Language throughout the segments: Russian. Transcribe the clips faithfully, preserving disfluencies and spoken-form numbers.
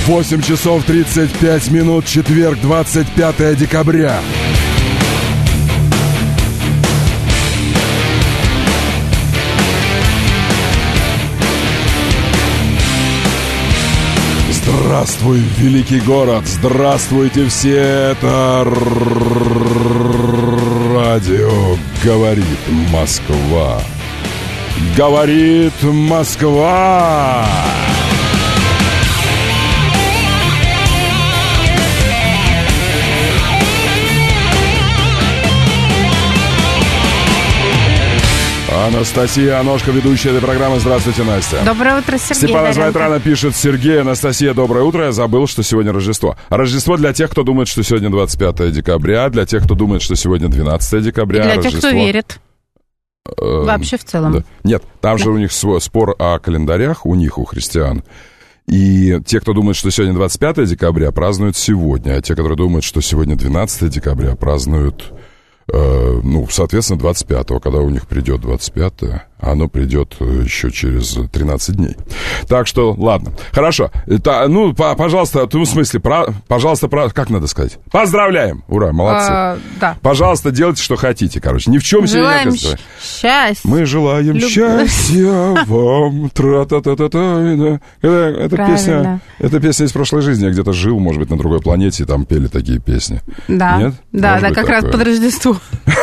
восемь часов тридцать пять минут, четверг, двадцать пятое декабря. Здравствуй, великий город! Здравствуйте все! Это радио «Говорит Москва». Говорит Москва! Анастасия Аношка, ведущая этой программы. Здравствуйте, Настя. Доброе утро, Сергей. Степан из Вайтрана пишет: Сергей, Анастасия, доброе утро. Я забыл, что сегодня Рождество. А Рождество для тех, кто думает, что сегодня двадцать пятое декабря, для тех, кто думает, что сегодня двенадцатое декабря. И для Рождество... тех, кто верит. Эм, Вообще в целом. Да. Нет, там да. же у них спор о календарях, у них, у христиан. И те, кто думает, что сегодня двадцать пятое декабря, празднуют сегодня. А те, которые думают, что сегодня двенадцатое декабря, празднуют... Uh, ну, соответственно, двадцать пятого, когда у них придет двадцать пятое, оно придет еще через тринадцать дней. Так что, ладно. Хорошо. Это, ну, по, пожалуйста, ну, в смысле, про, пожалуйста, про, как надо сказать? Поздравляем! Ура, молодцы. А, да. Пожалуйста, делайте, что хотите, короче. Ни в чем себе не оказывайте. Счастья. Мы желаем Люб... счастья вам. Тра-та-та-та-та. Это песня, это песня из прошлой жизни. Я где-то жил, может быть, на другой планете, и там пели такие песни. Да. Нет? Да, да, как раз под Рождество.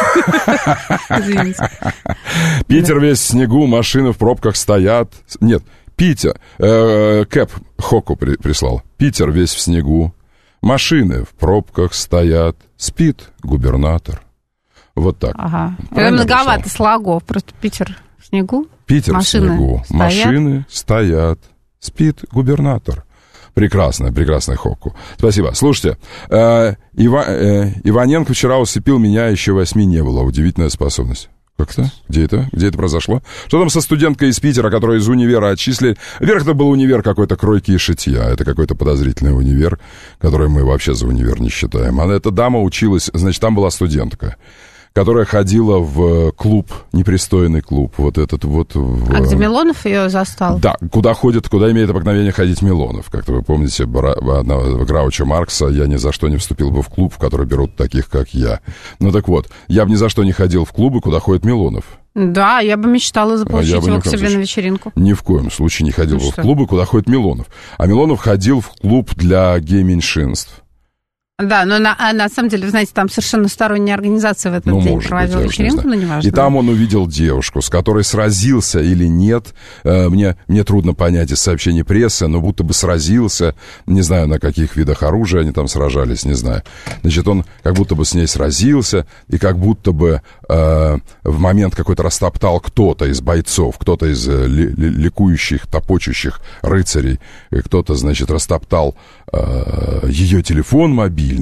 Питер весь в снегу, машины в пробках стоят. Нет, Питер, э, Кэп Хоку при, прислал. Питер весь в снегу, машины в пробках стоят, спит губернатор. Вот так. Ага. Это многовато слогов, просто Питер в снегу. Питер в снегу, стоят. Машины стоят, спит губернатор. Прекрасная, прекрасная Хоку. Спасибо. Слушайте, э, Ива, э, Иваненко вчера усыпил меня, еще восьми не было. Удивительная способность. Как-то? Где это? Где это произошло? Что там со студенткой из Питера, которую из универа отчислили? Во-первых, это был универ какой-то кройки и шитья. Это какой-то подозрительный универ, который мы вообще за универ не считаем. А эта дама училась, значит, там была студентка, которая ходила в клуб, непристойный клуб, вот этот вот... В... А где Милонов ее застал? Да, куда ходит, куда имеет обыкновение ходить Милонов. Как-то вы помните Бра... Граучо Маркса: «Я ни за что не вступил бы в клуб, в который берут таких, как я». Ну так вот, я бы ни за что не ходил в клубы, куда ходит Милонов. Да, я бы мечтала заполучить его к себе случае, на вечеринку. Ни в коем случае не ходил ну бы что? в клубы, куда ходит Милонов. А Милонов ходил в клуб для гей-меньшинств. Да, но на, а на самом деле, вы знаете, там совершенно сторонняя организация в этот ну, день проводила вечеринку, но неважно. И там он увидел девушку, с которой сразился или нет. Мне, мне трудно понять из сообщений прессы, но будто бы сразился. Не знаю, на каких видах оружия они там сражались, не знаю. Значит, он как будто бы с ней сразился, и как будто бы э, в момент какой-то растоптал кто-то из бойцов, кто-то из э, ли, ли, ликующих, топочущих рыцарей, кто-то, значит, растоптал э, ее телефон мобильный.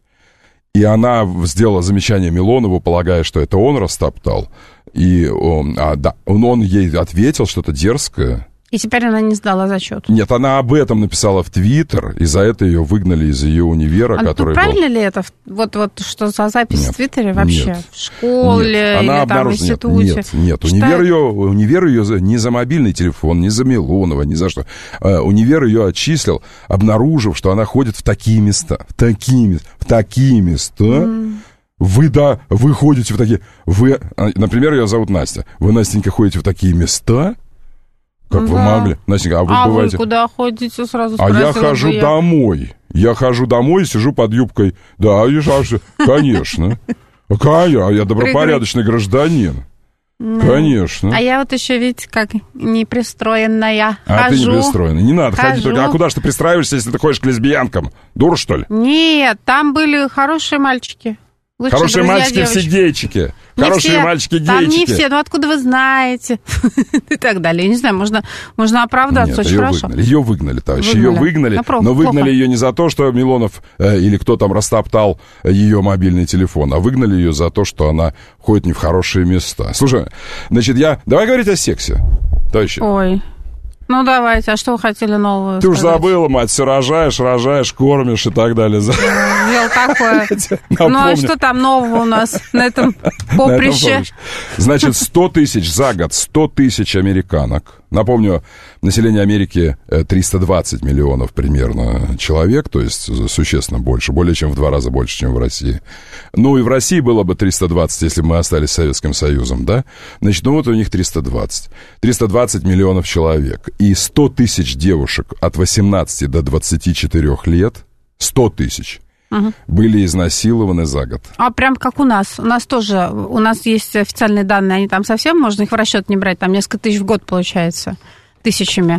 И она сделала замечание Милонову, полагая, что это он растоптал. И он, а, да, он, он ей ответил что-то дерзкое. И теперь она не сдала зачет. Нет, она об этом написала в Твиттер, и за это ее выгнали из ее универа. А который правильно был... ли это? Вот, вот что за запись нет, в Твиттере вообще? Нет, в школе нет, или она там в институте? Нет, нет, нет. Универ ее, универ ее ни за мобильный телефон, ни за Милонова, ни за что. Uh, универ ее отчислил, обнаружив, что она ходит в такие места. В такие, в такие места... Mm. Вы, да, вы ходите в такие... Вы, например, ее зовут Настя. Вы, Настенька, ходите в такие места... Как да. вы могли? Настенька, а вы а бываете... вы куда ходите? Сразу а я хожу я. домой. Я хожу домой и сижу под юбкой. Да, конечно. Конечно. Я добропорядочный гражданин. Конечно. А я вот еще, видите, как непристроенная. А хожу, ты непристроенная. Не надо хожу. ходить только... А куда же ты пристраиваешься, если ты ходишь к лесбиянкам? Дура, что ли? Нет, там были хорошие мальчики. Лучшие хорошие мальчики девочки. все гейчики. Не хорошие все. мальчики гейчики. Там не все, ну откуда вы знаете? И так далее. Я не знаю, можно, можно оправдаться. Нет, очень ее хорошо. Выгнали. Ее выгнали, товарищи. Выгнали. Ее выгнали, но, но выгнали плохо. ее не за то, что Милонов э, или кто там растоптал ее мобильный телефон, а выгнали ее за то, что она ходит не в хорошие места. Слушай, значит, я... Давай говорить о сексе, товарищи. Ой. Ну, давайте. А что вы хотели нового Ты сказать? уж забыла, мать, все рожаешь, рожаешь, кормишь и так далее. Дело такое. Ну, а что там нового у нас на этом поприще? Значит, сто тысяч за год, сто тысяч американок Напомню, население Америки триста двадцать миллионов примерно человек, то есть существенно больше, более чем в два раза больше, чем в России. Ну и в России было бы триста двадцать, если бы мы остались Советским Союзом, да? Значит, ну вот у них триста двадцать. триста двадцать миллионов человек. И сто тысяч девушек от восемнадцати до двадцати четырёх лет, сто тысяч, угу. были изнасилованы за год. А прям как у нас. У нас тоже, у нас есть официальные данные, они там совсем, можно их в расчет не брать, там несколько тысяч в год получается, тысячами.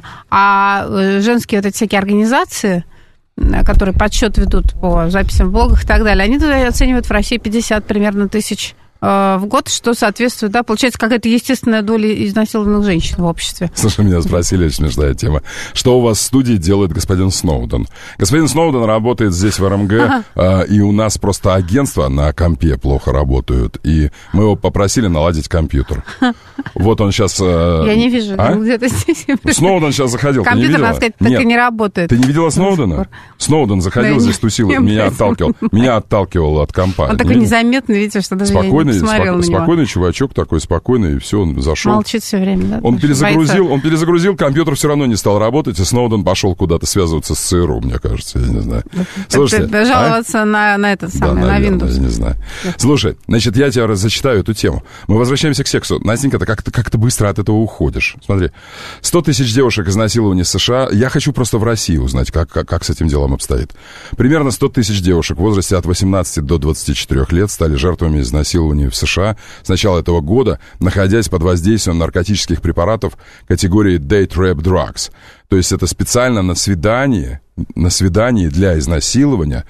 А женские вот эти всякие организации, которые подсчет ведут по записям в блогах и так далее, они туда оценивают в России пятьдесят примерно тысяч в год, что соответствует, да, получается какая-то естественная доля изнасилованных женщин в обществе. Слушай, меня спросили, очень смешная тема. Что у вас в студии делает господин Сноуден? Господин Сноуден работает здесь в эр эм гэ, ага. э, и у нас просто агентства на компе плохо работают, и мы его попросили наладить компьютер. Вот он сейчас... Э, Я не вижу, а? Где-то здесь. Сноуден сейчас заходил, компьютер, ты не видела? Надо сказать, так Нет. и не работает. Ты не видела Сноудена? Сноуден заходил, да, здесь тусил, меня отталкивал, меня отталкивал от компа. Он такой незаметный, видите, что даже спокойный, я не смотрела спок- на него. Спокойный чувачок такой, спокойный, и все, он зашел. Молчит все время, да? Он перезагрузил, он перезагрузил, компьютер все равно не стал работать, и Сноуден пошел куда-то связываться с ЦРУ, мне кажется, я не знаю. Слушайте, это, жаловаться а? на, на это самое, да, на наверное, Windows. Я не знаю. Да. Слушай, значит, я тебе зачитаю эту тему. Мы возвращаемся к сексу. Настенька, ты как-то, как-то быстро от этого уходишь. Смотри, сто тысяч девушек изнасилований в США. Я хочу просто в России узнать, как, как, как с этим делом обстоит. Примерно сто тысяч девушек в возрасте от восемнадцати до двадцати четырёх лет стали жертвами изнасилований в США с начала этого года, находясь под воздействием наркотических препаратов категории Date Rape Drugs. То есть это специально на свидании, на свидании для изнасилования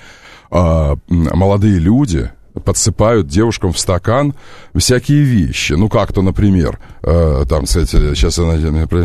э, молодые люди подсыпают девушкам в стакан всякие вещи. Ну, как-то, например, э, там, кстати, сейчас я,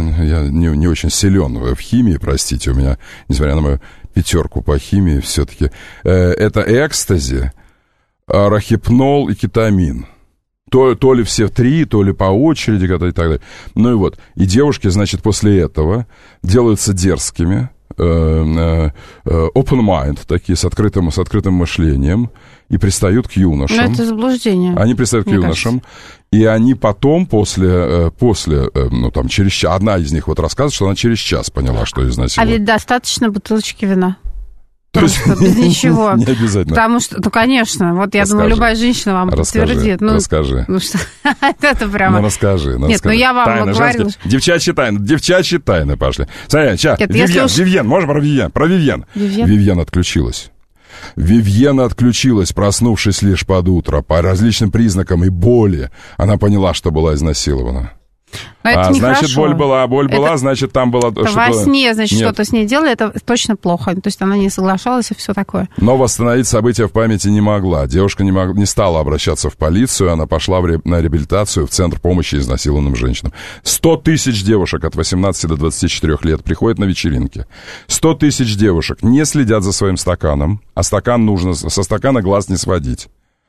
я не, не очень силен в химии, простите, у меня, несмотря на мою пятерку по химии, все-таки, э, это экстази, рахипнол и кетамин. То, то ли все три, то ли по очереди, и так далее. Ну и вот. И девушки, значит, после этого делаются дерзкими, э, э, open mind, такие, с открытым, с открытым мышлением, и пристают к юношам. Но это заблуждение. Они пристают к юношам, кажется. И они потом, после, после, ну там, через час, одна из них вот рассказывает, что она через час поняла, что изнасиловала. А ведь достаточно бутылочки вина. То есть без ничего. Не обязательно. Потому что, ну, конечно, вот я расскажи. думаю, любая женщина вам расскажи, подтвердит. Ну, расскажи. Ну, что, это прямо... Ну, расскажи. Ну, Нет, расскажи. ну я вам тайны, говорила... Женские... Девчачьи тайны, девчачьи тайны пошли. Смотри, сейчас, Вивьен, уж... Вивьен, можно про Вивьен? Про Вивьен. Вивьен? Вивьен отключилась. Вивьен отключилась, проснувшись лишь под утро. По различным признакам и боли она поняла, что была изнасилована. Но это а, не значит, хорошо. боль была, боль это, была, значит, там было... Это во сне, значит, что-то с ней делали, это точно плохо. То есть она не соглашалась и все такое. Но восстановить события в памяти не могла. Девушка не, мог, не стала обращаться в полицию, она пошла в ре, на реабилитацию в Центр помощи изнасилованным женщинам. Сто тысяч девушек от восемнадцати до двадцати четырёх лет приходят на вечеринки. Сто тысяч девушек не следят за своим стаканом, а стакан нужно со стакана глаз не сводить.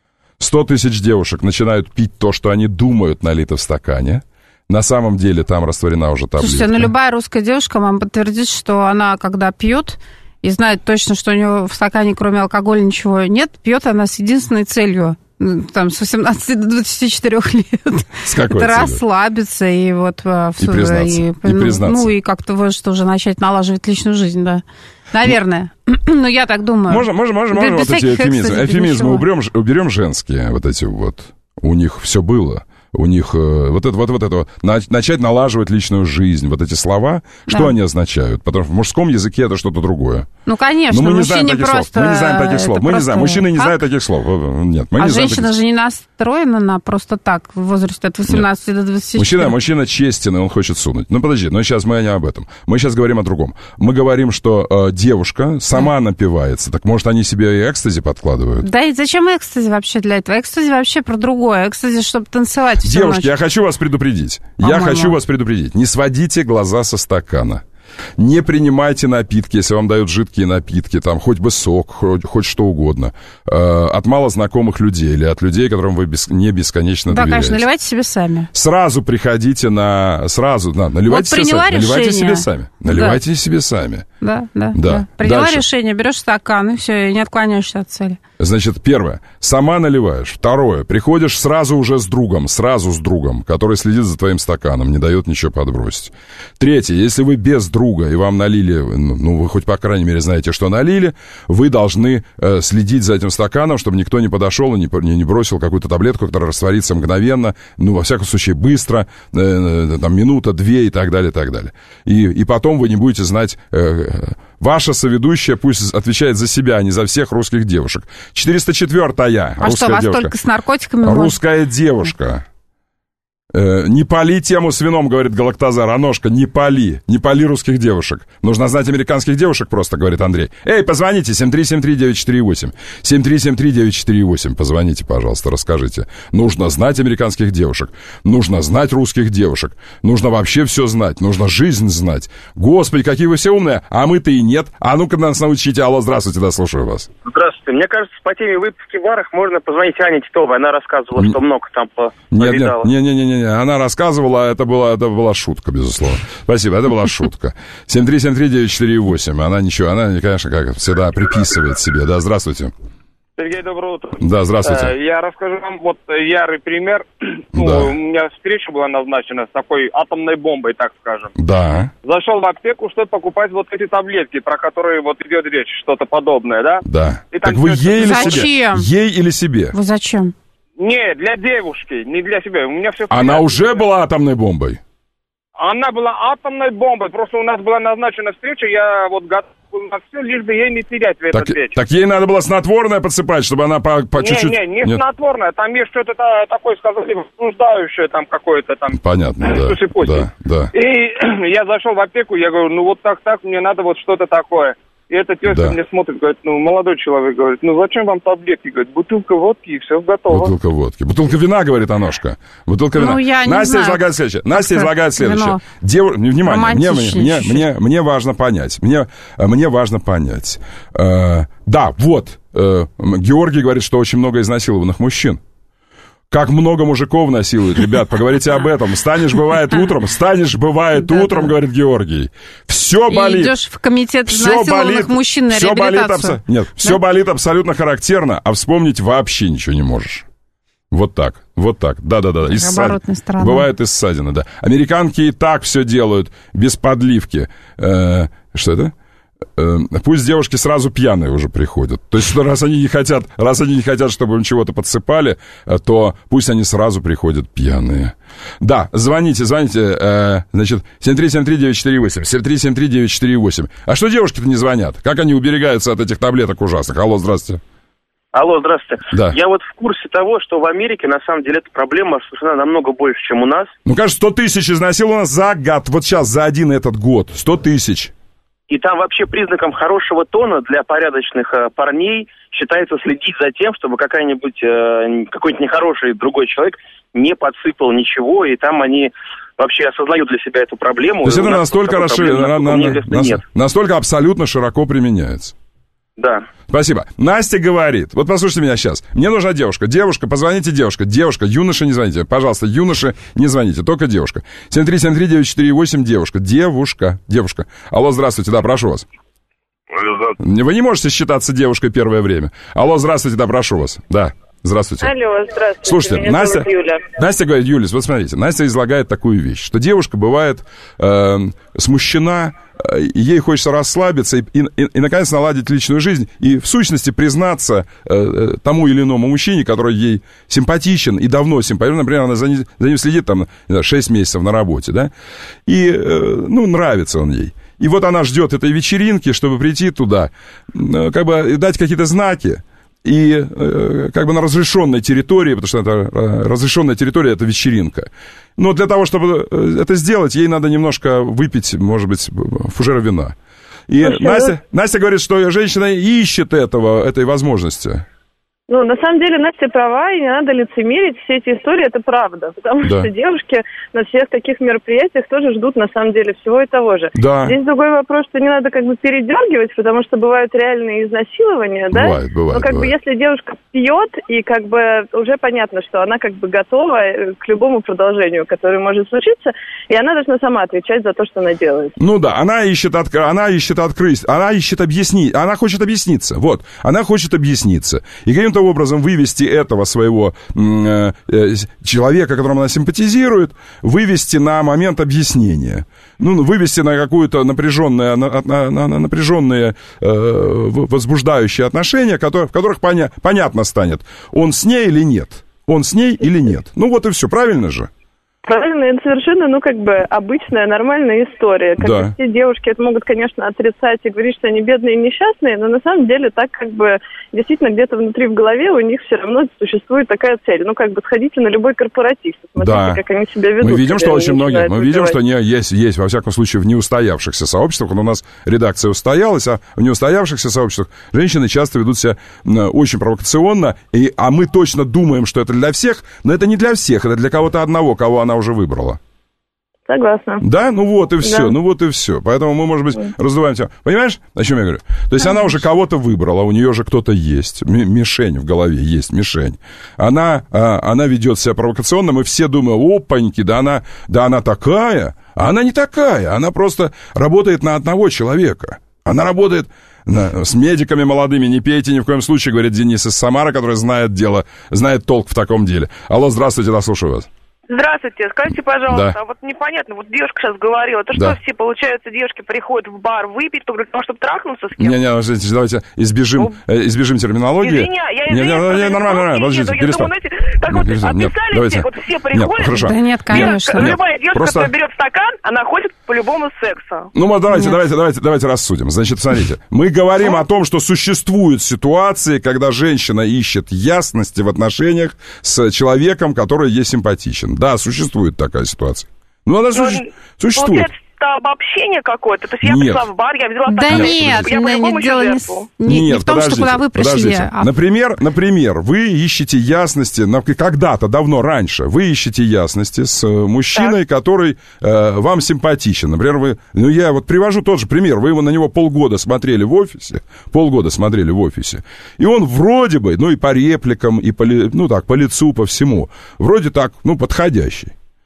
Сто тысяч девушек начинают пить то, что они думают налито в стакане. На самом деле там растворена уже таблетка. Слушайте, ну любая русская девушка вам подтвердит, что она, когда пьет и знает точно, что у нее в стакане кроме алкоголя ничего нет, пьет она с единственной целью, там, с восемнадцати до двадцати четырёх лет. С какой Это целью? Расслабиться и вот... И признаться. И, и, признаться. Ну, и как-то вот уже начать налаживать личную жизнь, да. Наверное. Ну, я так думаю. Можно, можно, можно, можно вот эти эфемизмы. Эфемизмы уберем, уберем женские, вот эти вот. У них все было. У них вот это вот, вот это вот, начать налаживать личную жизнь, вот эти слова, что да. они означают? Потому что в мужском языке это что-то другое. Ну, конечно, но мы не знаем таких просто... слов. Мы не знаем таких слов. Мы не знаем. Мужчины не как? знают таких слов. Нет, мы а не знаем женщина таких... же не настроена на просто так в возрасте от восемнадцати Нет. до двадцати четырёх. Мужчина, мужчина честен, и он хочет сунуть. Ну, подожди, но сейчас мы не об этом. Мы сейчас говорим о другом. Мы говорим, что э, девушка сама да. напивается. Так может, они себе и экстази подкладывают? Да и зачем экстази вообще для этого? Экстази вообще про другое. Экстази, чтобы танцевать всю Девушки, ночь. я хочу вас предупредить. По-моему. Я хочу вас предупредить. Не сводите глаза со стакана. Не принимайте напитки, если вам дают жидкие напитки, там, хоть бы сок, хоть, хоть что угодно, э, от малознакомых людей или от людей, которым вы без, не бесконечно да, доверяете. Да, конечно, наливайте себе сами. Сразу приходите на... Сразу, на, наливайте, вот себе сами, наливайте решение. себе сами. Наливайте да. себе сами. да, да, да. да. Приняла Дальше. решение, берешь стакан, и все, и не отклоняешься от цели. Значит, первое, сама наливаешь. Второе, приходишь сразу уже с другом, сразу с другом, который следит за твоим стаканом, не дает ничего подбросить. Третье, если вы без друга, и вам налили, ну, вы хоть по крайней мере знаете, что налили, вы должны э, следить за этим стаканом, чтобы никто не подошел и не, не, не бросил какую-то таблетку, которая растворится мгновенно, ну, во всяком случае, быстро, э, э, там, минута, две и так далее, и так далее. И, и потом вы не будете знать... Э, Ваша соведущая пусть отвечает за себя, а не за всех русских девушек. четыреста четвёртая А русская что, вас девушка. только с наркотиками Русская можно? девушка. Э, не пали тему с вином, говорит Галактазар. Аношка, не пали. Не пали русских девушек. Нужно знать американских девушек просто, говорит Андрей. Эй, позвоните, семь три семь три девять четыре восемь. семь три семь три девять четыре восемь. Позвоните, пожалуйста, расскажите. Нужно знать американских девушек. Нужно знать русских девушек. Нужно вообще все знать. Нужно жизнь знать. Господи, какие вы все умные. А мы-то и нет. А ну-ка нас научите. Алло, здравствуйте, да, слушаю вас. Здравствуйте. Мне кажется, по теме выпивки в барах можно позвонить Ане Титовой. Она рассказывала, что много там повидала. Нет, нет, нет, нет, нет. Она рассказывала, это была, это была шутка, безусловно. Спасибо, это была шутка. семь три семь три девять четыре восемь. Она ничего, она, конечно, как всегда приписывает себе. Да, здравствуйте. Сергей, доброе утро. Да, здравствуйте. Я расскажу вам вот ярый пример. Ну, Да. у меня встреча была назначена с такой атомной бомбой, так скажем. Да, Зашел в аптеку, чтобы покупать вот эти таблетки, про которые вот идет речь, что-то подобное, да? да. И там Так вы всё- ей или Зачем? себе? Ей или себе? Вы зачем? Не, для девушки, не для себя. У меня все. Она уже была атомной бомбой? Она была атомной бомбой. Просто у нас была назначена встреча, я вот готов был на все, лишь бы ей не терять в этот Так, вечер. так ей надо было снотворное подсыпать, чтобы она по, по Не, чуть-чуть... не, не Нет? снотворное, там есть что-то та- такое, сказали, возбуждающее там какое-то там. Понятно, да, После-после. да, да. И я зашел в аптеку, я говорю, ну вот так-так, мне надо вот что-то такое. И эта тетка Да. мне смотрит, говорит, ну, молодой человек, говорит, ну, зачем вам таблетки? Говорит, бутылка водки, и все готово. Бутылка водки. Бутылка вина, говорит Аношка. Бутылка вина. Ну, я не Настя знаю. излагает следующее. Настя Как-то излагает следующее. вино Дев... Внимание, мне, мне, мне, романтичнее мне, мне важно понять. Мне, мне важно понять. Э, да, вот. Э, Георгий говорит, что очень много изнасилованных мужчин. Как много мужиков насилуют, ребят, поговорите об этом. Станешь, бывает, утром, станешь, бывает, Да, утром, да. говорит Георгий. Все болит. И идешь в комитет Все изнасилованных мужчин на все болит, реабилитацию. абсо- Нет, все Да? болит абсолютно характерно, а вспомнить вообще ничего не можешь. Вот так, вот так, да-да-да. И ссад- Оборотная сторона. Бывают и ссадины, да. Американки и так все делают, без подливки. Э, что это? Э, пусть девушки сразу пьяные уже приходят. То есть, что раз они не хотят, раз они не хотят, чтобы им чего-то подсыпали, э, то пусть они сразу приходят пьяные. Да, звоните, звоните, э, значит, семь три семь три девять четыре восемь, семь три семь три девять четыре восемь. А что девушки-то не звонят? Как они уберегаются от этих таблеток ужасных? Алло, здравствуйте. Алло, здравствуйте. Да. Я вот в курсе того, что в Америке, на самом деле, эта проблема распространена намного больше, чем у нас. Ну, кажется, сто тысяч изнасиловано за год. Вот сейчас, за один этот год. сто тысяч. И там вообще признаком хорошего тона для порядочных э, парней считается следить за тем, чтобы какая-нибудь, э, какой-нибудь нехороший другой человек не подсыпал ничего, и там они вообще осознают для себя эту проблему. То есть И у это нас настолько, такой расширено, проблемы, на- насколько на- мне на- известно, нас- нет. настолько абсолютно широко применяется. Да. Спасибо. Настя говорит, вот послушайте меня сейчас. Мне нужна девушка. Девушка, позвоните, девушка. Девушка, юноша, не звоните. Пожалуйста, юноша, не звоните, только девушка. семь три семь три девять четыре восемь, девушка. Девушка, девушка. Алло, здравствуйте, да, прошу вас. Вы не можете считаться девушкой первое время. Алло, здравствуйте, да, прошу вас. Да, здравствуйте. Алло, здравствуйте. Слушайте, Меня Настя, зовут Юля. Настя говорит, Юлис, вот смотрите, Настя излагает такую вещь, что девушка бывает э, смущена, э, ей хочется расслабиться и, и, и, и, наконец, наладить личную жизнь и, в сущности, признаться э, э, тому или иному мужчине, который ей симпатичен и давно симпатичен. Например, она за ним, за ним следит там, не знаю, шесть месяцев на работе, да, и, э, ну, нравится он ей. И вот она ждет этой вечеринки, чтобы прийти туда, э, как бы дать какие-то знаки. И э, как бы на разрешенной территории, потому что это э, разрешенная территория, это вечеринка. Но для того, чтобы это сделать, ей надо немножко выпить, может быть, фужера вина. И Слушай, Настя, Настя говорит, что женщина ищет этого, этой возможности. Ну, на самом деле, Настя права, и не надо лицемерить. Все эти истории – это правда. Потому да. что девушки на всех таких мероприятиях тоже ждут, на самом деле, всего и того же. Да. Здесь другой вопрос, что не надо как бы передергивать, потому что бывают реальные изнасилования, да? Бывает, бывает, Но как бывает. бы если девушка пьет, и как бы уже понятно, что она как бы готова к любому продолжению, которое может случиться, и она должна сама отвечать за то, что она делает. Ну да, она ищет, от, она ищет открыть, она ищет объяснить, она хочет объясниться, вот, она хочет объясниться. И каким-то образом вывести этого своего э, э, человека, которому она симпатизирует, вывести на момент объяснения. Ну, вывести на какую-то напряженное, на, на, на напряженные, э, возбуждающие отношения, которые, в которых поня, понятно станет, он с ней или нет. Он с ней или нет. Ну вот и все, правильно же? Правильно, это совершенно, ну, как бы, обычная, нормальная история. Как да. бы все девушки это могут, конечно, отрицать и говорить, что они бедные и несчастные, но на самом деле так, как бы, действительно, где-то внутри в голове у них все равно существует такая цель. Ну, как бы, сходите на любой корпоратив, посмотрите, да. как они себя ведут. Мы видим, что очень многие, мы видим, что не, есть, есть, во всяком случае, в неустоявшихся сообществах, у нас редакция устоялась, а в неустоявшихся сообществах женщины часто ведут себя очень провокационно, и, а мы точно думаем, что это для всех, но это не для всех, это для кого-то одного, кого она уже выбрала. Согласна. Да? Ну вот и все, да. ну вот и все. Поэтому мы, может быть, раздуваемся. Понимаешь, о чем я говорю? То есть она уже кого-то выбрала, у нее же кто-то есть. М- мишень в голове есть, мишень. Она, а, она ведет себя провокационно, мы все думаем, опаньки, да она, да она такая. А она не такая, она просто работает на одного человека. Она работает на, с медиками молодыми. Не пейте ни в коем случае, говорит Денис из Самары, который знает дело, знает толк в таком деле. Алло, здравствуйте, да, слушаю вас. Здравствуйте, скажите, пожалуйста, да. а вот непонятно, вот девушка сейчас говорила, то да. что все, получается, девушки приходят в бар выпить только для того, чтобы трахнуться с кем-то? Не-не, подождите, давайте избежим, ну, э, избежим терминологии. Извиня, я извиняюсь. Не, не, не, нормально, нормально, подождите, перестань. Так вот, описали все, вот все приходят. Нет, хорошо. Да нет, конечно. Нет, любая девушка, просто... которая берет стакан, она хочет по-любому секса. Ну, вот давайте, нет. давайте, давайте, давайте рассудим. Значит, смотрите, мы говорим о том, что существуют ситуации, когда женщина ищет ясности в отношениях с человеком, который ей симпатичен. Да, существует такая ситуация. Ну, она суще... существует. Это обобщение какое-то. То есть я нет. пришла в бар, я взяла да стакан. Нет, я не, не, дело не, не, нет, не в том, что куда вы пришли. А... Например, например, вы ищете ясности, когда-то, давно, раньше, вы ищете ясности с мужчиной, так. который э, вам симпатичен. Например, вы, ну я вот привожу тот же пример, вы его на него полгода смотрели в офисе, полгода смотрели в офисе, и он вроде бы, ну и по репликам, и по, ну так, по лицу, по всему, вроде так, ну, подходящий.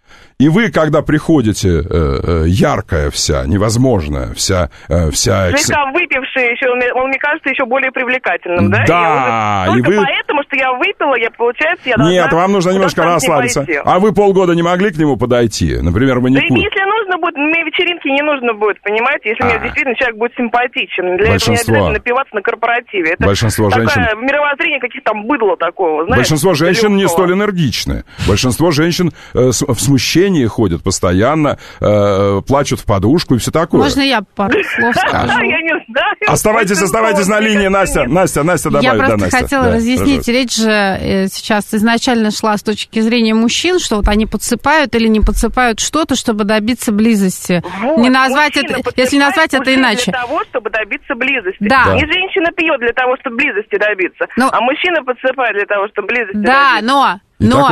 И вы, когда приходите, э, э, яркая вся, невозможная, вся... Э, вся экс... Слегка выпивший еще, он, он, мне кажется, еще более привлекательным, да? Да, и, и вы... поэтому, что я выпила, я, получается, я должна... Нет, вам нужно немножко расслабиться. А вы полгода не могли к нему подойти? Например, вы не... Да если нужно будет, мне вечеринки не нужно будет, понимаете? Если а. мне действительно человек будет симпатичен. Для Большинство... этого не обязательно напиваться на корпоративе. Это Большинство женщин... мировоззрение каких-то там быдло такого, знаете? Большинство женщин не столь энергичны. Большинство женщин э, с, в смущении ходят постоянно, э, плачут в подушку и все такое. Можно я пару слов скажу? Я не знаю. Оставайтесь, оставайтесь на линии, Настя. Настя, Настя добавит. Я просто да, Настя. хотела да, разъяснить. Речь же сейчас изначально шла с точки зрения мужчин, что вот они подсыпают или не подсыпают что-то, чтобы добиться близости. Вот, не назвать это, если назвать это иначе. Для того, чтобы добиться близости. Да. Не женщина пьет для того, чтобы близости добиться, но... а мужчина подсыпает для того, чтобы близости да, добиться. но... И Но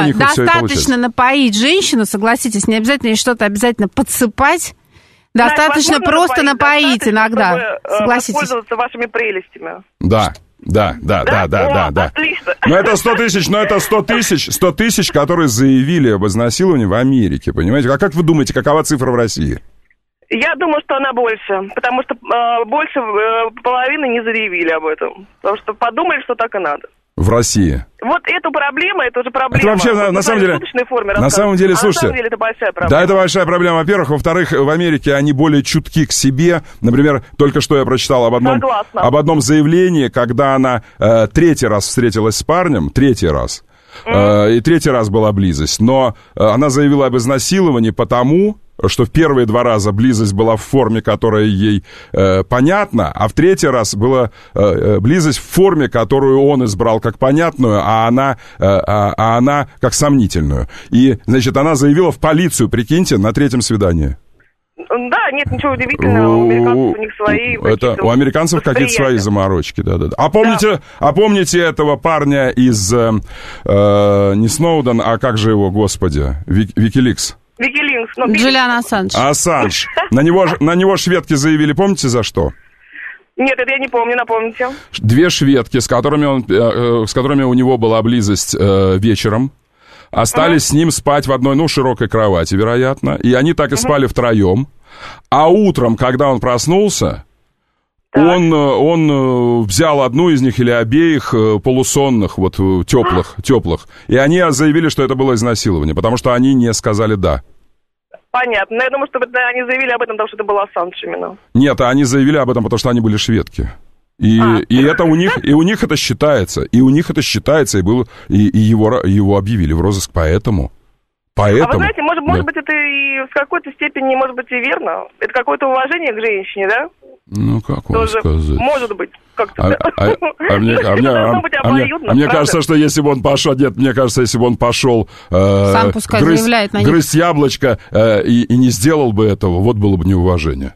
и достаточно напоить женщину, согласитесь, не обязательно ей что-то обязательно подсыпать. Достаточно Знаешь, просто напоить, напоить иногда. Чтобы, согласитесь. Воспользоваться вашими прелестями. Да. Да, да, да, да, да, да. Отлично. Но это сто тысяч, но это сто тысяч, сто тысяч, которые заявили об изнасиловании в Америке, понимаете? А как вы думаете, какова цифра в России? Я думаю, что она больше, потому что э, больше э, половины не заявили об этом. Потому что подумали, что так и надо. В России. Вот эту проблему, это уже проблема. Это вообще, на, на самом деле, на самом деле, слушайте, а на самом деле это большая проблема. Да, это большая проблема, во-первых. Во-вторых, в Америке они более чутки к себе. Например, только что я прочитал об одном, об одном заявлении, когда она э, третий раз встретилась с парнем, третий раз, mm. э, и третий раз была близость. Но э, она заявила об изнасиловании потому... что в первые два раза близость была в форме, которая ей э, понятна, а в третий раз была э, близость в форме, которую он избрал как понятную, а она, э, а, а она как сомнительную. И, значит, она заявила в полицию, прикиньте, на третьем свидании. Да, нет ничего удивительного, у американцев у них свои... Это у американцев какие-то свои заморочки, да-да-да. А помните, да. а помните этого парня из, э, э, не Сноуден, а как же его, господи, Викиликс? Викиликс. Ну, Джулиан Ассанж. Ассанж. На него, на него шведки заявили, помните, за что? Нет, это я не помню, напомните. Две шведки, с которыми, он, э, с которыми у него была близость э, вечером, остались uh-huh. с ним спать в одной, ну, широкой кровати, вероятно. И они так и uh-huh. спали втроем. А утром, когда он проснулся, так. он, он взял одну из них или обеих полусонных, вот теплых, теплых. И они заявили, что это было изнасилование, потому что они не сказали «да». Понятно. Но я думаю, что они заявили об этом, потому что это был Ассанж именно. Нет, они заявили об этом, потому что они были шведки. И, а. и это у них, и у них это считается, и у них это считается, и, был, и, и его, его объявили в розыск, поэтому, поэтому... А вы знаете, может, может да. быть, это и в какой-то степени, может быть, и верно. Это какое-то уважение к женщине, да? Ну, как вам тоже сказать? Может быть, как-то... А, а, а, мне, а, мне, а, а, мне, а мне кажется, что если бы он пошел... Нет, мне кажется, если бы он пошел э, сам пускай грызть, заявляет на грызть яблочко э, и, и не сделал бы этого, вот было бы неуважение.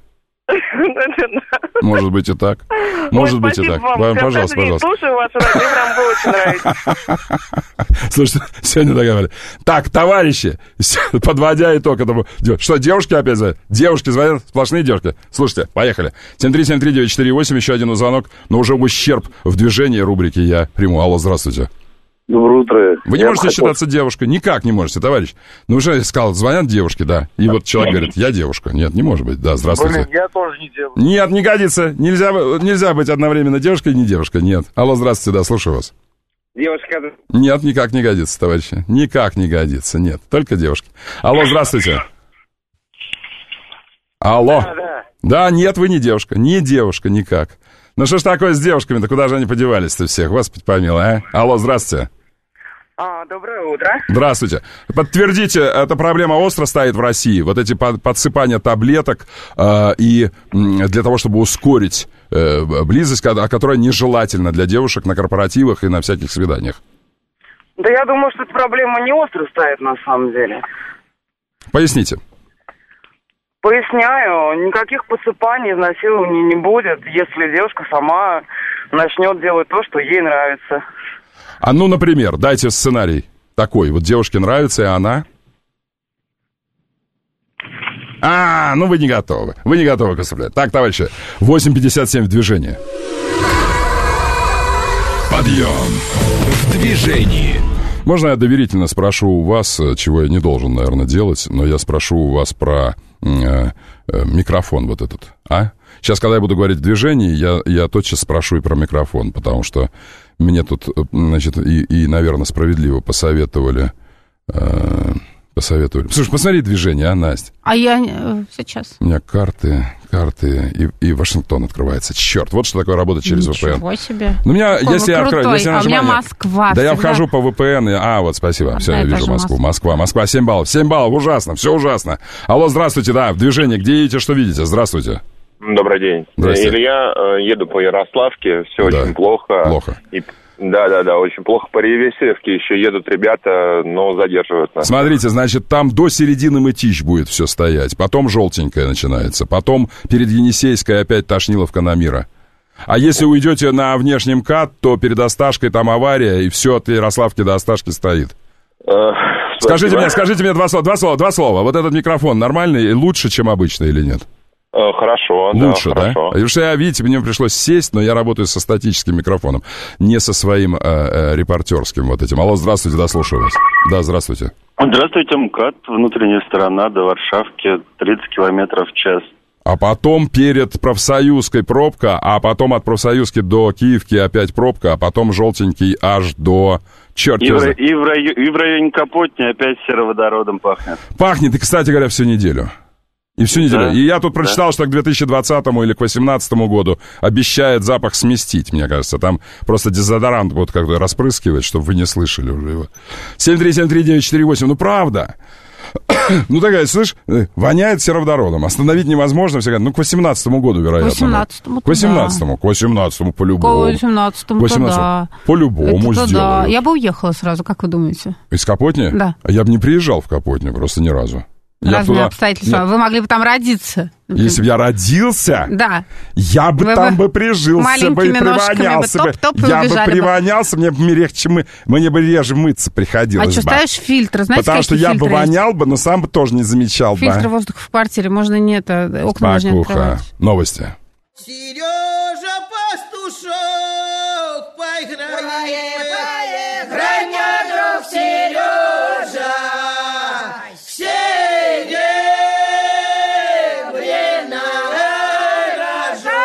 Может быть и так. Может Ой, быть и так. Вам. Вам, пожалуйста, пожалуйста. Слушаю вас, мне прям очень нравится. Слушайте, сегодня договаривали. Так, товарищи, подводя итог этому... Что, девушки опять звонят? Девушки звонят, сплошные девушки. Слушайте, поехали. семь три семь три девять четыре восемь, еще один звонок, но уже в ущерб в движении рубрики я приму. Алло, здравствуйте. Доброе утро. Вы не я можете хотел... считаться девушкой? Никак не можете, товарищ. Ну, уже сказал, звонят девушки, да. И вот человек говорит, я девушка. Нет, не может быть. Да, здравствуйте. Блин, я тоже не девушка. Нет, не годится. Нельзя, нельзя быть одновременно девушкой и не девушкой. Нет. Алло, здравствуйте, да, слушаю вас. Девушка. Нет, никак не годится, товарищи. Никак не годится, нет. Только девушки. Алло, здравствуйте. Алло. Да, да. Да, нет, вы не девушка. Не девушка, никак. Ну что ж такое с девушками-то? Куда же они подевались-то всех? Господи помилуй, а? Алло, здравствуйте. А, доброе утро. Здравствуйте. Подтвердите, эта проблема остро стоит в России. Вот эти подсыпания таблеток э, и для того, чтобы ускорить э, близость, которая нежелательна для девушек на корпоративах и на всяких свиданиях. Да я думаю, что эта проблема не остро стоит на самом деле. Поясните. Поясняю, никаких подсыпаний, изнасилований не будет, если девушка сама начнет делать то, что ей нравится. А ну, например, дайте сценарий такой. Вот девушке нравится, и она... А, ну вы не готовы. Вы не готовы к выступлению. Так, товарищи, восемь пятьдесят семь в движении. Подъем в движении. Можно я доверительно спрошу у вас, чего я не должен, наверное, делать, но я спрошу у вас про э, э, микрофон вот этот, а? Сейчас, когда я буду говорить в движении, я, я тотчас спрошу и про микрофон, потому что мне тут, значит, и, и наверное, справедливо посоветовали... Э, посоветовали. Слушай, посмотри движение, а, Настя? А я... Э, сейчас. У меня карты, карты, и, и Вашингтон открывается. Черт, вот что такое работать через Ничего ви пи эн. Ничего себе. Ну, у меня, Какой если я открою... Если я а у меня нажимаю, Москва. Да всегда. я вхожу по ви пи эн, и... А, вот, спасибо. Одна все, я вижу Москву. Москва, Москва, семь баллов. семь баллов, ужасно, все ужасно. Алло, здравствуйте, да, в движении. Где едете, что видите? Здравствуйте. Добрый день. Илья, еду по Ярославке, все да. очень плохо. Плохо. И... Да, да, да, очень плохо. По Ревесевке еще едут ребята, но задерживают нас. Смотрите, значит, там до середины Мытищ будет все стоять, потом желтенькая начинается, потом перед Енисейской опять Тошниловка на Мира. А если уйдете на внешний МКАД, то перед Осташкой там авария, и все от Ярославки до Осташки стоит. Э, скажите мне, скажите мне два слова, два слова, два слова. Вот этот микрофон нормальный, лучше, чем обычный или нет? Хорошо, лучше, да, хорошо. Потому что я, видите, мне пришлось сесть, но я работаю со статическим микрофоном, не со своим э, э, репортерским вот этим. Алло, здравствуйте, да, слушаю вас. Да, здравствуйте. Здравствуйте, МКАД, внутренняя сторона до Варшавки, тридцать километров в час. А потом перед Профсоюзкой пробка, а потом от Профсоюзки до Киевки опять пробка, а потом желтенький аж до... Черт, и, в, и, в районе, и в районе Капотни опять сероводородом пахнет. Пахнет, и, кстати говоря, всю неделю. И всю неделю. Да, и я тут прочитал, да. что к две тысячи двадцатому или к две тысячи восемнадцатому году обещает запах сместить, мне кажется. Там просто дезодорант вот как-то распрыскивать, чтобы вы не слышали уже его. семь три семь три девять четыре восемь. Ну, правда. Ну, такая, слышь, воняет сероводородом. Остановить невозможно. Все говорят, ну, к восемнадцатому году, вероятно. К восемнадцатому, К восемнадцатому, к восемнадцатому, по-любому. К восемнадцатому, да. По-любому сделают. Да. Я бы уехала сразу, как вы думаете? Из Капотни? Да. Я бы не приезжал в Капотню просто ни разу. Я разные туда... обстоятельства. Нет. Вы могли бы там родиться. Например. Если бы я родился, да. я бы Вы там бы бы прижился бы и привонялся бы. Топ-топ Я бы привонялся, бы. мне бы легче мы... мне бы реже мыться приходилось А что, бы. ставишь фильтр? Знаете, Потому что я бы вонял бы, но сам бы тоже не замечал фильтр бы. Фильтр воздуха в квартире, можно не это, окна можно не открывать. Новости. Сережа Пастушок, поиграй, поиграй, мне, друг Сережа, серебряная рожок.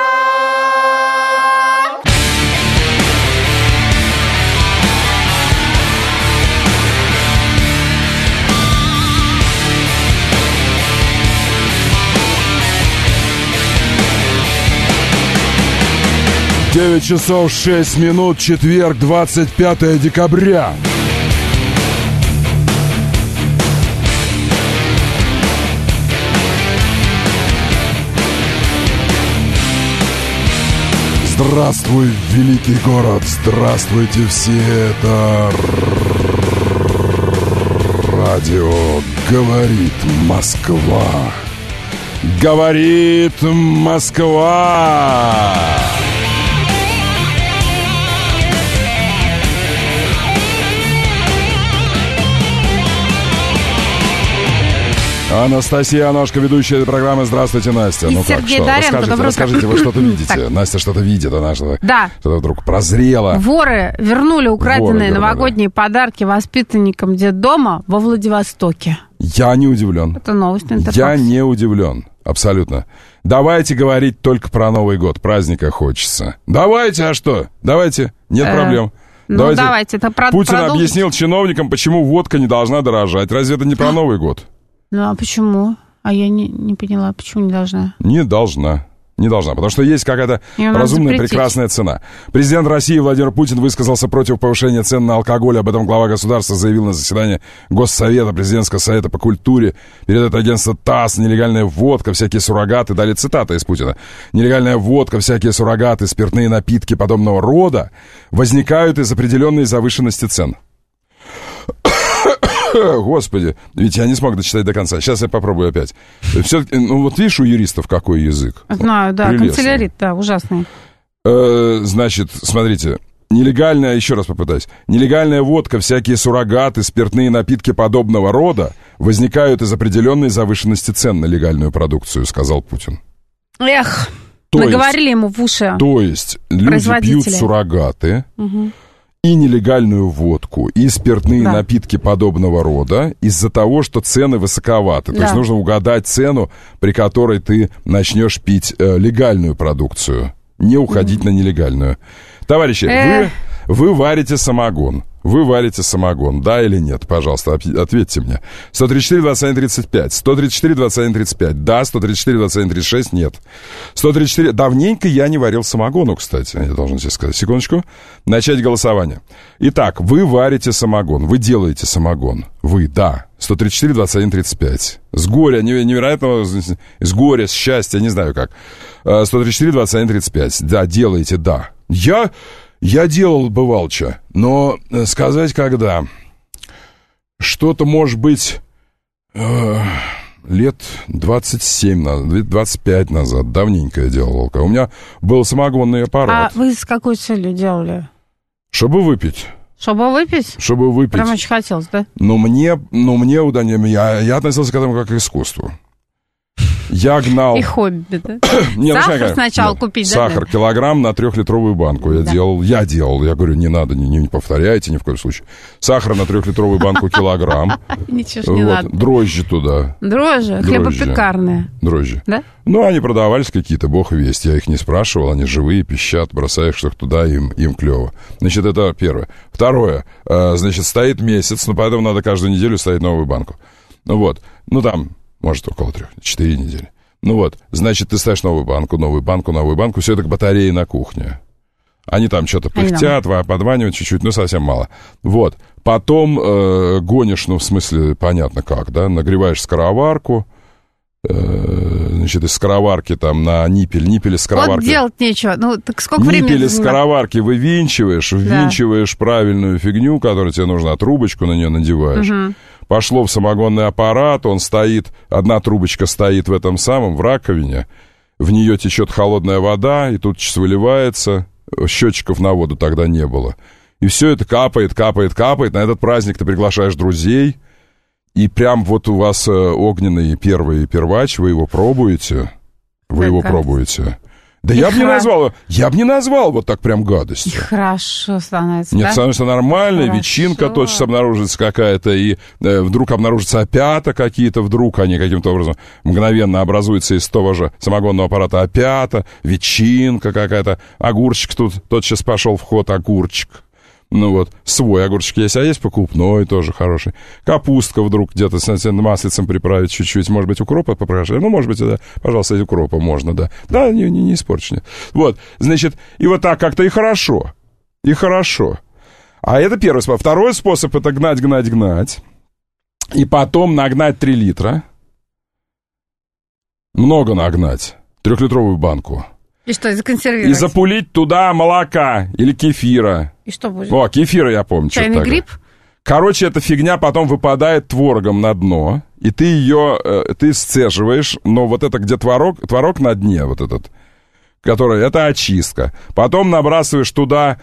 девять часов шесть минут, четверг, двадцать пятое декабря. Здравствуй, великий город, здравствуйте все, это радио «Говорит Москва». Говорит Москва. Анастасия Аношка, ведущая этой программы. Здравствуйте, Настя. И ну Сергей как, что? Доренко, Расскажите, расскажите, вы что-то видите. Настя что-то видит, она что-то, да. что-то вдруг прозрела. Воры вернули украденные Воры новогодние вернули. подарки воспитанникам детдома во Владивостоке. Я не удивлен. Это новость Интерфакс. Я не удивлен, абсолютно. Давайте говорить только про Новый год, праздника хочется. Давайте, а что? Давайте, нет э, проблем. Ну, давайте. давайте. Это про- Путин продолжить. объяснил чиновникам, почему водка не должна дорожать. Разве это не про Новый год? Ну, а почему? А я не, не поняла, почему не должна? Не должна. Не должна, потому что есть какая-то разумная, прекрасная цена. Президент России Владимир Путин высказался против повышения цен на алкоголь. Об этом глава государства заявил на заседании Госсовета, Президентского совета по культуре. Передает агентство ТАСС. Нелегальная водка, всякие суррогаты. Далее цитата из Путина. Нелегальная водка, всякие суррогаты, спиртные напитки подобного рода возникают из определенной завышенности цен. Господи, ведь я не смог дочитать до конца. Сейчас я попробую опять. Все-таки, ну вот видишь, у юристов какой язык. Знаю, да, Прелестный. канцелярит, да, ужасный. Э, значит, смотрите, нелегальная, еще раз попытаюсь, нелегальная водка, всякие суррогаты, спиртные напитки подобного рода возникают из определенной завышенности цен на легальную продукцию, сказал Путин. Эх, то наговорили есть, ему в уши. То есть люди пьют суррогаты, угу. и нелегальную водку, и спиртные да. напитки подобного рода из-за того, что цены высоковаты. Да. То есть нужно угадать цену, при которой ты начнешь пить э, легальную продукцию, не уходить mm. на нелегальную. Товарищи, вы, вы варите самогон. Вы варите самогон, да или нет? Пожалуйста, ответьте мне. сто тридцать четыре двадцать один тридцать пять. сто тридцать четыре двадцать один тридцать пять. Да, сто тридцать четыре двадцать один тридцать шесть. Нет. сто тридцать четыре. Давненько я не варил самогону, кстати. Я должен тебе сказать. Секундочку. Начать голосование. Итак, вы варите самогон. Вы делаете самогон. Вы, да. сто тридцать четыре двадцать один тридцать пять. С горя, невероятного, с горя, с счастья, не знаю как. сто тридцать четыре двадцать один тридцать пять. Да, делаете, да. Я... Я делал бывалча, но сказать когда. Что-то, может быть, э, лет двадцать семь назад, двадцать пять назад, давненько я делал. У меня был самогонный аппарат. А вы с какой целью делали? Чтобы выпить. Чтобы выпить? Чтобы выпить. Прям очень хотелось, да? Но мне, но мне я, я относился к этому как к искусству. Я гнал... И хобби, да? Не, сахар ну, сначала нет, купить, да? Сахар, килограмм на трехлитровую банку я да. делал. Я делал. Я говорю, не надо, не, не повторяйте ни в коем случае. Сахар на трехлитровую банку килограмм. Ничего ж не надо. Дрожжи туда. Дрожжи? Хлебопекарные. Дрожжи. Да? Ну, они продавались какие-то, бог весть. Я их не спрашивал, они живые, пищат, бросаешь их туда, им, им клево. Значит, это первое. Второе. Значит, стоит месяц, но поэтому надо каждую неделю ставить новую банку. Ну вот. Ну, там... Может, около трех, четыре недели. Ну вот, значит, ты ставишь новую банку, новую банку, новую банку. Все это к батарее на кухне. Они там что-то пыхтят, подванивают чуть-чуть, ну, совсем мало. Вот. Потом э, гонишь, ну, в смысле, понятно как, да, нагреваешь скороварку. Э, значит, из скороварки там на ниппель, ниппель из скороварки. Вот делать нечего. Ну, так сколько времени... Ниппель из скороварки вывинчиваешь, ввинчиваешь да. правильную фигню, которую тебе нужна, трубочку на нее надеваешь. Угу. пошло в самогонный аппарат, он стоит, одна трубочка стоит в этом самом, в раковине, в нее течет холодная вода, и тут сейчас выливается, счетчиков на воду тогда не было. И все это капает, капает, капает, на этот праздник ты приглашаешь друзей, и прям вот у вас огненный первый первач, вы его пробуете, вы его пробуете. Да я бы не назвал, я бы не назвал вот так прям гадостью. И хорошо становится, Нет, да? становится нормально, Хорошо. ветчинка тотчас обнаружится какая-то, и э, вдруг обнаружатся опята какие-то, вдруг они каким-то образом мгновенно образуются из того же самогонного аппарата опята, ветчинка какая-то, огурчик тут тотчас пошел в ход, огурчик. Ну вот, свой огурчик есть, а есть покупной тоже хороший. Капустка вдруг где-то с маслицем приправить чуть-чуть, может быть, укропа попрошу. Ну, может быть, да, пожалуйста, из укропа можно, да. Да, не, не, не испорчь. Нет. Вот, значит, и вот так как-то и хорошо. И хорошо. А это первый способ. Второй способ — это гнать, гнать, гнать. И потом нагнать три литра. Много нагнать. Трехлитровую банку. И что, законсервировать? И запулить туда молока или кефира. И что будет? О, кефира я помню. Чайный гриб? Короче, эта фигня потом выпадает творогом на дно, и ты ее, э, ты сцеживаешь, но вот это, где творог, творог на дне, вот этот, который, это очистка. Потом набрасываешь туда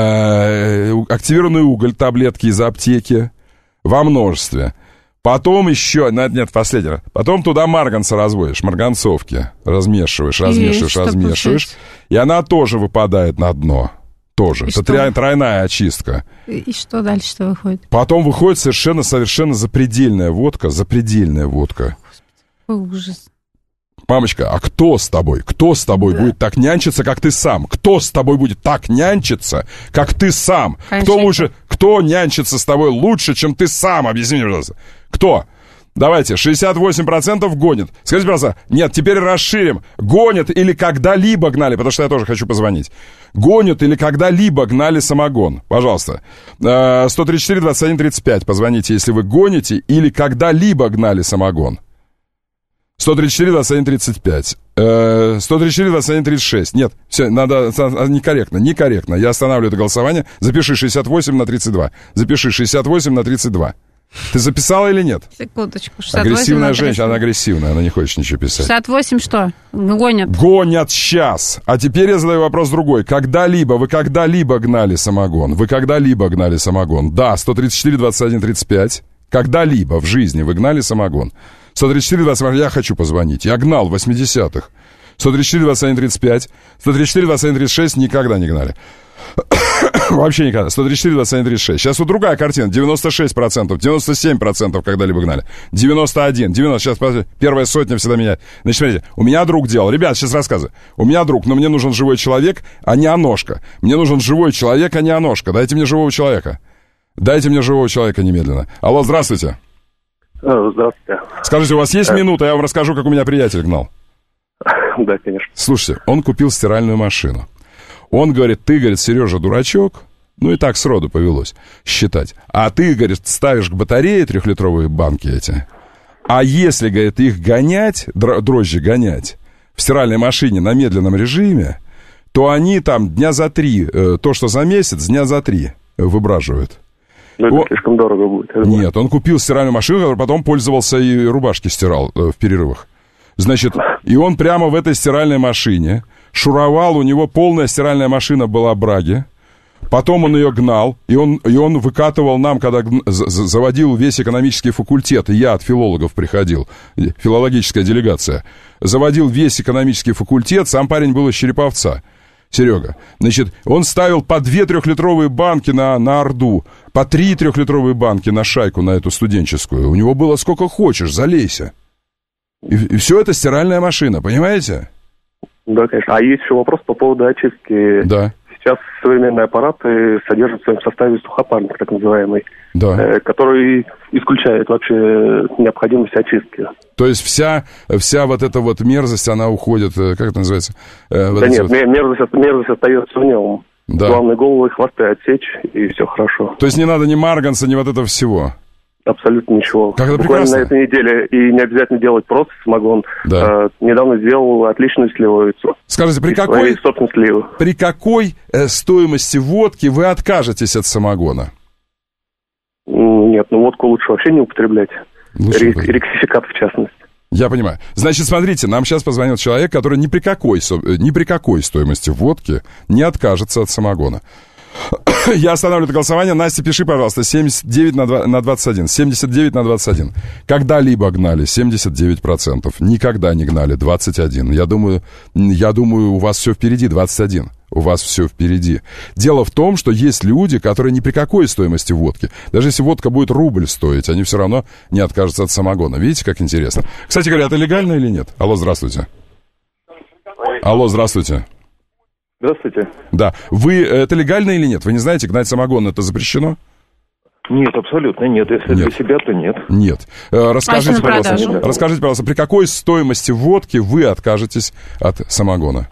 э, активированный уголь, таблетки из аптеки во множестве. Потом еще, нет, нет, последний раз. Потом туда марганца разводишь, марганцовки. Размешиваешь, размешиваешь, размешиваешь. И она тоже выпадает на дно. Тоже. И это что? тройная очистка. И, и что дальше-то выходит? Потом выходит совершенно, совершенно запредельная водка. Запредельная водка. Ой, ужас. Мамочка, а кто с тобой? Кто с тобой да. будет так нянчиться, как ты сам? Кто с тобой будет так нянчиться, как ты сам? Конечно. Кто лучше, кто нянчится с тобой лучше, чем ты сам? Объясни мне, пожалуйста. Кто? Давайте, шестьдесят восемь процентов гонит. Скажите, пожалуйста, нет, теперь расширим. Гонят или когда-либо гнали, потому что я тоже хочу позвонить. Гонят или когда-либо гнали самогон. Пожалуйста. сто тридцать четыре двадцать один тридцать пять. Позвоните, если вы гоните или когда-либо гнали самогон. сто тридцать четыре двадцать один тридцать пять. сто тридцать четыре двадцать один тридцать шесть. Нет, все, надо, некорректно, некорректно. Я останавливаю это голосование. Запиши шестьдесят восемь на тридцать два. Запиши шестьдесят восемь на тридцать два. Ты записала или нет? Секундочку. Агрессивная женщина, она агрессивная, она не хочет ничего писать. шестьдесят восемь что? Гонят. Гонят сейчас. А теперь я задаю вопрос другой. Когда-либо, вы когда-либо гнали самогон? Вы когда-либо гнали самогон? Да, сто тридцать четыре двадцать один тридцать пять. Когда-либо в жизни вы гнали самогон? сто тридцать четыре двадцать один, я хочу позвонить. Я гнал в восьмидесятых. сто тридцать четыре двадцать один тридцать пять. сто тридцать четыре двадцать один тридцать шесть никогда не гнали. Вообще никогда. сто тридцать четыре двадцать один тридцать шесть. Сейчас вот другая картина. девяносто шесть процентов, девяносто семь процентов когда-либо гнали. девяносто один, девяносто. Сейчас первая сотня всегда меняет. Значит, смотрите, у меня друг делал. Ребят, сейчас рассказываю. У меня друг, но мне нужен живой человек, а не оношка. Мне нужен живой человек, а не оношка. Дайте мне живого человека. Дайте мне живого человека немедленно. Алло, здравствуйте. Здравствуйте. Скажите, у вас есть минута? Я вам расскажу, как у меня приятель гнал. Да, конечно. Слушайте, он купил стиральную машину. Он говорит, ты, говорит, Сережа, дурачок. Ну и так сроду повелось считать. А ты, говорит, ставишь к батарее трехлитровые банки эти. А если, говорит, их гонять, дрожжи гонять в стиральной машине на медленном режиме, то они там дня за три, то, что за месяц, дня за три выбраживают. Ну, это он... слишком дорого будет. Нет, он купил стиральную машину, которую потом пользовался и рубашки стирал э, в перерывах. Значит, и он прямо в этой стиральной машине шуровал, у него полная стиральная машина была браги. Потом он ее гнал, и он, и он выкатывал нам, когда заводил весь экономический факультет, и я от филологов приходил, филологическая делегация, заводил весь экономический факультет, сам парень был из Череповца, Серега. Значит, он ставил по две трехлитровые банки на, на Орду, по три трехлитровые банки на шайку, на эту студенческую. У него было сколько хочешь, залейся. И, и все это стиральная машина, понимаете? Да, конечно. А есть еще вопрос по поводу очистки. Да. Сейчас современные аппараты содержат в своем составе сухопарник, так называемый, да. э, который исключает вообще необходимость очистки. То есть вся, вся вот эта вот мерзость, она уходит, как это называется? Э, вот да нет, вот... мерзость, мерзость остается в нем. Да. Главное, головы и хвосты отсечь, и все хорошо. То есть не надо ни марганца, ни вот этого всего? Абсолютно ничего. Как это Буквально прекрасно. на этой неделе. И не обязательно делать просто самогон. Да. Э, недавно сделал отличную сливовицу. Скажите, при какой, при какой э, стоимости водки вы откажетесь от самогона? М- Нет, ну водку лучше вообще не употреблять. Лучше Рек- рексификат в частности. Я понимаю. Значит, смотрите, нам сейчас позвонил человек, который ни при какой, ни при какой стоимости водки не откажется от самогона. Я останавливаю это голосование. Настя, пиши, пожалуйста, семьдесят девять на двадцать один. семьдесят девять на двадцать один. Когда-либо гнали семьдесят девять процентов. Никогда не гнали двадцать один. Я думаю, я думаю, у вас все впереди, двадцать один. У вас все впереди. Дело в том, что есть люди, которые ни при какой стоимости водки, даже если водка будет рубль стоить, они все равно не откажутся от самогона. Видите, как интересно? Кстати говоря, это легально или нет? Алло, здравствуйте. Алло, здравствуйте. Здравствуйте. Да. Вы, это легально или нет? Вы не знаете, гнать самогон это запрещено? Нет, абсолютно нет. Если нет. Для себя, то нет. Нет. Расскажите, а пожалуйста, расскажите, пожалуйста, при какой стоимости водки вы откажетесь от самогона?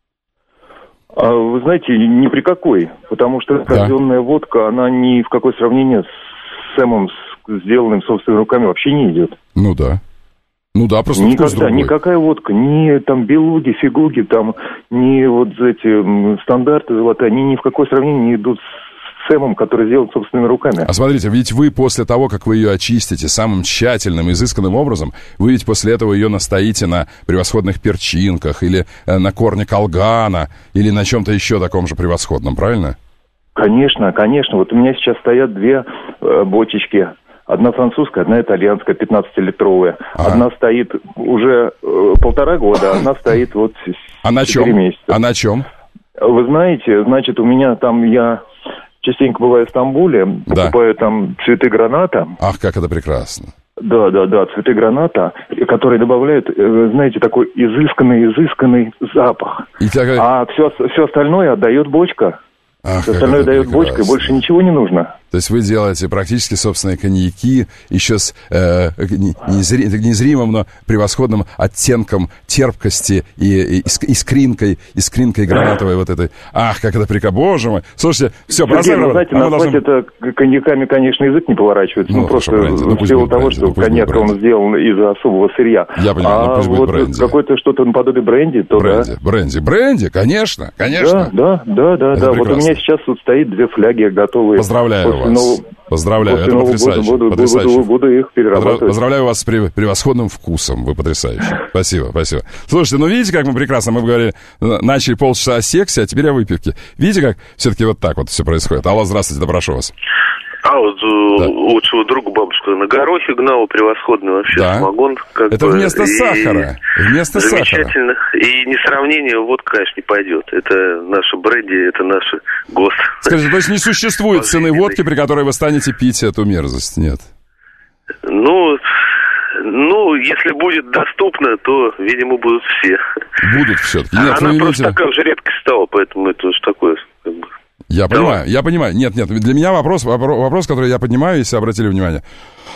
А, вы знаете, ни при какой. Потому что казенная да. водка, она ни в какое сравнение с сэмом, сделанным собственными руками, вообще не идет. Ну да. Ну да, просто никогда, вкус другой. Никакая водка, ни там белуги, фигуги, там, ни вот эти стандарты золотые, они ни в какое сравнение не идут с сэмом, который сделан собственными руками. А смотрите, ведь вы после того, как вы ее очистите самым тщательным, изысканным образом, вы ведь после этого ее настоите на превосходных перчинках или э, на корне колгана, или на чем-то еще таком же превосходном, правильно? Конечно, конечно. Вот у меня сейчас стоят две э, бочечки. Одна французская, одна итальянская, пятнадцатилитровая. Ага. Одна стоит уже э, полтора года, одна стоит вот а на четыре чем? месяца. А на чем? Вы знаете, значит, у меня там, я частенько бываю в Стамбуле, да. покупаю там цветы граната. Ах, как это прекрасно. Да, да, да, цветы граната, которые добавляют, знаете, такой изысканный-изысканный запах. И так... А все, все остальное отдает бочка. Ах, все остальное дает бочка, и больше ничего не нужно. То есть вы делаете практически собственные коньяки еще с э, незри, незримым, но превосходным оттенком терпкости и, и искринкой, искринкой гранатовой вот этой. Ах, как это прикольно, боже мой. Слушайте, все, бросаем. Ну, знаете, а назвать должны... это коньяками, конечно, язык не поворачивается. Ну, ну просто ну, в силу того, что ну, коньяк он сделан из особого сырья. Я понимаю, а ну, пусть вот будет бренди. Какое-то что-то наподобие бренди, то бренди, да. Бренди, бренди, конечно, конечно. Да, да, да, да. Вот у меня сейчас тут стоит две фляги готовые. Поздравляю вас. Нового... Поздравляю, После это Нового потрясающе. Буду, потрясающе. Буду, буду их перерабатывать. Поздравляю вас с превосходным вкусом, вы потрясающие. Спасибо, спасибо. Слушайте, ну видите, как мы прекрасно, мы говорили, начали полчаса о сексе, а теперь о выпивке. Видите, как все-таки вот так вот все происходит. Алло, здравствуйте, да прошу вас. А вот да. лучшего друга бабушка на горохе гнала, превосходный вообще да. самогон. Как это бы, вместо сахара. Вместо замечательно. сахара. И не сравнение, водка, конечно, не пойдет. Это наша бренди, это наш ГОСТ. Скажите, то есть не существует цены водки, при которой вы станете пить эту мерзость? Нет. Ну, ну, если будет доступно, то, видимо, будут все. Будут все-таки. Нет, она вы просто имеете... такая уже редкость стала, поэтому это уж такое... Как бы... Я Давай. понимаю, я понимаю. Нет, нет, для меня вопрос, вопрос, который я поднимаю, если обратили внимание.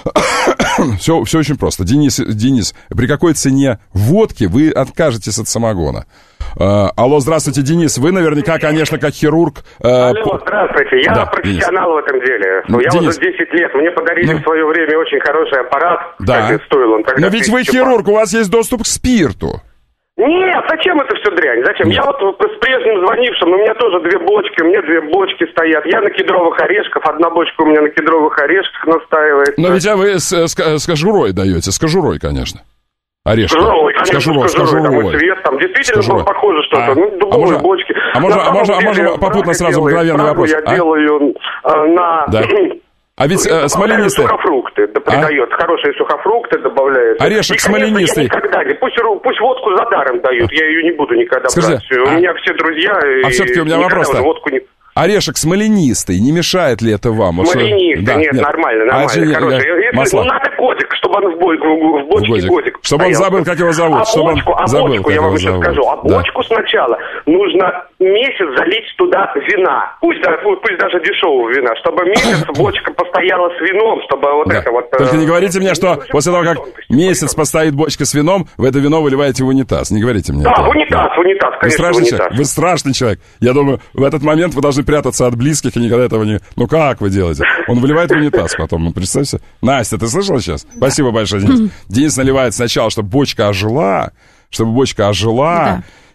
все, все очень просто. Денис, Денис, при какой цене водки вы откажетесь от самогона? Uh, алло, здравствуйте, Денис. Вы наверняка, конечно, как хирург... Uh, алло, здравствуйте. Я да, профессионал Денис. в этом деле. Ну, я Денис. уже десять лет. Мне подарили ну. в свое время очень хороший аппарат. Да. Кстати, стоил он тогда. Но ведь вы хирург, у вас есть доступ к спирту. Нет, зачем это все дрянь? Зачем? Нет. Я вот с прежним звонившим, у меня тоже две бочки, у меня две бочки стоят. Я на кедровых орешках, одна бочка у меня на кедровых орешках настаивает. Но ведь а вы с, с, с кожурой даете, с кожурой, конечно. Орешки. Кожурой, конечно, с кожурой. С кожурой. Там цвет, там действительно было похоже что-то. А, ну, дубовые а бочки. А можно, а можно, а можно попутно сразу мгновенный вопрос? Я а? делаю а, на... Да. А ведь э, смоленистый... Сухофрукты, да, придает, а? хорошие сухофрукты добавляет. Орешек и, конечно, смоленистый. Я никогда не... Пусть, пусть водку за даром дают, я ее не буду никогда Скажите, брать. А... У меня все друзья... А все-таки у меня вопрос-то. Водку не... Орешек смоленистый, не мешает ли это вам? Смоленистый, да, нет, нет, нормально, нормально, а это, хороший. Если, масло. Ну, надо годик, чтобы он в, бой, в бочке годик. годик чтобы он забыл, как его зовут. А чтобы бочку, он а забыл, бочку я вам сейчас зовут. скажу. А бочку да. сначала нужно месяц залить туда вина. Пусть, пусть даже дешевого вина, чтобы месяц бочка постояла с вином, чтобы вот да. это вот... Только не говорите мне, что после того, как месяц постоит бочка с вином, вы это вино выливаете в унитаз. Не говорите мне Да, это. в унитаз, в унитаз, конечно, вы страшный в унитаз. Человек. Вы страшный человек. Я думаю, в этот момент вы должны прятаться от близких и никогда этого не... Ну как вы делаете? Он выливает в унитаз потом, ну представьте. Настя, ты слышала сейчас? Спасибо большое, Денис. Денис наливает сначала, чтобы бочка ожила, чтобы бочка ожила,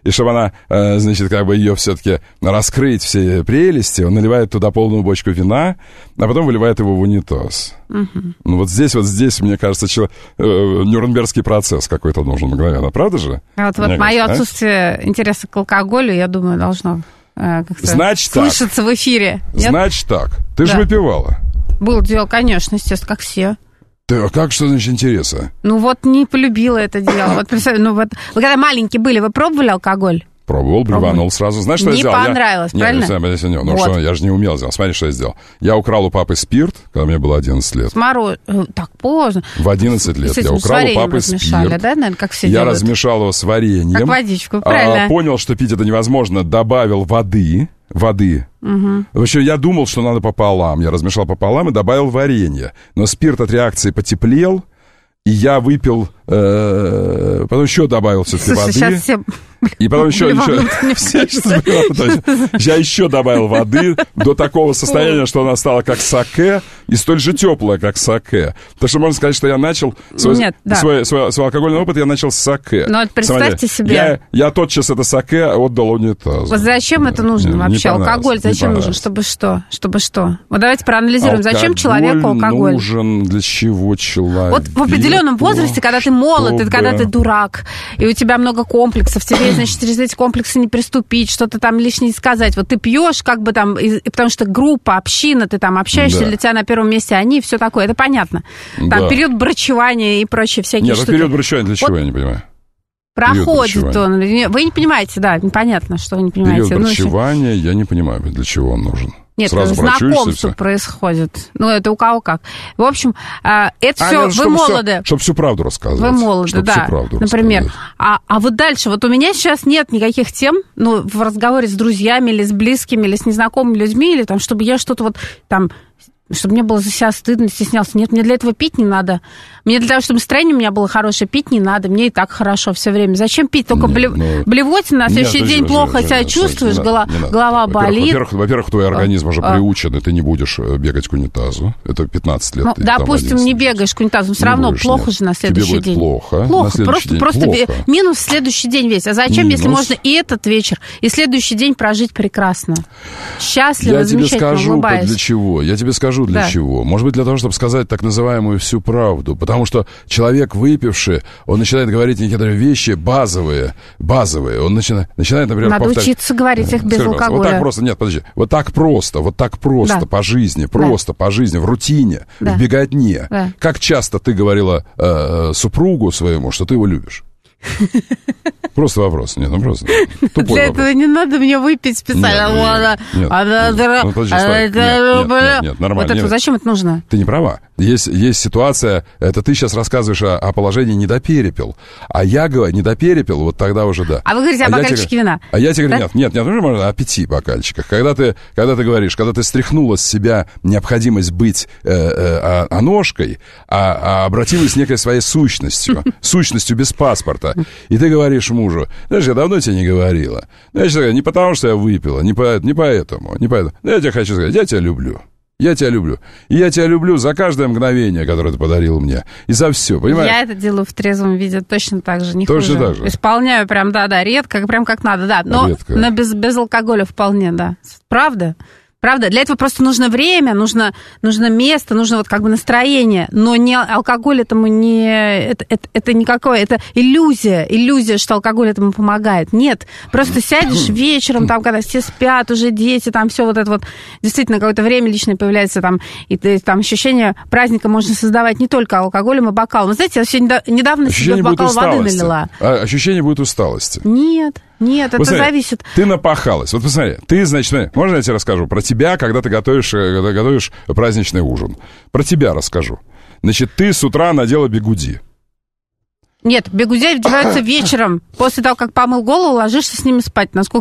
и чтобы она, э, значит, как бы ее все-таки раскрыть все прелести, он наливает туда полную бочку вина, а потом выливает его в унитаз. Угу. Ну вот здесь, вот здесь, мне кажется, чел... э, Нюрнбергский процесс какой-то нужен мгновенно, правда же? А вот, вот мое кажется, отсутствие а? интереса к алкоголю, я думаю, должно э, как-то Значит слышаться так. в эфире. Нет? Значит так, ты да. же выпивала. Было дело, конечно, естественно, как все. Ты, а как, что значит интереса? Ну вот не полюбила это дело. Вот, ну, вот, вы когда маленькие были, вы пробовали алкоголь? Пробовал, блеванул сразу. Знаешь, что не я сделал? Не понравилось, я... правильно? Нет, не, ну, вот. что, я же не умел сделать. Смотри, что я сделал. Я украл у папы спирт, когда мне было одиннадцать лет. Сморо... Так поздно. В одиннадцать лет я украл у папы спирт. Да, наверное, как все я делают. размешал его с вареньем. Как водичку, правильно. А, понял, что пить это невозможно, добавил воды. Воды. Угу. В общем, я думал, что надо пополам. Я размешал пополам и добавил варенье. Но спирт от реакции потеплел, и я выпил... Э, потом еще добавил все-таки воды. Сейчас все... И потом еще... еще все я еще добавил воды до такого состояния, что она стала как саке, и столь же теплая, как саке. Так что можно сказать, что я начал... Свой, Нет, да. свой, свой, свой алкогольный опыт я начал с саке. Ну, вот представьте себе... Я, я тотчас это саке отдал унитазу. Вот зачем да. это нужно не, вообще? Не алкоголь зачем нужен? Чтобы что? Чтобы что? Вот давайте проанализируем. Алкоголь зачем человеку алкоголь? Нужен для чего человек? Вот в определенном возрасте, когда ты молод, чтобы... когда ты дурак, и у тебя много комплексов, тебе, значит, через эти комплексы не приступить, что-то там лишнее не сказать. Вот ты пьешь, как бы там, и, потому что группа, община, ты там общаешься, да. для тебя на первом месте они, все такое, это понятно. Там да. период брачевания и прочие всякие Нет, штуки. Нет, период брачевания для чего, вот я не понимаю? Проходит он. Вы не понимаете, да, непонятно, что вы не понимаете. Период брачевания, я не понимаю, для чего он нужен. Нет, сразу знакомство происходит. Ну, это у кого как. В общем, это а, все, нет, вы молоды. Все, чтобы всю правду рассказывать. Вы молоды, чтобы да, например. А, а вот дальше, вот у меня сейчас нет никаких тем, ну, в разговоре с друзьями или с близкими, или с незнакомыми людьми, или там, чтобы я что-то вот там... чтобы мне было за себя стыдно, стеснялся. Нет, мне для этого пить не надо. Мне для того, чтобы настроение у меня было хорошее, пить не надо. Мне и так хорошо все время. Зачем пить? Только нет, блев... ну... блевотина, на следующий нет, день плохо же, себя же, чувствуешь, не голова, не голова болит. Во-первых, во-первых, твой организм уже а... приучен, и ты не будешь бегать к унитазу. Это пятнадцать лет. Ну, допустим, не бегаешь к унитазу, все равно будешь, плохо нет. же на следующий Тебе будет день. плохо. Плохо, просто, день просто плохо. минус в следующий день весь. А зачем, минус. Если можно и этот вечер, и следующий день прожить прекрасно? Счастливо, Я замечательно, тебе скажу, улыбаясь. для чего. Я тебе скажу, для да. чего. Может быть, для того, чтобы сказать так называемую всю правду. Потому что человек, выпивший, он начинает говорить некоторые вещи базовые, базовые. Он начинает, начинает например, Надо повторять... учиться говорить их без Скажи, алкоголя. Вот так просто, нет, подожди. Вот так просто, вот так просто да. по жизни, просто да. по жизни, в рутине, да. в беготне. Да. Как часто ты говорила э, супругу своему, что ты его любишь? Просто вопрос. Нет, ну просто. Тупой Для вопрос. этого не надо мне выпить специально. Нет, нет, нормально. Вот это, зачем это нужно? Ты не права. Есть, есть ситуация, это ты сейчас рассказываешь о, о положении недоперепил. А я говорю, недоперепил, вот тогда уже да. А вы говорите а о бокальчике тебе, вина. А я тебе говорю, да? нет, нет, нет, можно о пяти бокальчиках. Когда ты, когда ты говоришь, когда ты стряхнула с себя необходимость быть э, э, оножкой, а, а обратилась некой своей сущностью, сущностью без паспорта, и ты говоришь мужу, знаешь, я давно тебе не говорила. Значит, не потому, что я выпила, не, по, не поэтому, не поэтому. Но я тебе хочу сказать, я тебя люблю. Я тебя люблю. И я тебя люблю за каждое мгновение, которое ты подарил мне. И за все, понимаешь? Я это делаю в трезвом виде точно так же, не точно хуже. Так же. Исполняю прям, да-да, редко, прям как надо, да. Но, но без, без алкоголя вполне, да. Правда? Правда? Для этого просто нужно время, нужно, нужно место, нужно вот как бы настроение. Но не алкоголь этому не... Это, это, это никакое... Это иллюзия. Иллюзия, что алкоголь этому помогает. Нет. Просто сядешь вечером, там, когда все спят, уже дети, там все вот это вот... Действительно, какое-то время личное появляется там, и ты, там ощущение праздника можно создавать не только алкоголем и бокалом. Вы знаете, я сегодня недавно себе в бокал воды налила. А, ощущение будет усталости. Нет. Нет, это посмотри, зависит. Ты напахалась. Вот посмотри, ты, значит, смотри, можно я тебе расскажу про тебя, когда ты готовишь, когда готовишь праздничный ужин? Про тебя расскажу. Значит, ты с утра надела бигуди. Нет, бигуди одеваются вечером. После того, как помыл голову, ложишься с ними спать. Насколько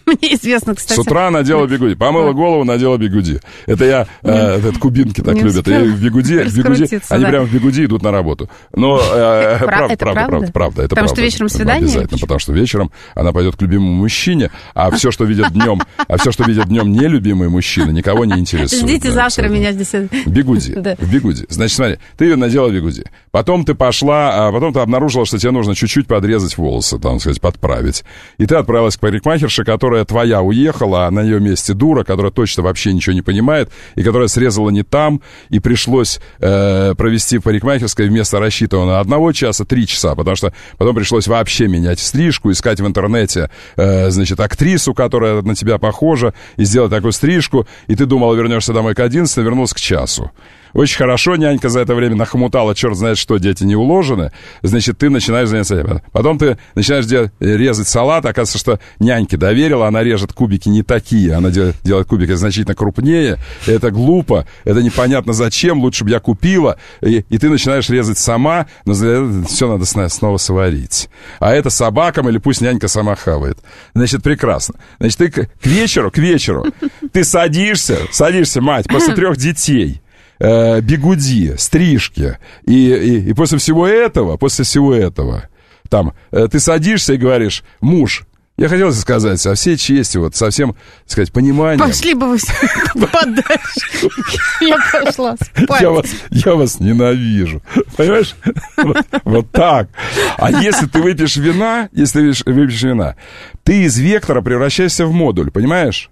Мне известно, кстати. С утра надела бигуди. Помыла голову, надела бигуди. Это я, э, это кубинки так любят. И в бигуди, в бигуди, они да. прямо в бигуди идут на работу. Но э, Про, правда, это правда, правда? правда, правда. Это потому правда. что вечером свидание? Обязательно, потому что вечером она пойдет к любимому мужчине, а все, что видят днем, а все, что видят днем нелюбимые мужчины, никого не интересует. Ждите да, завтра абсолютно. меня здесь. В бигуди, да. в бигуди. Значит, смотри, ты ее надела в бигуди. Потом ты пошла, а потом ты обнаружила, что тебе нужно чуть-чуть подрезать волосы, там, сказать, подправить. И ты отправилась к парикмахерше, которая твоя уехала, а на ее месте дура, которая точно вообще ничего не понимает, и которая срезала не там, и пришлось э, провести в парикмахерской вместо рассчитанного одного часа три часа, потому что потом пришлось вообще менять стрижку, искать в интернете, э, значит, актрису, которая на тебя похожа, и сделать такую стрижку, и ты думала, вернешься домой к одиннадцати, вернулся к часу. Очень хорошо, нянька за это время нахомутала, черт знает что, дети не уложены, значит, ты начинаешь заняться этим. Потом ты начинаешь де- резать салат, оказывается, что няньке доверила, она режет кубики не такие, она де- делает кубики значительно крупнее, это глупо, это непонятно зачем, лучше бы я купила, и, и ты начинаешь резать сама, но все надо снова сварить. А это собакам или пусть нянька сама хавает. Значит, прекрасно. Значит, ты к, к вечеру, к вечеру, ты садишься, садишься, мать, после трех детей, Э, бигуди, стрижки. И, и, и после всего этого, после всего этого, там, э, ты садишься и говоришь, муж, я хотел сказать, со всей честью, вот, со всем, так сказать, пониманием. Пошли бы вы подальше. Я пошла спать. Я вас, я вас ненавижу. Понимаешь? Вот, вот так. А если ты выпьешь вина, если ты выпьешь вина, ты из вектора превращаешься в модуль, понимаешь?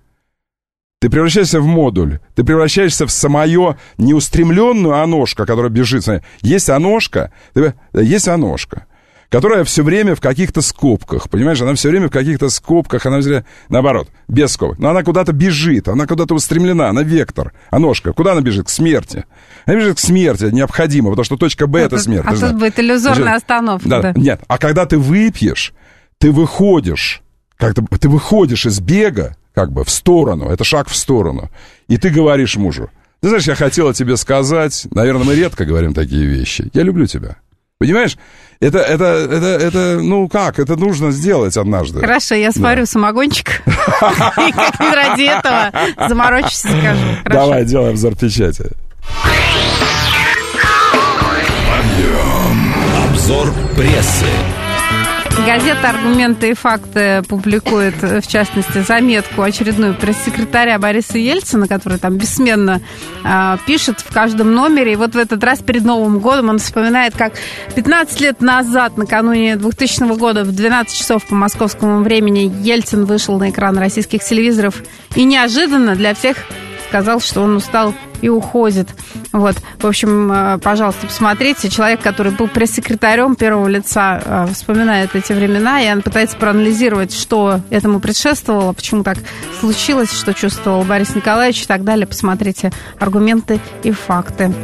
Ты превращаешься в модуль, ты превращаешься в самое неустремленную оножка, которая бежит. Есть оножка, есть оножка, которая все время в каких-то скобках, понимаешь? Она все время в каких-то скобках, она все, наоборот, без скобок. Но она куда-то бежит, она куда-то устремлена, она вектор, оножка. Куда она бежит? К смерти. Она бежит к смерти, необходимо, потому что точка Б — это смерть. А тут будет иллюзорная остановка. Да, да. Нет, а когда ты выпьешь, ты выходишь, как-то, ты выходишь из бега, как бы в сторону, это шаг в сторону. И ты говоришь мужу, ты знаешь, я хотела тебе сказать, наверное, мы редко говорим такие вещи, я люблю тебя. Понимаешь? Это, это, это, это, ну как, это нужно сделать однажды. Хорошо, я сварю да. самогончик. И как-нибудь ради этого заморочусь и скажу. Давай, делай обзор печати. Обзор прессы. Газета «Аргументы и факты» публикует, в частности, заметку очередную пресс-секретаря Бориса Ельцина, который там бессменно э, пишет в каждом номере. И вот в этот раз перед Новым годом он вспоминает, как пятнадцать лет назад, накануне двухтысячного года, в двенадцать часов по московскому времени, Ельцин вышел на экран российских телевизоров и неожиданно для всех сказал, что он устал и уходит. Вот. В общем, пожалуйста, посмотрите. Человек, который был пресс-секретарем первого лица, вспоминает эти времена, и он пытается проанализировать, что этому предшествовало, почему так случилось, что чувствовал Борис Николаевич и так далее. Посмотрите «Аргументы и факты».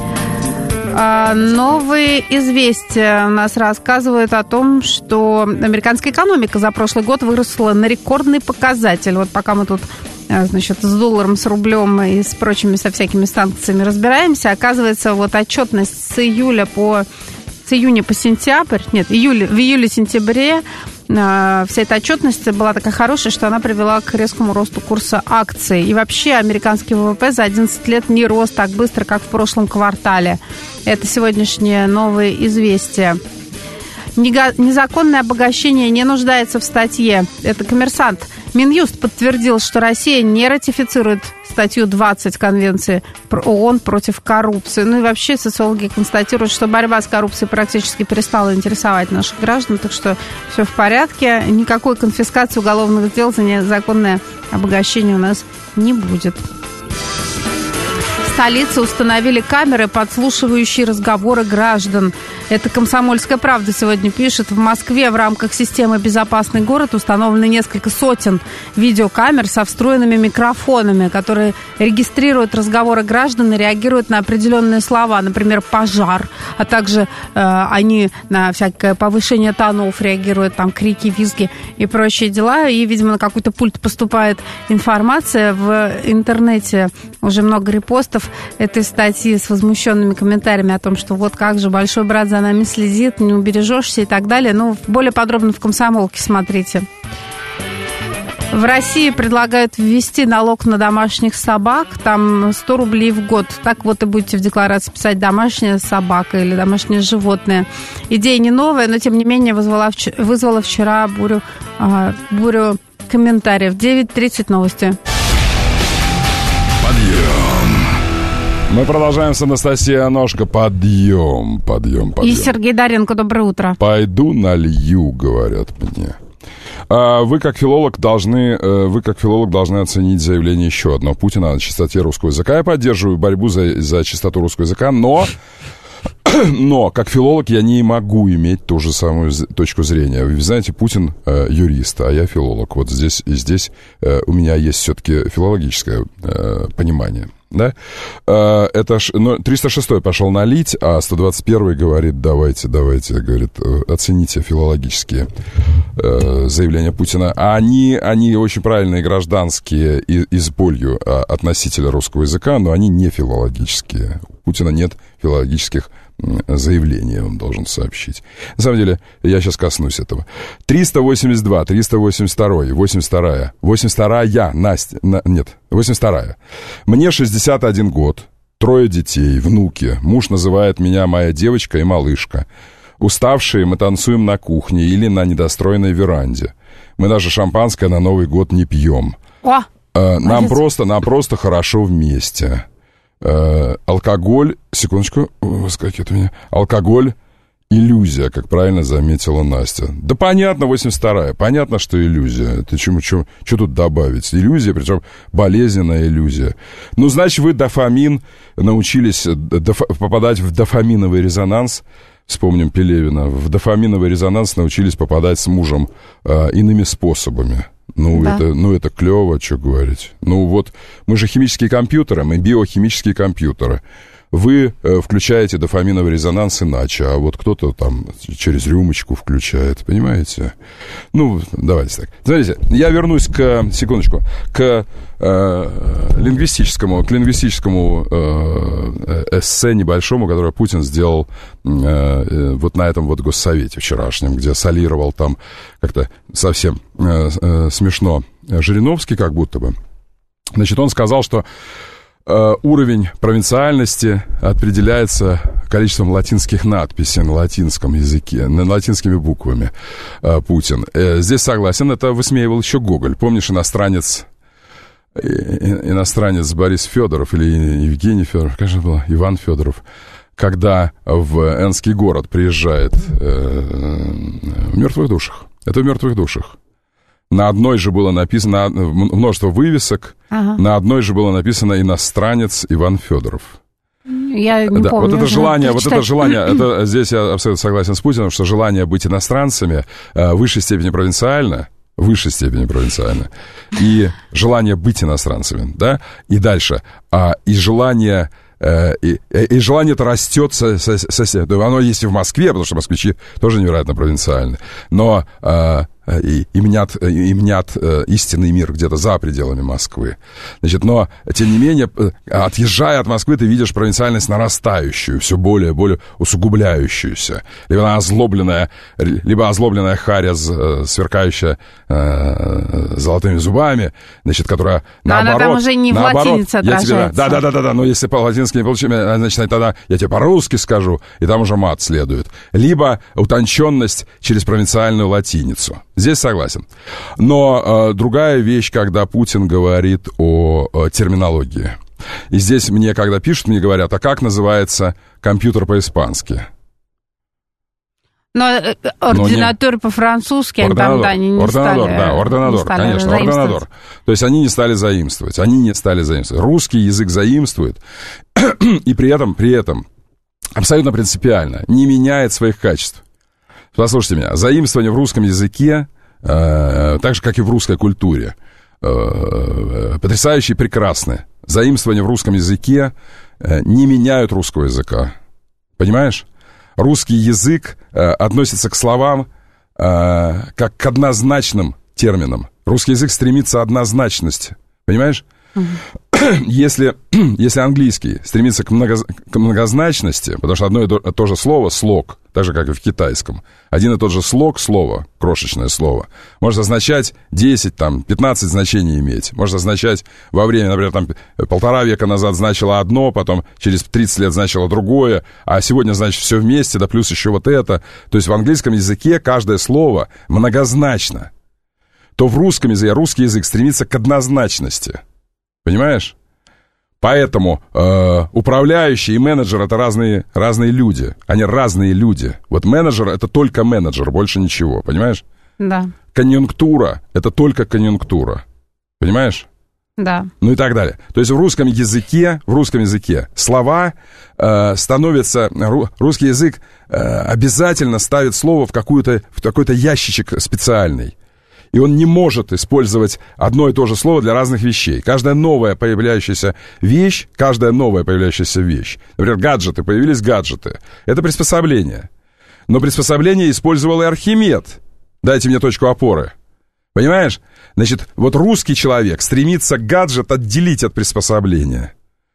Новые известия у нас рассказывают о том, что американская экономика за прошлый год выросла на рекордный показатель. Вот пока мы тут, значит, с долларом, с рублем и с прочими, со всякими санкциями разбираемся, оказывается, вот отчетность с июля по... с июня по сентябрь, нет, июля, в июле-сентябре вся эта отчетность была такая хорошая, что она привела к резкому росту курса акций. И вообще американский ВВП за одиннадцать лет не рос так быстро, как в прошлом квартале. Это сегодняшние новые известия. Незаконное обогащение не нуждается в статье. Это «Коммерсант». Минюст подтвердил, что Россия не ратифицирует статью двадцать Конвенции ООН против коррупции. Ну и вообще социологи констатируют, что борьба с коррупцией практически перестала интересовать наших граждан, так что все в порядке. Никакой конфискации уголовных дел за незаконное обогащение у нас не будет. В столице установили камеры, подслушивающие разговоры граждан. Это «Комсомольская правда» сегодня пишет. В Москве в рамках системы «Безопасный город» установлены несколько сотен видеокамер со встроенными микрофонами, которые регистрируют разговоры граждан и реагируют на определенные слова, например, «пожар», а также э, они на всякое повышение тонов реагируют, там, крики, визги и прочие дела. И, видимо, на какой-то пульт поступает информация. В интернете уже много репостов этой статьи с возмущенными комментариями о том, что вот как же большой брат за нами следит, не убережешься и так далее. Ну, более подробно в «Комсомолке» смотрите. В России предлагают ввести налог на домашних собак, там сто рублей в год. Так вот и будете в декларации писать «домашняя собака» или «домашнее животное». Идея не новая, но тем не менее вызвала, вызвала вчера бурю, бурю комментариев. девять тридцать новости. Подъем. Мы продолжаем с Анастасией Аношко. Подъем, подъем, подъем. И Сергей Даренко, доброе утро. Пойду налью, говорят мне. Вы как филолог должны, вы как филолог должны оценить заявление еще одного Путина о чистоте русского языка. Я поддерживаю борьбу за, за чистоту русского языка, но, но как филолог я не могу иметь ту же самую точку зрения. Вы знаете, Путин э, юрист, а я филолог. Вот здесь и здесь э, у меня есть все-таки филологическое э, понимание. Да? Это ж, ну, триста шестой пошел налить, а сто двадцать первый говорит, давайте, давайте, говорит, оцените филологические э, заявления Путина. А они, они очень правильные гражданские и, и с болью от носителя русского языка, но они не филологические. У Путина нет филологических заявление он должен сообщить. На самом деле, я сейчас коснусь этого. триста восемьдесят два, триста восемьдесят два, восемьдесят два, восемьдесят два, я, Настя, на, нет, восемьдесят два. Мне шестьдесят один год, трое детей, внуки. Муж называет меня моя девочка и малышка. Уставшие мы танцуем на кухне или на недостроенной веранде. Мы даже шампанское на Новый год не пьем. О, нам молодец. просто, нам просто хорошо вместе. Э, алкоголь, секундочку, выскакивает у меня. Алкоголь — иллюзия, как правильно заметила Настя. Да понятно, восемьдесят вторая, понятно, что иллюзия. Ты чему, что тут добавить? Иллюзия, причем болезненная иллюзия. Ну, значит, вы дофамин научились доф, попадать в дофаминовый резонанс. Вспомним Пелевина. В дофаминовый резонанс научились попадать с мужем э, иными способами. Ну, да. это, ну, это клево, что говорить. Ну, вот, мы же химические компьютеры, мы биохимические компьютеры. Вы э, включаете дофаминовый резонанс иначе, а вот кто-то там через рюмочку включает, понимаете? Ну, давайте так. Смотрите, я вернусь к, секундочку, к э, лингвистическому, к лингвистическому э, эссе небольшому, которое Путин сделал э, э, вот на этом вот госсовете вчерашнем, где солировал там как-то совсем э, э, смешно Жириновский как будто бы. Значит, он сказал, что уровень провинциальности определяется количеством латинских надписей на латинском языке, на латинскими буквами. Путин. Здесь согласен, это высмеивал еще Гоголь. Помнишь, иностранец, иностранец Борис Федоров или Евгений Федоров, как же было, Иван Федоров, когда в Энский город приезжает в «Мертвых душах». Это в «Мертвых душах». На одной же было написано множество вывесок, ага. На одной же было написано «Иностранец Иван Федоров». Я не да, помню. Вот это желание, вот это желание, это, здесь я абсолютно согласен с Путиным, что желание быть иностранцами в высшей степени провинциально, в высшей степени провинциально, и желание быть иностранцами, да, и дальше, а, и желание... И, и желание это растет со, со, со, оно есть и в Москве, потому что москвичи тоже невероятно провинциальны, но а, и, и мнят, и мнят истинный мир где-то за пределами Москвы. Значит, но, тем не менее, отъезжая от Москвы, ты видишь провинциальность нарастающую, все более и более усугубляющуюся. Либо она озлобленная, либо озлобленная харя, сверкающая э, золотыми зубами, значит, которая но наоборот... она там уже не наоборот, в латинице отражается. Да, да, да, да, да, но если по-латински не получится, значит, тогда я тебе по-русски скажу, и там уже мат следует. Либо утонченность через провинциальную латиницу. Здесь согласен. Но э, другая вещь, когда Путин говорит о, о терминологии. И здесь мне, когда пишут, мне говорят, а как называется компьютер по-испански? Но ординатур не... по-французски, они там, да, не, не ординадор, стали... да, ординадор, стали конечно, ординадор. То есть они не стали заимствовать, они не стали заимствовать. Русский язык заимствует, и при этом, при этом, абсолютно принципиально, не меняет своих качеств. Послушайте меня, заимствование в русском языке, э, так же, как и в русской культуре, э, потрясающие и прекрасны. Заимствования в русском языке э, не меняют русского языка. Понимаешь? Русский язык э, относится к словам э, как к однозначным терминам. Русский язык стремится к однозначности. Понимаешь? Mm-hmm. Если, если английский стремится к, много, к многозначности, потому что одно и то же слово, слог, так же, как и в китайском. Один и тот же слог, слово, крошечное слово, может означать десять, там, пятнадцать значений иметь. Может означать во время, например, там, полтора века назад значило одно, потом через тридцать лет значило другое, а сегодня значит все вместе, да плюс еще вот это. То есть в английском языке каждое слово многозначно. То в русском языке, русский язык стремится к однозначности. Понимаешь? Поэтому э, управляющий и менеджер — это разные, разные люди. Они разные люди. Вот менеджер — это только менеджер, больше ничего. Понимаешь? Да. Конъюнктура — это только конъюнктура. Понимаешь? Да. Ну и так далее. То есть в русском языке, в русском языке слова э, становятся... Ру, русский язык э, обязательно ставит слово в, какую-то, в какой-то ящичек специальный. И он не может использовать одно и то же слово для разных вещей. Каждая новая появляющаяся вещь, каждая новая появляющаяся вещь. Например, гаджеты, появились гаджеты. Это приспособление. Но приспособление использовал и Архимед. Дайте мне точку опоры. Понимаешь? Значит, вот русский человек стремится гаджет отделить от приспособления.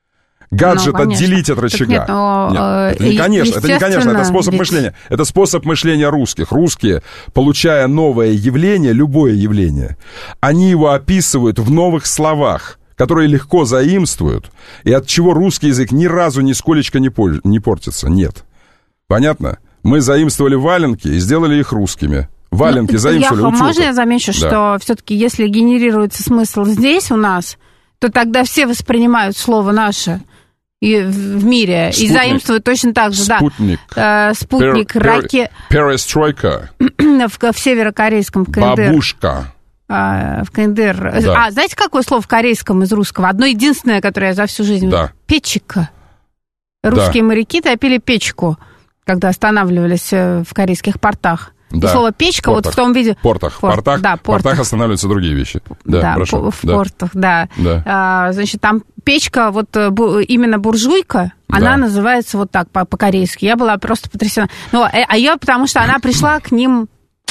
Гаджет ну, отделить от рычага. Нет, но, нет, это не конечно, это не конечно, это способ ведь... мышления. Это способ мышления русских. Русские, получая новое явление, любое явление, они его описывают в новых словах, которые легко заимствуют, и от чего русский язык ни разу нисколечко не, пол... не портится. Нет. Понятно? Мы заимствовали валенки и сделали их русскими. Валенки ну, заимствовали у теток. Можно я замечу, да. что все-таки если генерируется смысл здесь у нас, то тогда все воспринимают слово «наше». И в мире, спутник. И заимствуют точно так же, спутник. да. Э, спутник, пер, ракет. Перестройка. в, в северокорейском КНДР. Бабушка. А, в КНДР. Да. А, знаете, какое слово в корейском из русского? Одно единственное, которое я за всю жизнь... Да. Печка. Русские да. моряки топили печку, когда останавливались в корейских портах. Да. И слово «печка» портах. Вот в том виде... Портах. Порт, портах, да, портах. портах останавливаются другие вещи. Да, да прошу. В да. портах, да. да. А, значит, там печка, вот именно буржуйка, да. она называется вот так по-корейски. Я была просто потрясена. Ну, а я, потому что она пришла к ним...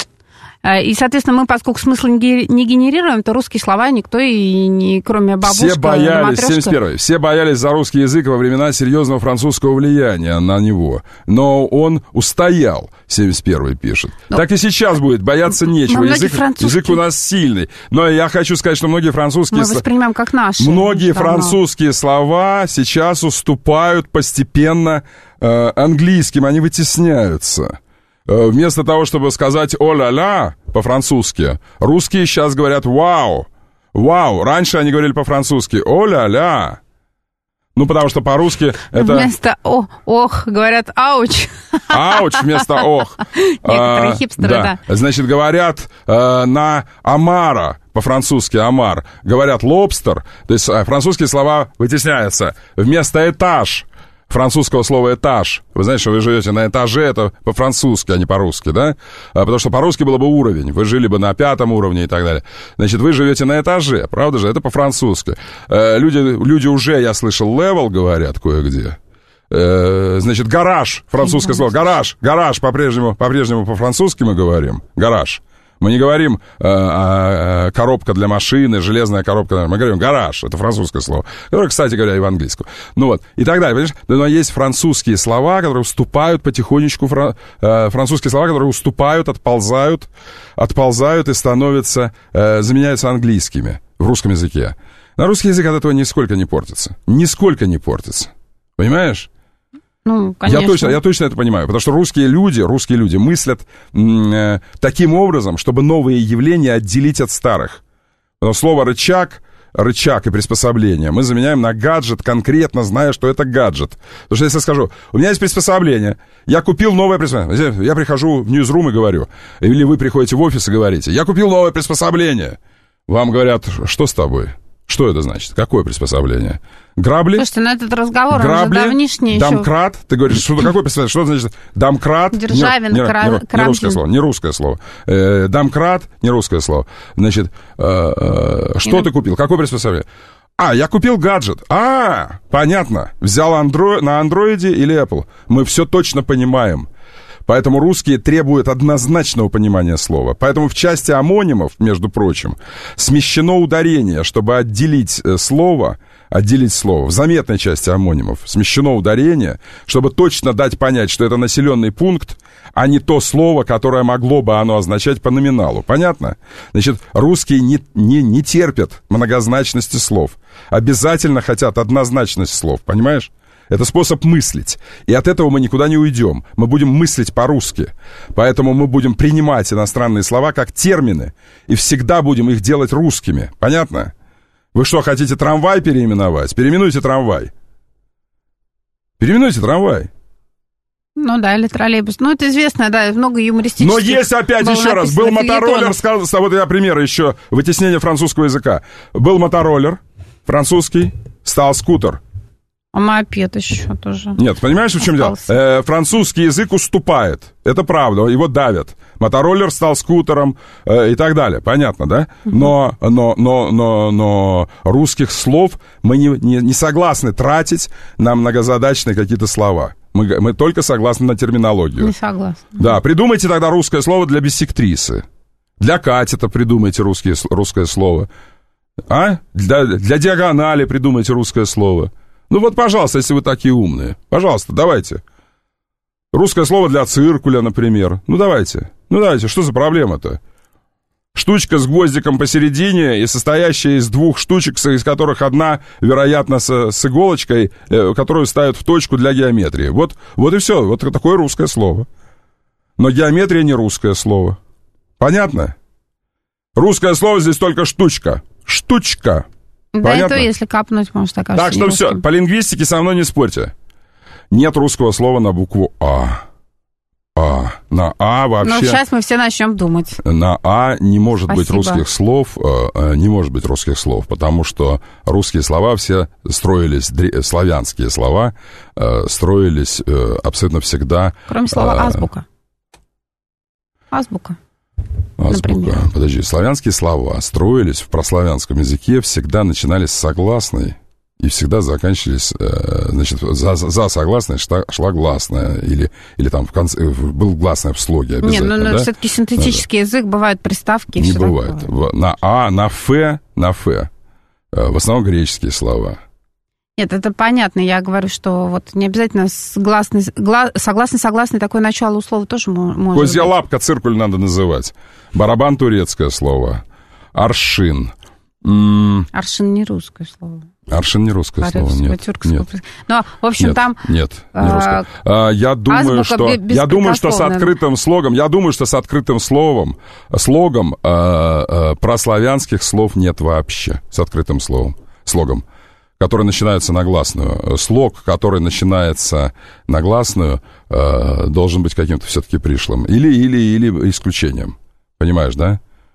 И, соответственно, мы, поскольку смысл не генерируем, то русские слова никто, и не, кроме бабушки, все боялись, семьдесят первый, все боялись за русский язык во времена серьезного французского влияния на него. Но он устоял, семьдесят первый пишет. Но... Так и сейчас будет, бояться нечего. Язык, французские... язык у нас сильный. Но я хочу сказать, что многие французские... Мы воспринимаем как наши. Многие французские слова сейчас уступают постепенно э, английским, они вытесняются. Вместо того, чтобы сказать «о-ля-ля» по-французски, русские сейчас говорят «вау». «Вау». Раньше они говорили по-французски «о-ля-ля». Ну, потому что по-русски это... Вместо «о», «ох» говорят «ауч». «Ауч» вместо «ох». Некоторые хипстеры, да. Значит, говорят э, на «омара», по-французски «омар». Говорят «лобстер». То есть французские слова вытесняются. Вместо «этаж» французского слова «этаж». Вы знаете, что вы живете на этаже, это по-французски, а не по-русски, да? Потому что по-русски было бы уровень, вы жили бы на пятом уровне и так далее. Значит, вы живете на этаже, правда же? Это по-французски. Люди, люди уже, я слышал, level говорят кое-где. Значит, гараж, французское слово, гараж, гараж по-прежнему, по-прежнему по-французски мы говорим, гараж. Мы не говорим э, э, коробка для машины, железная коробка, мы говорим гараж, это французское слово, которое, кстати говоря, и в английском. Ну вот, и так далее, понимаешь? Но есть французские слова, которые уступают потихонечку, фра, э, французские слова, которые уступают, отползают, отползают и становятся, э, заменяются английскими в русском языке. На русский язык от этого нисколько не портится, нисколько не портится, понимаешь? Ну, конечно. Я точно, я точно это понимаю, потому что русские люди, русские люди мыслят э, таким образом, чтобы новые явления отделить от старых. Но слово «рычаг», рычаг и приспособление мы заменяем на гаджет, конкретно зная, что это гаджет. Потому что если я скажу, у меня есть приспособление, я купил новое приспособление, я прихожу в ньюзрум и говорю, или вы приходите в офис и говорите, я купил новое приспособление. Вам говорят, что с тобой? Что это значит? Какое приспособление? Грабли? Слушайте, ну этот разговор Грабли, уже давнишний домкрат. Еще. Ты говоришь, что какое приспособление? Что значит домкрат? Державин, не, не, кра... не, не русское слово, не русское слово. Э, домкрат, не русское слово. Значит, э, э, что и ты купил? Какое приспособление? А, я купил гаджет. А, понятно. Взял андро... на андроиде или Apple. Мы все точно понимаем. Поэтому русские требуют однозначного понимания слова. Поэтому в части омонимов, между прочим, смещено ударение, чтобы отделить слово отделить слово. В заметной части омонимов смещено ударение, чтобы точно дать понять, что это населенный пункт, а не то слово, которое могло бы оно означать по номиналу. Понятно? Значит, русские не, не, не терпят многозначности слов. Обязательно хотят однозначность слов, понимаешь? Это способ мыслить. И от этого мы никуда не уйдем. Мы будем мыслить по-русски. Поэтому мы будем принимать иностранные слова как термины. И всегда будем их делать русскими. Понятно? Вы что, хотите трамвай переименовать? Переименуйте трамвай. Переименуйте трамвай. Ну да, или троллейбус. Ну, это известно, да, много юмористических. Но есть опять еще раз. Был мотороллер, сказал, вот я пример еще, вытеснение французского языка. Был мотороллер французский, стал скутер. А мопед еще тоже. Нет, понимаешь, в чем дело? Э, французский язык уступает. Это правда, его давят. Мотороллер стал скутером э, и так далее. Понятно, да? Но, но, но, но, но русских слов мы не, не, не согласны тратить на многозадачные какие-то слова. Мы, мы только согласны на терминологию. Не согласна. Да, придумайте тогда русское слово для биссектрисы. Для катета придумайте русские, русское слово. А? Для, для диагонали придумайте русское слово. Ну вот, пожалуйста, если вы такие умные. Пожалуйста, давайте. Русское слово для циркуля, например. Ну давайте. Ну давайте, что за проблема-то? Штучка с гвоздиком посередине и состоящая из двух штучек, из которых одна, вероятно, с, с иголочкой, э, которую ставят в точку для геометрии. Вот, вот и все. Вот такое русское слово. Но геометрия не русское слово. Понятно? Русское слово здесь только штучка. Штучка. Да, понятно? и то, если капнуть, может окажется. Так что все, по лингвистике со мной не спорьте. Нет русского слова на букву А. А. На А вообще... Ну, сейчас мы все начнем думать. На А не может Спасибо. быть русских слов, не может быть русских слов, потому что русские слова все строились, славянские слова строились абсолютно всегда... Кроме слова азбука. Азбука. Азбука. Например. Подожди, славянские слова строились в прославянском языке, всегда начинались с согласной и всегда заканчивались, значит, за, за согласной шла, шла гласная, или, или там в конце, был гласная в слоге обязательно. Нет, ну, да? все-таки синтетический да. язык, бывают приставки. Не бывает. Такое. На А, на Ф, на Ф. В основном греческие слова. Нет, это понятно. Я говорю, что вот не обязательно согласный, гла, согласный, согласный, такое начало у слова тоже может Козья быть. лапка, циркуль надо называть. Барабан — турецкое слово. Аршин. М- Аршин не русское слово. Аршин не русское слово, нет. нет. Но, в общем, нет, там... Нет, не русское. А, я думаю, что, я думаю, что с открытым слогом, я думаю, что с открытым словом, слогом а, а, прославянских слов нет вообще. С открытым словом, слогом, который начинается на гласную. Слог, который начинается на гласную, а, должен быть каким-то все-таки пришлым. Или, или, или исключением. Понимаешь, да?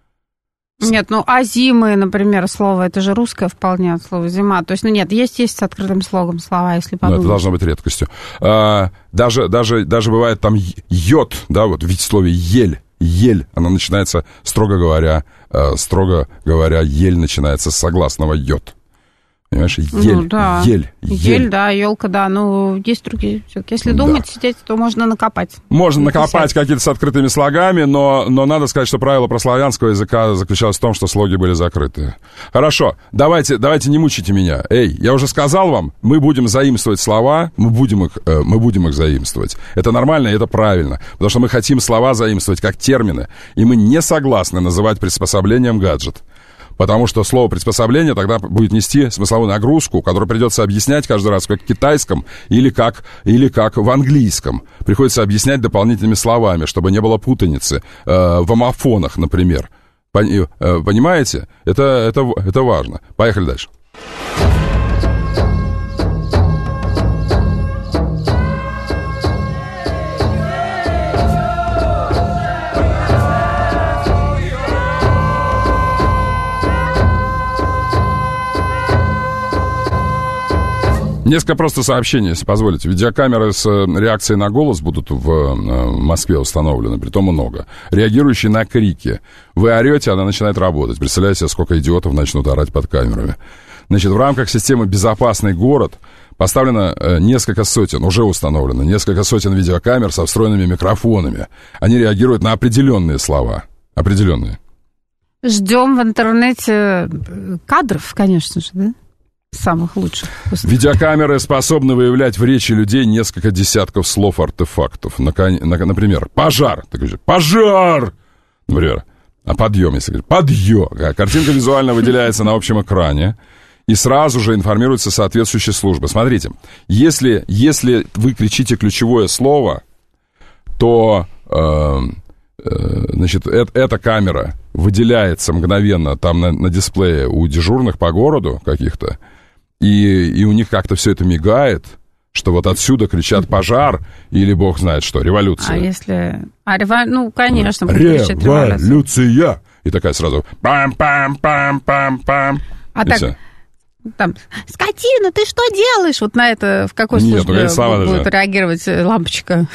Нет, ну, а зимы, например, слово, это же русское вполне от слова зима. То есть, ну, нет, есть, есть с открытым слогом слова, если подумать. Но это должно быть редкостью. А, даже, даже, даже бывает там йод, да, вот в слове ель, ель, она начинается, строго говоря, строго говоря, ель начинается с согласного йод. Понимаешь, ель, ну, да. ель, ель. Ель, да, елка, да, ну, есть другие. Если думать, да. сидеть, то можно накопать. Можно накопать какие-то с открытыми слогами, но, но надо сказать, что правило прославянского языка заключалось в том, что слоги были закрыты. Хорошо, давайте, давайте не мучите меня. Эй, я уже сказал вам, мы будем заимствовать слова, мы будем их, э, мы будем их заимствовать. Это нормально и это правильно, потому что мы хотим слова заимствовать как термины, и мы не согласны называть приспособлением гаджет. Потому что слово «приспособление» тогда будет нести смысловую нагрузку, которую придется объяснять каждый раз как в китайском или как, или как в английском. Приходится объяснять дополнительными словами, чтобы не было путаницы. Э, в омофонах, например. Пони, э, понимаете? Это, это, это важно. Поехали дальше. Несколько просто сообщений, если позволите. Видеокамеры с реакцией на голос будут в Москве установлены, притом много. Реагирующие на крики. Вы орете, она начинает работать. Представляете, сколько идиотов начнут орать под камерами. Значит, в рамках системы «Безопасный город» поставлено несколько сотен, уже установлено, несколько сотен видеокамер со встроенными микрофонами. Они реагируют на определенные слова. Определенные. Ждем в интернете кадров, конечно же, да? самых лучших. Видеокамеры способны выявлять в речи людей несколько десятков слов-артефактов. Например, пожар. Ты говоришь, пожар! Например, а подъем, если говорить, подъем. Картинка визуально выделяется на общем экране. И сразу же информируются соответствующие службы. Смотрите, если, если вы кричите ключевое слово, то э, э, значит, э, эта камера выделяется мгновенно там на, на дисплее у дежурных по городу каких-то, и, и у них как-то все это мигает, что вот отсюда кричат пожар или бог знает что, революция. А если... А, рево... Ну, конечно, будут кричать революция. Революция! И такая сразу пам-пам-пам-пам-пам. А так... Все. Там, скотина, ты что делаешь? Вот на это в какой Нет, службе ну, будет реагировать лампочка?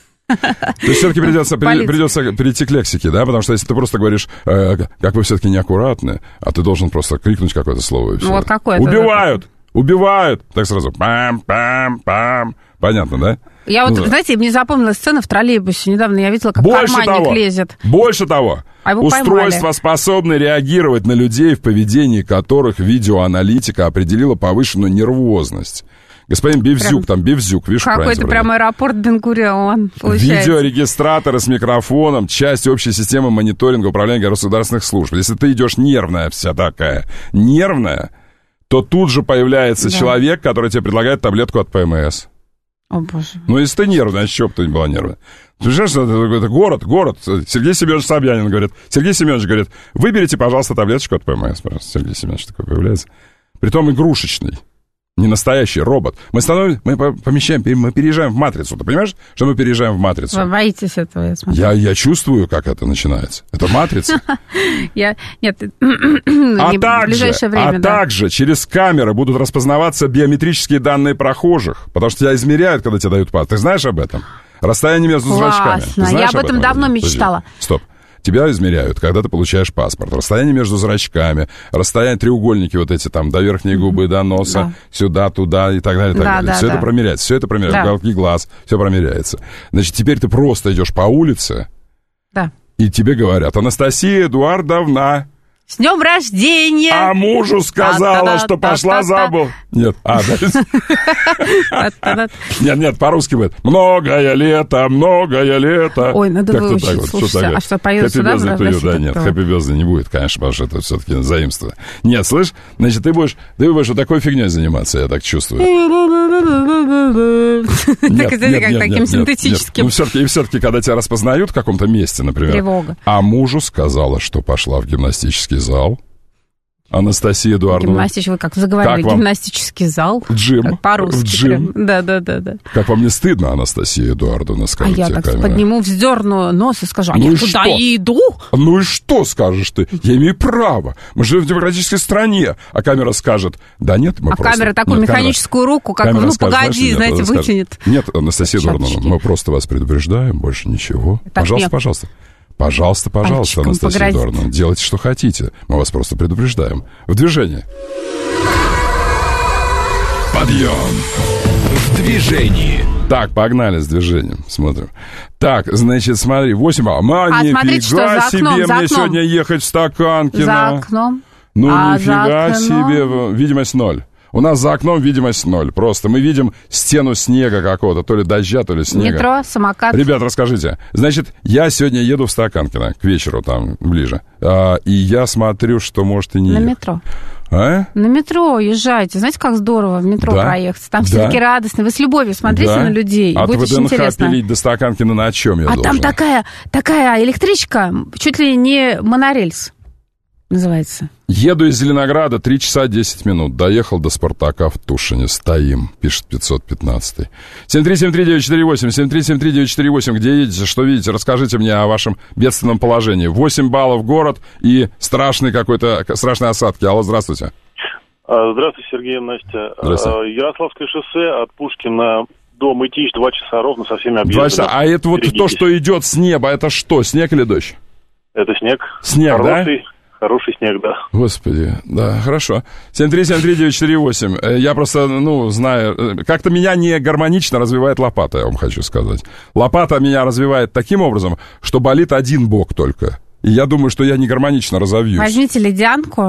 То есть все-таки придется, придется перейти к лексике, да? Потому что если ты просто говоришь, э, как вы все-таки неаккуратны, а ты должен просто крикнуть какое-то слово и все. Ну, вот какое-то. Убивают! Убивают! Так сразу пам-пам-пам. Понятно, да? Я вот, ну, знаете, мне запомнилась сцена в троллейбусе. Недавно я видела, как больше карманник того, лезет. Больше того, а устройства поймали. способны реагировать на людей, в поведении которых видеоаналитика определила повышенную нервозность. Господин Бевзюк, прям, там Бевзюк, видишь, какой-то прям аэропорт Бен-Гурион, получается. Видеорегистраторы с микрофоном, часть общей системы мониторинга управления государственных служб. Если ты идешь нервная вся такая, нервная, то тут же появляется да. человек, который тебе предлагает таблетку от ПМС. О, боже. Ну, если ты нервная, а что бы ты не была нервная? Ты знаешь, это, это город, город. Сергей Семенович Собянин говорит. Сергей Семенович говорит, выберите, пожалуйста, таблеточку от ПМС. Пожалуйста, Сергей Семенович такой появляется. Притом игрушечный. Не настоящий робот. Мы становимся, мы помещаем, мы переезжаем в матрицу. Ты понимаешь, что мы переезжаем в матрицу? Вы боитесь этого, я смотрю. Я, я чувствую, как это начинается. Это матрица. Я, нет, а в также, ближайшее время, а да. также через камеры будут распознаваться биометрические данные прохожих, потому что тебя измеряют, когда тебе дают паспорт. Ты знаешь об этом? Расстояние между Классно. зрачками. Я об этом давно мечтала. Стоп. Тебя измеряют, когда ты получаешь паспорт. Расстояние между зрачками, расстояние, треугольники вот эти там, до верхней губы, до носа, да. сюда, туда и так далее, и так да, далее. Да, все да. это промеряется, все это промеряется, да. уголки глаз, все промеряется. Значит, теперь ты просто идешь по улице, да. и тебе говорят, Анастасия Эдуардовна, с днем рождения! А мужу сказала, что пошла забыл. Нет, а, да. Нет, нет, по-русски будет. Многое лето, многое лето. Ой, надо выучить, слушайте, а что поет сюда? Да, нет, хэппи бёрздэй не будет, конечно, потому что это все-таки заимство. Нет, слышь, значит, ты будешь, ты будешь вот такой фигней заниматься, я так чувствую. Так, знаете, как таким синтетическим. Ну, все-таки, и все-таки, когда тебя распознают в каком-то месте, например. Тревога. А мужу сказала, что пошла в гимнастический зал. Анастасия Эдуардовна. Гимнастический, вы как заговорили, как гимнастический зал. Джим. По-русски. Джим. Да, да, да, да. Как вам не стыдно, Анастасия Эдуардовна, скажите? А я так камера. подниму, вздерну нос и скажу, а ну я туда что? и иду. Ну и что скажешь ты? Я имею право. Мы живем в демократической стране. А камера скажет, да нет, мы а просто... А камера такую нет, механическую камера... руку, как, камера ну скажет, погоди, знаете, знаете вытянет. Нет, Анастасия Эдуардовна, мы просто вас предупреждаем, больше ничего. Так, пожалуйста, нет. пожалуйста. Пожалуйста, пожалуйста, Пальчиком Анастасия погрозить. Эдуардовна, делайте, что хотите. Мы вас просто предупреждаем. В движение. Подъем. В движении. Так, погнали с движением. Смотрим. Так, значит, смотри, восемь баллов. Ма, а нифига смотрите, что за окном, себе, за мне окном. сегодня ехать в Стаканкино. За окном. Ну, а нифига за себе. Видимость ноль. У нас за окном видимость ноль. Просто мы видим стену снега какого-то, то ли дождя, то ли снега. Метро, самокат. Ребят, расскажите. Значит, я сегодня еду в Стаканкино, к вечеру там, ближе. А, и я смотрю, что может и не... На ехать. метро. А? На метро езжайте. Знаете, как здорово в метро да? проехать. Там да? все такие радостные. Вы с любовью смотрите да? на людей. От будет очень интересно. пилить до Стаканкина на чем я а должен? там такая, такая электричка, чуть ли не монорельс называется. Еду из Зеленограда, три часа десять минут. Доехал до Спартака в Тушине. Стоим, пишет пятьсот пятнадцать. семь три семь три девять четыре восемь, семь три семь три девять четыре восемь. Где едете, что видите? Расскажите мне о вашем бедственном положении. восемь баллов город и страшный какой-то, страшные осадки. Алло, здравствуйте. Здравствуйте, Сергей и Настя. Здравствуйте. Ярославское шоссе от Пушкина до Мытищ два часа ровно со всеми объездами. Два часа. А это вот то, что идет с неба, это что, снег или дождь? Это снег. Снег, Хороший. да? Хороший снег, да. Господи, да, хорошо. семь три семь три девять четыре восемь. Я просто, ну, знаю, как-то меня не гармонично развивает лопата, я вам хочу сказать. Лопата меня развивает таким образом, что болит один бок только. И я думаю, что я не гармонично разовьюсь. Возьмите ледянку,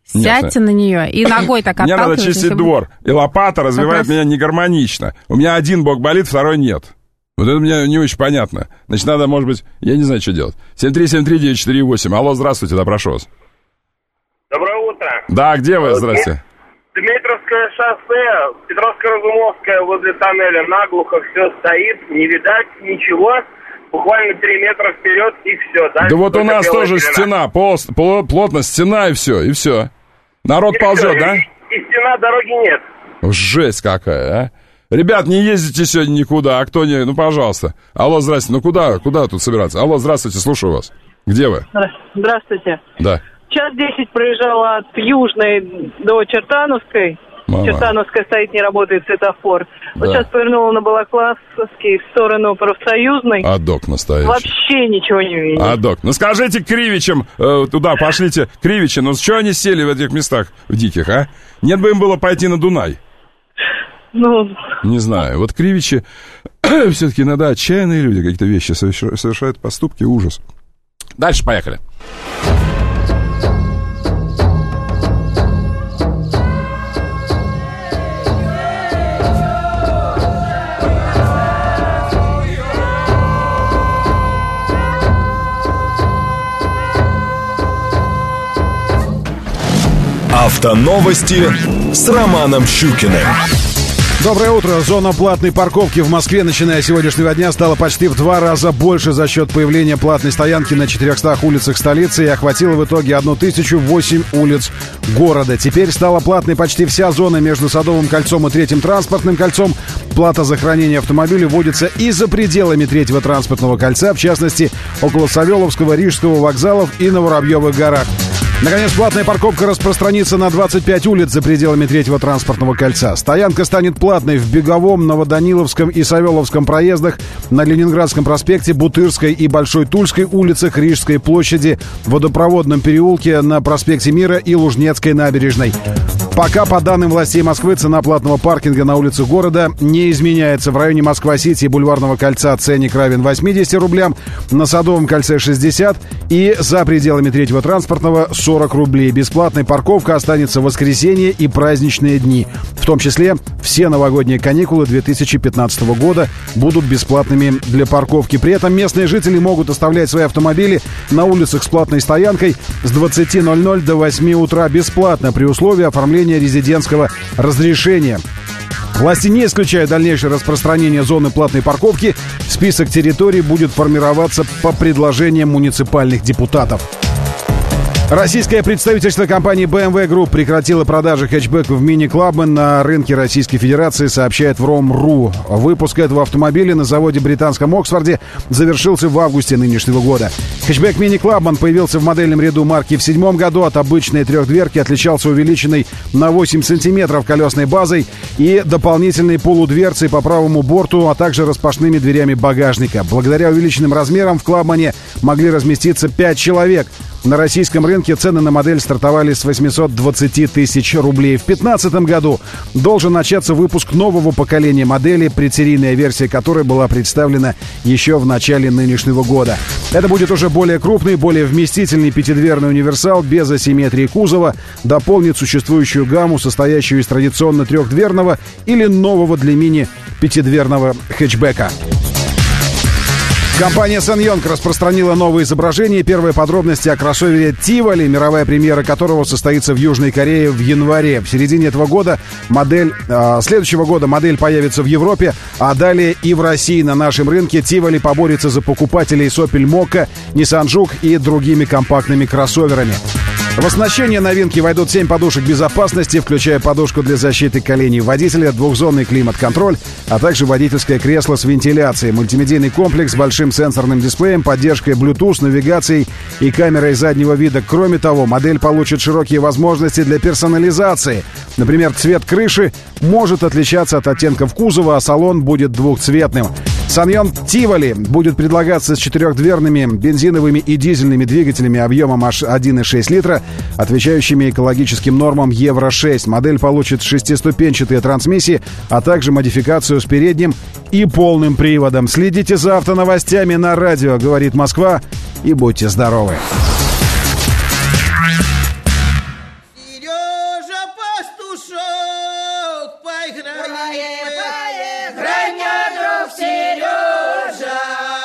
Сядьте на нее и ногой так Мне отталкивайтесь. надо чистить двор. И лопата развивает меня негармонично. У меня один бок болит, второй нет. Вот это мне не очень понятно. Значит, надо, может быть, я не знаю, что делать. семь три семь три девять четыре восемь. Алло, здравствуйте, да, прошу вас. Доброе утро. Да, где вы? Здрасте. Дмитровское шоссе, Петровско-Разумовское возле тоннеля, наглухо все стоит, не видать ничего. Буквально три метра вперед и все. Да вот у нас тоже стена, пол, пол, плотно стена и все, и все. Народ и ползет, все, да? И, и стена, дороги нет. Жесть какая, а? Ребят, не ездите сегодня никуда, а кто не... Ну, пожалуйста. Алло, здрасте, ну куда, куда тут собираться? Алло, здравствуйте, слушаю вас. Где вы? Здравствуйте. Да. Час десять проезжала от Южной до Чертановской. Мама. Чертановская стоит, не работает светофор. Да. Вот сейчас повернула на Балаклавский в сторону Профсоюзной. Адок настоящий. Вообще ничего не видно. Адок. Ну скажите Кривичам, э, туда пошлите Кривичи, ну что они сели в этих местах, в диких, а? Нет бы им было пойти на Дунай. Ну... Не знаю. Вот Кривичи все-таки иногда отчаянные люди, какие-то вещи совершают, поступки, ужас. Дальше поехали. Автоновости с Романом Щукиным. Доброе утро. Зона платной парковки в Москве, начиная с сегодняшнего дня, стала почти в два раза больше за счет появления платной стоянки на четырехстах улицах столицы и охватила в итоге тысячу восемь улиц города. Теперь стала платной почти вся зона между Садовым кольцом и Третьим транспортным кольцом. Плата за хранение автомобиля вводится и за пределами Третьего транспортного кольца, в частности, около Савеловского, Рижского вокзалов и на Воробьевых горах. Наконец, платная парковка распространится на двадцать пять улиц за пределами Третьего транспортного кольца. Стоянка станет платной в Беговом, Новоданиловском и Савеловском проездах, на Ленинградском проспекте, Бутырской и Большой Тульской улицах, Рижской площади, Водопроводном переулке, на проспекте Мира и Лужнецкой набережной. Пока, по данным властей Москвы, цена платного паркинга на улицах города не изменяется. В районе Москва-Сити и Бульварного кольца ценник равен восьмидесяти рублям, на Садовом кольце шестьдесят и за пределами Третьего транспортного сорок рублей. Бесплатная парковка останется в воскресенье и праздничные дни. В том числе все новогодние каникулы две тысячи пятнадцатого года будут бесплатными для парковки. При этом местные жители могут оставлять свои автомобили на улицах с платной стоянкой с двадцати ноль-ноль до восьми утра бесплатно при условии оформления резидентского разрешения. Власти не исключают дальнейшее распространение зоны платной парковки. Список территорий будет формироваться по предложениям муниципальных депутатов. Российское представительство компании бэ эм вэ Group прекратило продажи хэтчбеков в Mini Clubman на рынке Российской Федерации, сообщает вром точка ру. Выпуск этого автомобиля на заводе в британском Оксфорде завершился в августе нынешнего года. Хэтчбек Mini Clubman появился в модельном ряду марки в седьмом году. От обычной трехдверки отличался увеличенной на восемь сантиметров колесной базой и дополнительной полудверцей по правому борту, а также распашными дверями багажника. Благодаря увеличенным размерам в Клабмане могли разместиться пять человек. На российском рынке цены на модель стартовали с восьмисот двадцати тысяч рублей. В две тысячи пятнадцатом году должен начаться выпуск нового поколения модели, предсерийная версия которой была представлена еще в начале нынешнего года. Это будет уже более крупный, более вместительный пятидверный универсал без асимметрии кузова, дополнит существующую гамму, состоящую из традиционно трехдверного или нового для мини пятидверного хэтчбека. Компания Сanyонг распространила новые изображения. Первые подробности о кроссовере Тиволи, мировая премьера которого состоится в Южной Корее в январе. В середине этого года модель, э, следующего года модель появится в Европе, а далее и в России. На нашем рынке Тиволи поборется за покупателей с Opel Mokka, Nissan Juke и другими компактными кроссоверами. В оснащение новинки войдут семь подушек безопасности, включая подушку для защиты коленей водителя, двухзонный климат-контроль, а также водительское кресло с вентиляцией, мультимедийный комплекс с большим сенсорным дисплеем, поддержкой Bluetooth, навигацией и камерой заднего вида. Кроме того, модель получит широкие возможности для персонализации. Например, цвет крыши может отличаться от оттенков кузова, а салон будет двухцветным. Сanyонг Тиволи будет предлагаться с четырехдверными бензиновыми и дизельными двигателями объемом аж один и шесть литра, отвечающими экологическим нормам евро шесть. Модель получит шестиступенчатые трансмиссии, а также модификацию с передним и полным приводом. Следите за автоновостями на радио «Говорит Москва» и будьте здоровы. Играй, граня, друг Сережа,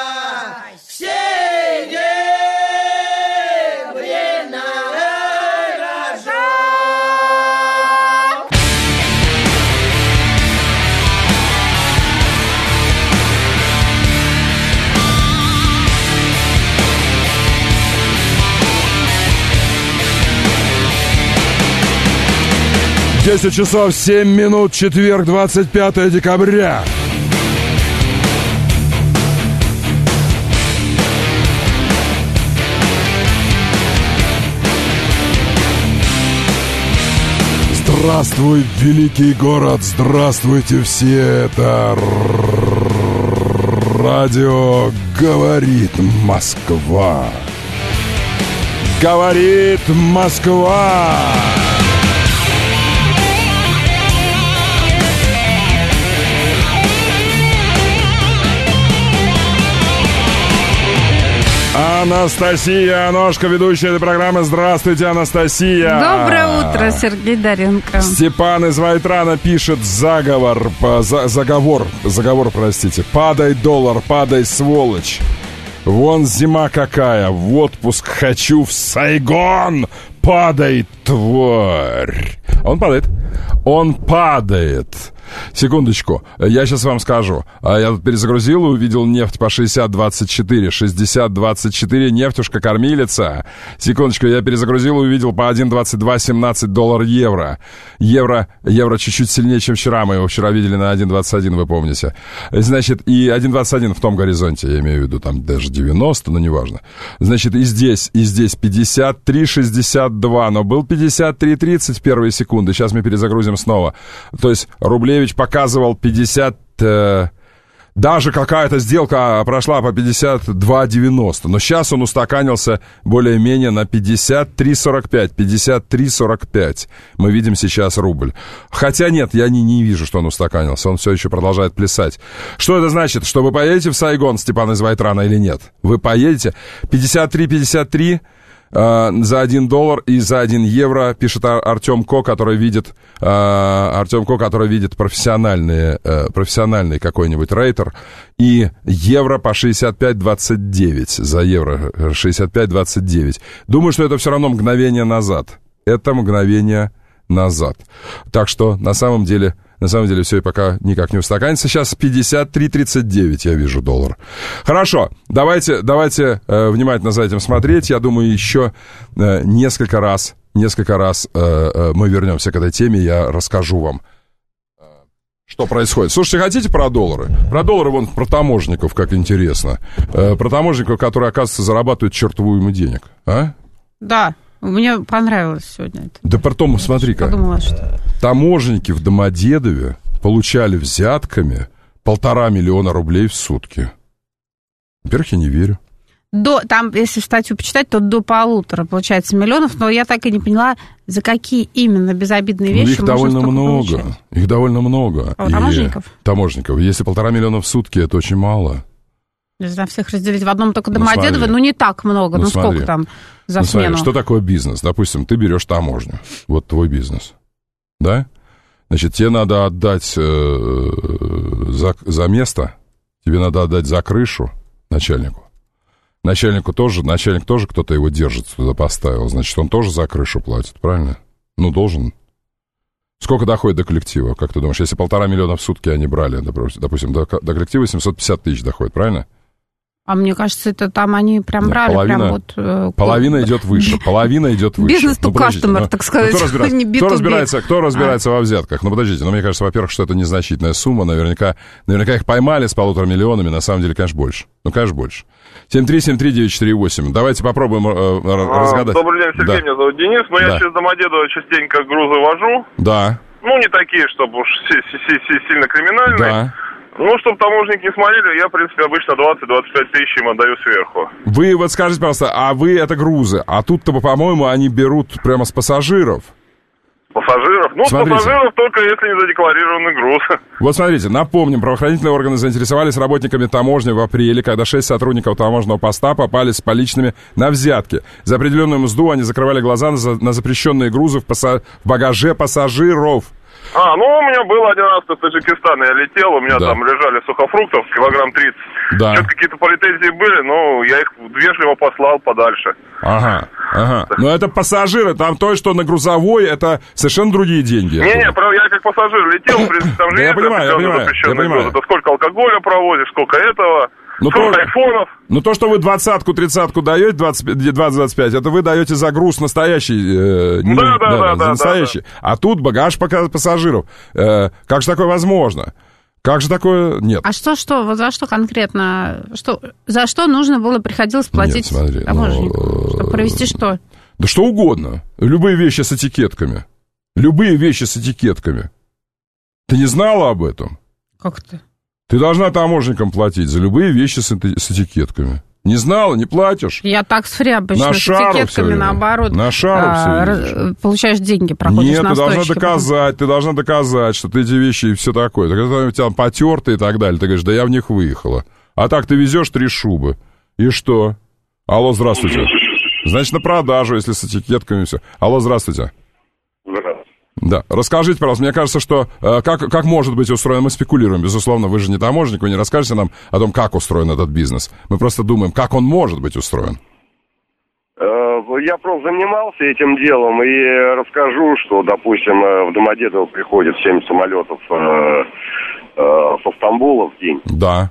все дебри на рожок. десять часов семь минут, четверг, двадцать пятое декабря. Здравствуй, великий город, здравствуйте все, это радио «Говорит Москва». Говорит Москва. Анастасия Аношка, ведущая этой программы. Здравствуйте, Анастасия. Доброе утро, Сергей Доренко. Степан из Вайтрана пишет заговор, по, за, заговор, заговор, простите. Падай, доллар, падай, сволочь. Вон зима какая, в отпуск хочу в Сайгон. Падай, тварь. Он падает. Он падает. Секундочку, я сейчас вам скажу. Я тут перезагрузил и увидел нефть по шестьдесят двадцать четыре. шестьдесят двадцать четыре, нефтюшка кормилица. Секундочку, я перезагрузил и увидел по один двадцать два семнадцать доллар евро. Евро, евро чуть-чуть сильнее, чем вчера. Мы его вчера видели на один двадцать один, вы помните. Значит, и один двадцать один в том горизонте, я имею в виду, там даже девяносто, но неважно. Значит, и здесь, и здесь пятьдесят три шестьдесят два, но был пятьдесят три тридцать в первые секунды. Сейчас мы перезагрузим снова. То есть Рублевич показывал пятьдесят... Э, даже какая-то сделка прошла по пятьдесят два девяносто. Но сейчас он устаканился более-менее на пятьдесят три сорок пять. пятьдесят три сорок пять. Мы видим сейчас рубль. Хотя нет, я не, не вижу, что он устаканился. Он все еще продолжает плясать. Что это значит? Что вы поедете в Сайгон, Степан из Вайтрана, или нет? Вы поедете? пятьдесят три пятьдесят три... за один доллар и за один евро, пишет Артем Ко, который видит, Артем Ко, который видит профессиональный, профессиональный какой-нибудь рейтер, и евро по шестьдесят пять двадцать девять, за евро шестьдесят пять двадцать девять. Думаю, что это все равно мгновение назад. Это мгновение назад. Так что, на самом деле... На самом деле все и пока никак не устаканится. Сейчас пятьдесят три тридцать девять, я вижу, доллар. Хорошо, давайте, давайте э, внимательно за этим смотреть. Я думаю, еще э, несколько раз, несколько раз э, э, мы вернемся к этой теме, я расскажу вам, э, что происходит. Слушайте, хотите про доллары? Про доллары, вон, про таможенников, как интересно. Э, про таможенников, которые, оказывается, зарабатывают чертову ему денег. А? Да. Мне понравилось сегодня это. Да потом, смотри-ка, подумала, что... таможенники в Домодедове получали взятками полтора миллиона рублей в сутки. Во-первых, я не верю. До, там, если статью почитать, то до полутора, получается, миллионов, но я так и не поняла, за какие именно безобидные вещи ну, их можно довольно много. Получать. Их довольно много. А у таможенников? Таможенников. Если полтора миллиона в сутки, это очень мало. Если там всех разделить в одном только Домодедово, ну, ну не так много, ну, ну сколько там за ну, смену? Смотри, что такое бизнес? Допустим, ты берешь таможню, вот твой бизнес, да? Значит, тебе надо отдать э, за, за место, тебе надо отдать за крышу начальнику. Начальнику тоже, начальник тоже кто-то его держит, туда поставил, значит, он тоже за крышу платит, правильно? Ну, должен. Сколько доходит до коллектива, как ты думаешь? Если полтора миллиона в сутки они брали, допустим, до, до коллектива семьсот пятьдесят тысяч доходит, правильно? А мне кажется, это там они прям брали, половина, прям вот... Э, половина идет выше, половина идет выше. Бизнес to customer, ну, так сказать. Ну, кто разбирается, кто разбирается, кто разбирается а. во взятках? Ну, подождите, ну, мне кажется, во-первых, что это незначительная сумма, наверняка, наверняка их поймали с полутора миллионами, на самом деле, конечно, больше. Ну, конечно, больше. семь три семь три девять четыре восемь. Давайте попробуем э, разгадать. Добрый день, Сергей, да. меня зовут Денис, но да. я через Домодедово частенько грузы вожу. Да. Ну, не такие, чтобы уж сильно криминальные. Да. Ну, чтобы таможенники не смотрели, я, в принципе, обычно двадцать-двадцать пять тысяч им отдаю сверху. Вы вот скажите, пожалуйста, а вы это грузы, а тут-то, по-моему, они берут прямо с пассажиров. Пассажиров? Ну, смотрите. С пассажиров только если не задекларированный груз. Вот смотрите, напомним, правоохранительные органы заинтересовались работниками таможни в апреле, когда шесть сотрудников таможенного поста попали с поличными на взятки. За определенную мзду они закрывали глаза на, за, на запрещенные грузы в, паса- в багаже пассажиров. А, ну, у меня было один раз в Таджикистане, я летел, у меня да. там лежали сухофруктов, килограмм тридцать. Да. Что-то какие-то претензии были, но я их вежливо послал подальше. Ага, ага. Но это пассажиры, там то, что на грузовой, это совершенно другие деньги. Не-не, я как пассажир летел, в принципе, там же я понимаю, я понимаю, я понимаю. Это сколько алкоголя провозишь, сколько этого... Ну, сколько то, айфонов. Ну, то, что вы двадцатку, тридцатку даете, двадцать, двадцать, двадцать пять, это вы даете за груз настоящий. Э, не, да, да, да, да, настоящий. Да, да. А тут багаж пока пассажиров. Э, как же такое возможно? Как же такое? Нет. А что, что, вот за что конкретно, что, за что нужно было, приходилось платить Нет, смотри, таможеннику? Ну, чтобы провести что? Да что угодно. Любые вещи с этикетками. Любые вещи с этикетками. Ты не знала об этом? Как ты? Ты должна таможенникам платить за любые вещи с, с этикетками. Не знала, не платишь? Я такс-фри обычно на с этикетками, наоборот. На шару а, раз, получаешь деньги, проходишь Нет, на ты должна стойчке, доказать, потом. ты должна доказать, что ты эти вещи и все такое. Так это у тебя потертые и так далее. Ты говоришь, да я в них выехала. А так ты везешь три шубы. И что? Алло, здравствуйте. Значит, на продажу, если с этикетками все. Алло, здравствуйте. Здравствуйте. Да, расскажите, пожалуйста, мне кажется, что э, как, как может быть устроено, мы спекулируем, безусловно, вы же не таможенник, вы не расскажете нам о том, как устроен этот бизнес. Мы просто думаем, как он может быть устроен. Я просто занимался этим делом и расскажу, что, допустим, в Домодедово приходит семь самолетов э, э, со Стамбула в день. Да.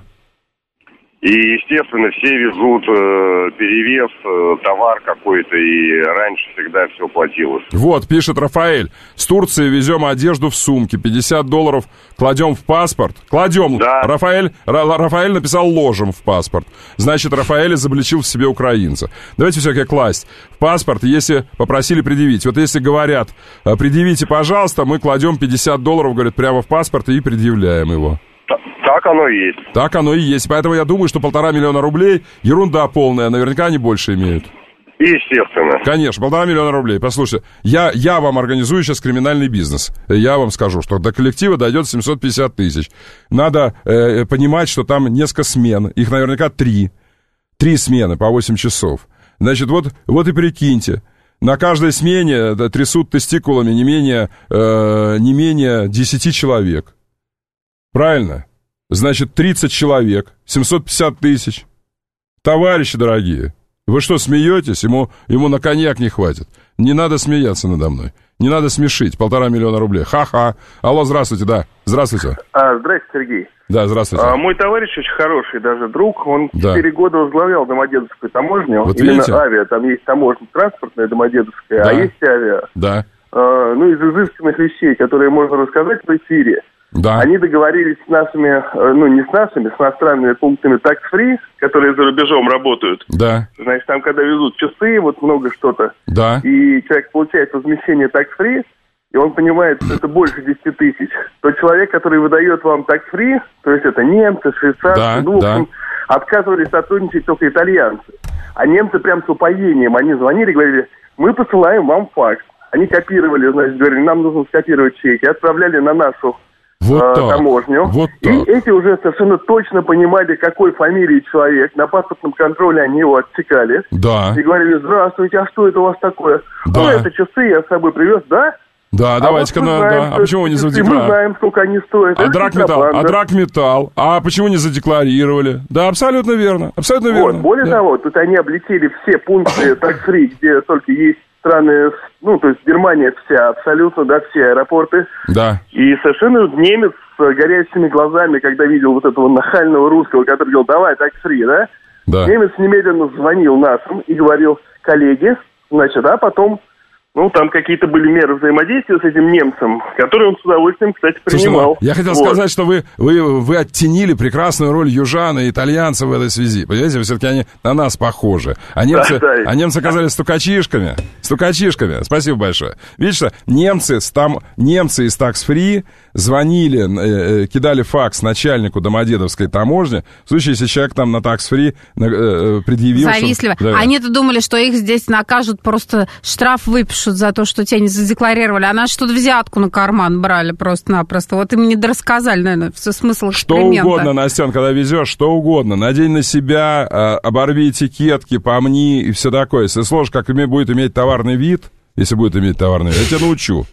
И, естественно, все везут э, перевес, э, товар какой-то, и раньше всегда все платилось. Вот, пишет Рафаэль, с Турции везем одежду в сумке, пятьдесят долларов кладем в паспорт. Кладем. Да. Рафаэль, Ра- Рафаэль написал ложем в паспорт. Значит, Рафаэль изобличил в себе украинца. Давайте все-таки класть в паспорт, если попросили предъявить. Вот если говорят, предъявите, пожалуйста, мы кладем пятьдесят долларов, говорят, прямо в паспорт и предъявляем его. Так оно и есть. Так оно и есть. Поэтому я думаю, что полтора миллиона рублей ерунда полная. Наверняка они больше имеют. Естественно. Конечно, полтора миллиона рублей. Послушайте, я, я вам организую сейчас криминальный бизнес. Я вам скажу, что до коллектива дойдет семьсот пятьдесят тысяч. Надо э, понимать, что там несколько смен. Их наверняка три. Три смены по восемь часов. Значит, вот, вот и прикиньте. На каждой смене да, трясут тестикулами не менее, э, не менее десять человек. Правильно? Значит, тридцать человек, семьсот пятьдесят тысяч. Товарищи дорогие, вы что, смеетесь? Ему, ему на коньяк не хватит. Не надо смеяться надо мной. Не надо смешить. Полтора миллиона рублей. Ха-ха. Алло, здравствуйте, да. Здравствуйте. А, здрасте, Сергей. Да, здравствуйте. А, мой товарищ очень хороший, даже друг. Он да. четыре года возглавлял Домодедовскую таможню. Вот именно видите? Авиа. Там есть таможня транспортная Домодедовская, да. а есть авиа. Да. А, ну, из изысканных вещей, которые можно рассказать в эфире. Да. Они договорились с нашими, ну, не с нашими, с иностранными пунктами tax-free, которые за рубежом работают. Да. Значит, там, когда везут часы, вот много что-то. Да. И человек получает возмещение tax-free, и он понимает, что это больше десяти тысяч. То человек, который выдает вам tax-free, то есть это немцы, швейцарцы, да, ну, в общем, да. отказывались сотрудничать только итальянцы. А немцы прям с упоением, они звонили и говорили, мы посылаем вам факс. Они копировали, значит, говорили, нам нужно скопировать чеки, отправляли на нашу Вот э, так. таможню. Вот и так. эти уже совершенно точно понимали, какой фамилии человек. На паспортном контроле они его отсекали. Да. И говорили, здравствуйте, а что это у вас такое? Да. Ну, это часы я с собой привез, да? Да, а давайте-ка, вот на, знаем, да. А почему вы не задекларировали? Мы знаем, сколько они стоят. А драгметалл, а драгметалл, а почему не задекларировали? Да, абсолютно верно, абсолютно вот, верно. Более да. того, тут они облетели все пункты tax-free, где только есть страны, ну, то есть Германия вся, абсолютно, да, все аэропорты. Да. И совершенно немец с горящими глазами, когда видел вот этого нахального русского, который говорил, давай, tax-free, да? Да. Немец немедленно звонил нашим и говорил, коллеги, значит, а потом... Ну, там какие-то были меры взаимодействия с этим немцем, которые он с удовольствием, кстати, принимал. Слушайте, я хотел вот. сказать, что вы, вы, вы оттенили прекрасную роль южан и итальянцев в этой связи. Понимаете, все-таки они на нас похожи. А немцы, да, да. А немцы оказались стукачишками. Стукачишками. Спасибо большое. Видите, что немцы, там, немцы из tax-free звонили, э, кидали факс начальнику Домодедовской таможни. В случае, если человек там на tax-free э, предъявил... Завистливо. Что, да. Они-то думали, что их здесь накажут, просто штраф выпишут за то, что тебя не задекларировали. А наши тут взятку на карман брали просто-напросто. Вот им не дорассказали, наверное, все смысл эксперимента. Что угодно, Настен, когда везешь, что угодно. Надень на себя, оборви этикетки, помни и все такое. Если сложишь, как будет иметь товарный вид, если будет иметь товарный вид, я тебя научу.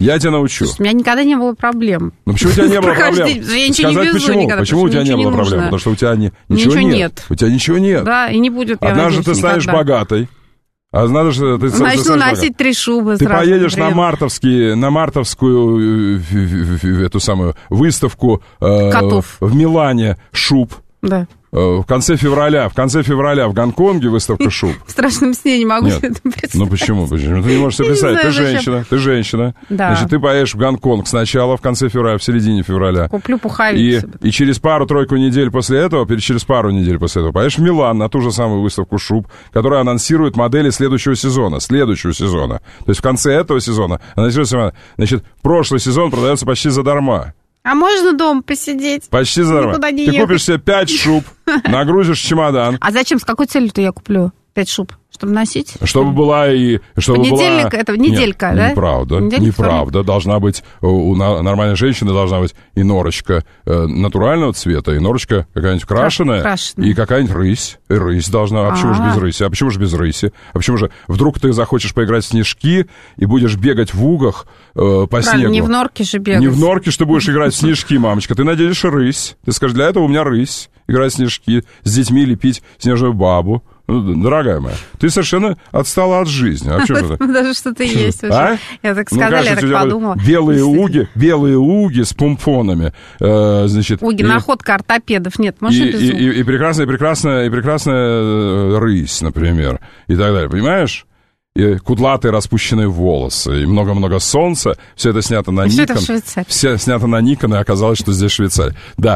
Я тебя научу. Слушай, у меня никогда не было проблем. Ну почему у тебя не было проблем? Я ничего не везу почему? никогда. Почему у тебя не было проблем? Потому что у тебя не, ничего, ничего нет. нет. У тебя ничего нет. Да, и не будет, я Однажды надеюсь, ты станешь никогда. богатой. А знаешь, ты, ты начну носить три шубы. Ты поедешь на мартовские, на мартовскую э, эту самую выставку э, в Милане шуб. Да. В конце февраля, в конце февраля в Гонконге выставка шуб. В страшном сне не могу Нет. себе это представить. Ну почему? Почему? Ты не можешь себе представить. Ты женщина, ты женщина. Да. Значит, ты поедешь в Гонконг сначала, в конце февраля, в середине февраля. Куплю пуховик и, себе. И через пару-тройку недель после этого, через пару недель после этого, поедешь в Милан на ту же самую выставку шуб, которая анонсирует модели следующего сезона. Следующего сезона. То есть в конце этого сезона анонсируется, значит, прошлый сезон продается почти задарма. А можно дома посидеть? Почти задарма. Ты ехать. купишь себе пять шуб, нагрузишь чемодан. А зачем? С какой целью-то я куплю пять шуб? Чтобы носить? Чтобы была и... Чтобы Понедельник, была... это неделька, Нет, да? неправда, Неделька, неправда. Вторник. Должна быть, у нормальной женщины должна быть и норочка э, натурального цвета, и норочка какая-нибудь крашеная, крашеная. И какая-нибудь рысь. И рысь должна. А, а почему же без рыси? А почему же без рыси? А почему же вдруг ты захочешь поиграть в снежки и будешь бегать в угах э, по Правильно, снегу? Не в норке же бегать. Не в норке, что будешь играть в снежки, мамочка. Ты наденешь рысь. Ты скажешь, для этого у меня рысь. Играть в снежки, с детьми лепить снежную бабу. Ну, дорогая моя, ты совершенно отстала от жизни. А что это? Даже что-то есть. А? Я так сказала, я так подумала. Белые уги, белые уги с помпонами. Э, значит, уги, и, находка ортопедов. Нет, можно и, без и, и, и прекрасная, прекрасная, и прекрасная рысь, например, и так далее. Понимаешь? И кудлатые распущенные волосы, и много-много солнца. Все это снято на Никон. Все снято на Никон, и оказалось, что здесь Швейцария. Да.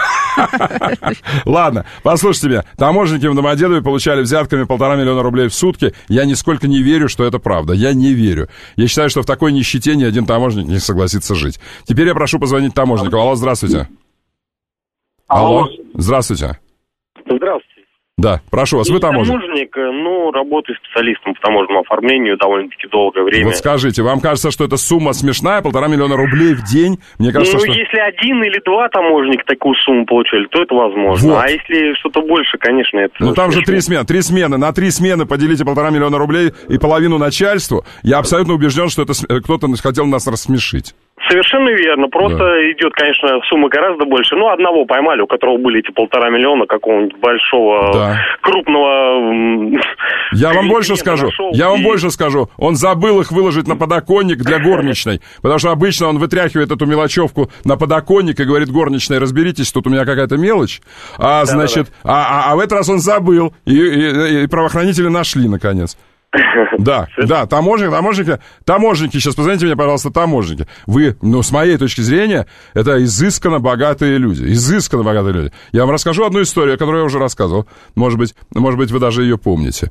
Ладно, послушайте меня. Таможенники в Домодедове получали взятками полтора миллиона рублей в сутки. Я нисколько не верю, что это правда. Я не верю. Я считаю, что в такой нищете ни один таможенник не согласится жить. Теперь я прошу позвонить таможнику. Алло, здравствуйте. Алло, здравствуйте. Здравствуйте. Да, прошу вас, вы таможенник. Таможенник, ну, работаю специалистом по таможенному оформлению довольно-таки долгое время. Вот скажите, вам кажется, что эта сумма смешная, полтора миллиона рублей в день? Мне кажется, ну, что... если один или два таможенника такую сумму получали, то это возможно. Вот. А если что-то больше, конечно, это... Ну, там смешно. Же три смены, три смены. На три смены поделите полтора миллиона рублей и половину начальству. Я абсолютно убежден, что это кто-то хотел нас рассмешить. Совершенно верно. Просто да. идет, конечно, сумма гораздо больше. Ну, одного поймали, у которого были эти полтора миллиона какого-нибудь большого, да. крупного... Я вам больше скажу. Я вам и... больше скажу. Он забыл их выложить на подоконник для горничной. Потому что обычно он вытряхивает эту мелочевку на подоконник и говорит горничной, разберитесь, тут у меня какая-то мелочь. А, да, значит, да, да. А, а, а в этот раз он забыл. И, и, и правоохранители нашли, наконец. Да, да, таможенники, таможенники, таможенники, сейчас позвоните мне, пожалуйста, таможенники. Вы, ну, с моей точки зрения, это изысканно богатые люди, изысканно богатые люди. Я вам расскажу одну историю, которую я уже рассказывал. Может быть, может быть, вы даже ее помните.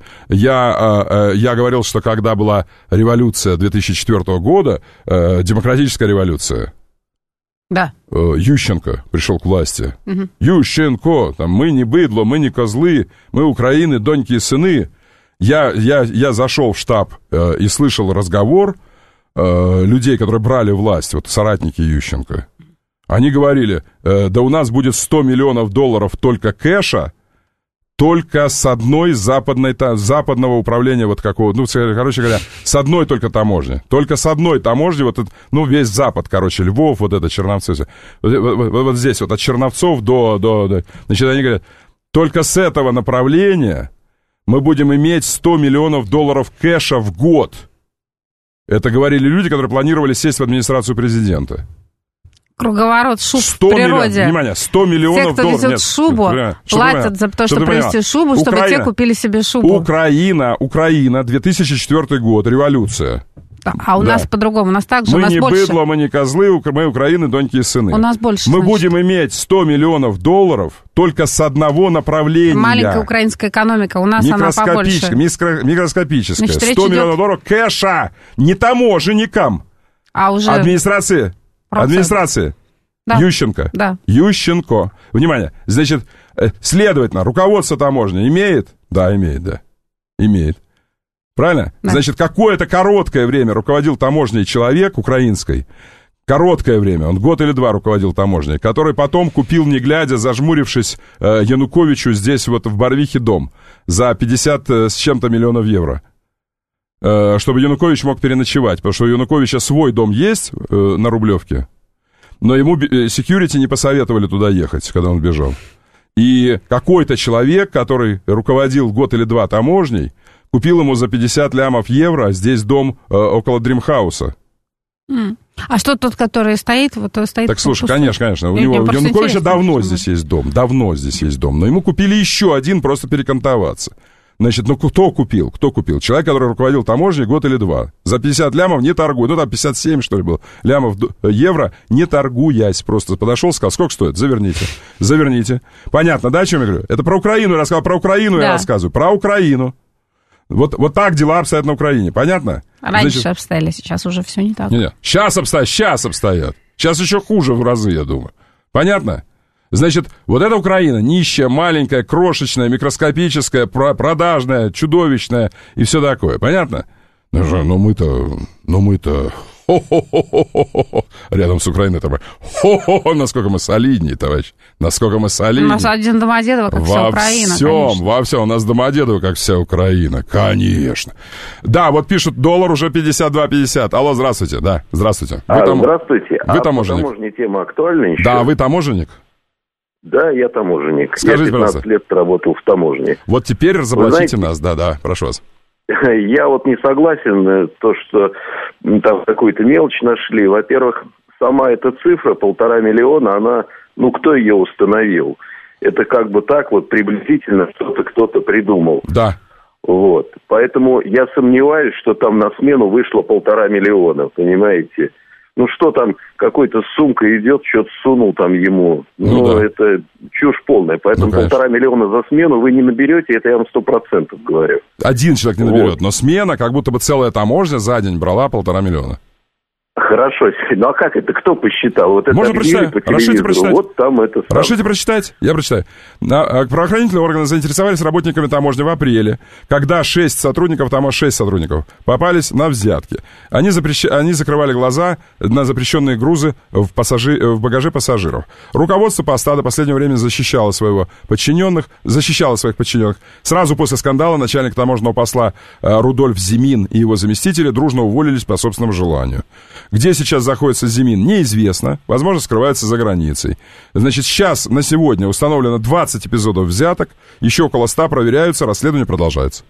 Я, э, я говорил, что когда была революция две тысячи четвёртого года, э, демократическая революция, да. Ющенко пришел к власти. Угу. Ющенко, там, мы не быдло, мы не козлы, мы Украины, доньки и сыны. Я, я, я зашел в штаб э, и слышал разговор э, людей, которые брали власть, вот соратники Ющенко. Они говорили, э, да у нас будет сто миллионов долларов только кэша, только с одной западной, та, западного управления вот какого, ну, короче говоря, с одной только таможни. Только с одной таможни, вот, ну, весь Запад, короче, Львов, вот это, Черновцы. Вот, вот, вот здесь вот, от Черновцов до, до, до... Значит, они говорят, только с этого направления... мы будем иметь сто миллионов долларов кэша в год. Это говорили люди, которые планировали сесть в администрацию президента. Круговорот шуб в природе. Миллион, внимание, сто миллионов долларов. Те, кто везет Нет, шубу, нет, платят за то, чтобы привезти шубу, чтобы Украина, те купили себе шубу. Украина, Украина, две тысячи четвёртый год, революция. А у да. нас по-другому, у нас также, мы у нас не больше. быдло, мы не козлы, мы Украины, доньки и сыны. У нас больше, Мы значит. будем иметь сто миллионов долларов только с одного направления. Маленькая украинская экономика, у нас она побольше. Микро, микроскопическая. Значит, сто миллионов долларов кэша, не таможенникам. А уже... Администрации, процент. администрации. Да. Ющенко. Да. Ющенко. Внимание, значит, следовательно, руководство таможни имеет? Да, имеет, да. Имеет. Правильно? Да. Значит, какое-то короткое время руководил таможней человек украинской, короткое время, он год или два руководил таможней, который потом купил, не глядя, зажмурившись, Януковичу здесь вот в Барвихе дом за пятьдесят с чем-то миллионов евро. э, чтобы Янукович мог переночевать, потому что у Януковича свой дом есть э, на Рублевке, но ему секьюрити не посоветовали туда ехать, когда он бежал. И какой-то человек, который руководил год или два таможней, купил ему за пятьдесят лямов евро здесь дом э, около Дримхауса. Mm. А что тот, который стоит? Вот, стоит так, слушай, конечно, конечно. У, него, у Януковича давно здесь есть дом. Давно здесь есть дом. Но ему купили еще один, просто перекантоваться. Значит, ну кто купил? Кто купил? Человек, который руководил таможней год или два. За пятьдесят лямов не торгуя. Ну, там пятьдесят семь, что ли, было. Лямов, евро, не торгуясь. Просто подошел, сказал, сколько стоит? Заверните. Заверните. Понятно, да, о чем я говорю? Это про Украину я рассказал. Про Украину да. я рассказываю. Про Украину. Вот, вот так дела обстоят на Украине. Понятно? Раньше Значит, обстояли, сейчас уже все не так. Не, не. Сейчас обстоят, сейчас обстоят. Сейчас еще хуже в разы, я думаю. Понятно? Значит, вот эта Украина нищая, маленькая, крошечная, микроскопическая, продажная, чудовищная и все такое. Понятно? Ну, же, ну мы-то, ну мы-то... Хо-хо-хо-хо-хо-хо. Рядом с Украиной там... Хо-хо-хо, насколько мы солиднее, товарищ. Насколько мы солиднее. У нас один Домодедово, как во вся Украина, всем, конечно. Во всем, у нас Домодедово, как вся Украина. Конечно. Да, вот пишут, доллар уже пятьдесят два пятьдесят. Алло, здравствуйте, да, здравствуйте. Вы а, там... Здравствуйте. Вы а таможенник? Таможенная тема актуальна еще? Да, вы таможенник? Да, я таможенник. Скажите, я пятнадцать лет работал в таможне. Вот теперь разоблачите нас, да-да, прошу вас. Я вот не согласен, то, что там какую-то мелочь нашли. Во-первых, сама эта цифра, полтора миллиона, она, ну, кто ее установил? Это как бы так вот приблизительно что-то кто-то придумал. Да. Вот. Поэтому я сомневаюсь, что там на смену вышло полтора миллиона, понимаете? Ну, что там, какой-то с сумкой идет, что-то сунул там ему. Ну, ну да. Это чушь полная. Поэтому ну, полтора миллиона за смену вы не наберете, это я вам сто процентов говорю. Один человек не наберет, вот. Но смена, как будто бы целая таможня за день брала полтора миллиона. Хорошо, ну а как это, кто посчитал? Вот это можно прочитать? По Разрешите прочитать? Вот там это... Разрешите прочитать? Я прочитаю. Правоохранительные органы заинтересовались работниками таможни в апреле, когда шесть сотрудников, там шесть сотрудников, попались на взятки. Они, запрещ... Они закрывали глаза на запрещенные грузы в, пассажи... в багаже пассажиров. Руководство поста до последнего времени защищало своего подчиненных, защищало своих подчиненных. Сразу после скандала начальник таможенного посла Рудольф Зимин и его заместители дружно уволились по собственному желанию. Где сейчас находится Зимин, неизвестно. Возможно, скрывается за границей. Значит, сейчас, на сегодня, установлено двадцать эпизодов взяток. Еще около ста проверяются, расследование продолжается.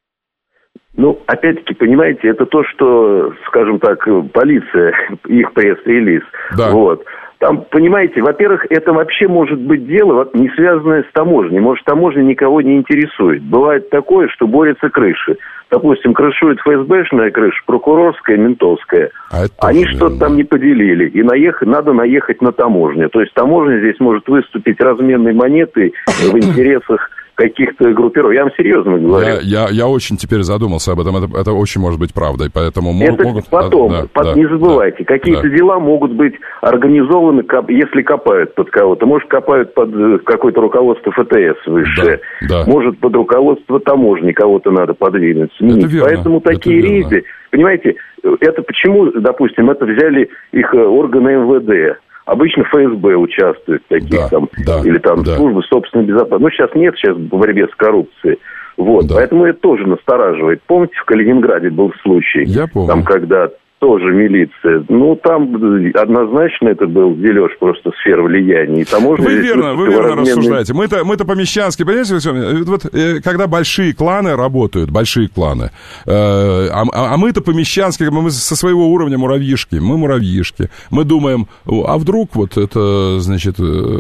Ну, опять-таки, понимаете, это то, что, скажем так, полиция, их пресс-релиз. Да. Вот. Там, понимаете, во-первых, это вообще может быть дело, не связанное с таможней. Может, таможня никого не интересует. Бывает такое, что борются крыши. Допустим, крышует ФСБшная крыша, прокурорская, ментовская. А Они что-то там не поделили. И наехать, надо наехать на таможню. То есть таможня здесь может выступить разменной монетой в интересах каких-то группировок. Я вам серьезно говорю. Я, я, я очень теперь задумался об этом. Это, это очень может быть правдой. Поэтому это могут... потом. Да, под, да, не забывайте. Да, какие-то да. дела могут быть организованы, если копают под кого-то. Может, копают под какое-то руководство ФТС высшее. Да, да. Может, под руководство таможни кого-то надо подвинуть. Это верно, Поэтому такие это рейды... верно. Понимаете, это почему, допустим, это взяли их органы эм вэ дэ. Обычно эф эс бэ участвует в таких да, там, да, или там да. службы собственной безопасности. Ну, сейчас нет, сейчас в борьбе с коррупцией. Вот, да. Поэтому это тоже настораживает. Помните, в Калининграде был случай? Я помню. Там, когда тоже милиция. Ну, там однозначно это был дележ просто сфер влияния. И таможня вы верно, вы верно разменный... рассуждаете. Мы-то, мы-то по-мещански, понимаете, вот, когда большие кланы работают, большие кланы, э, а, а мы-то по-мещански, мы со своего уровня муравьишки, мы муравьишки. Мы думаем, а вдруг вот это, значит...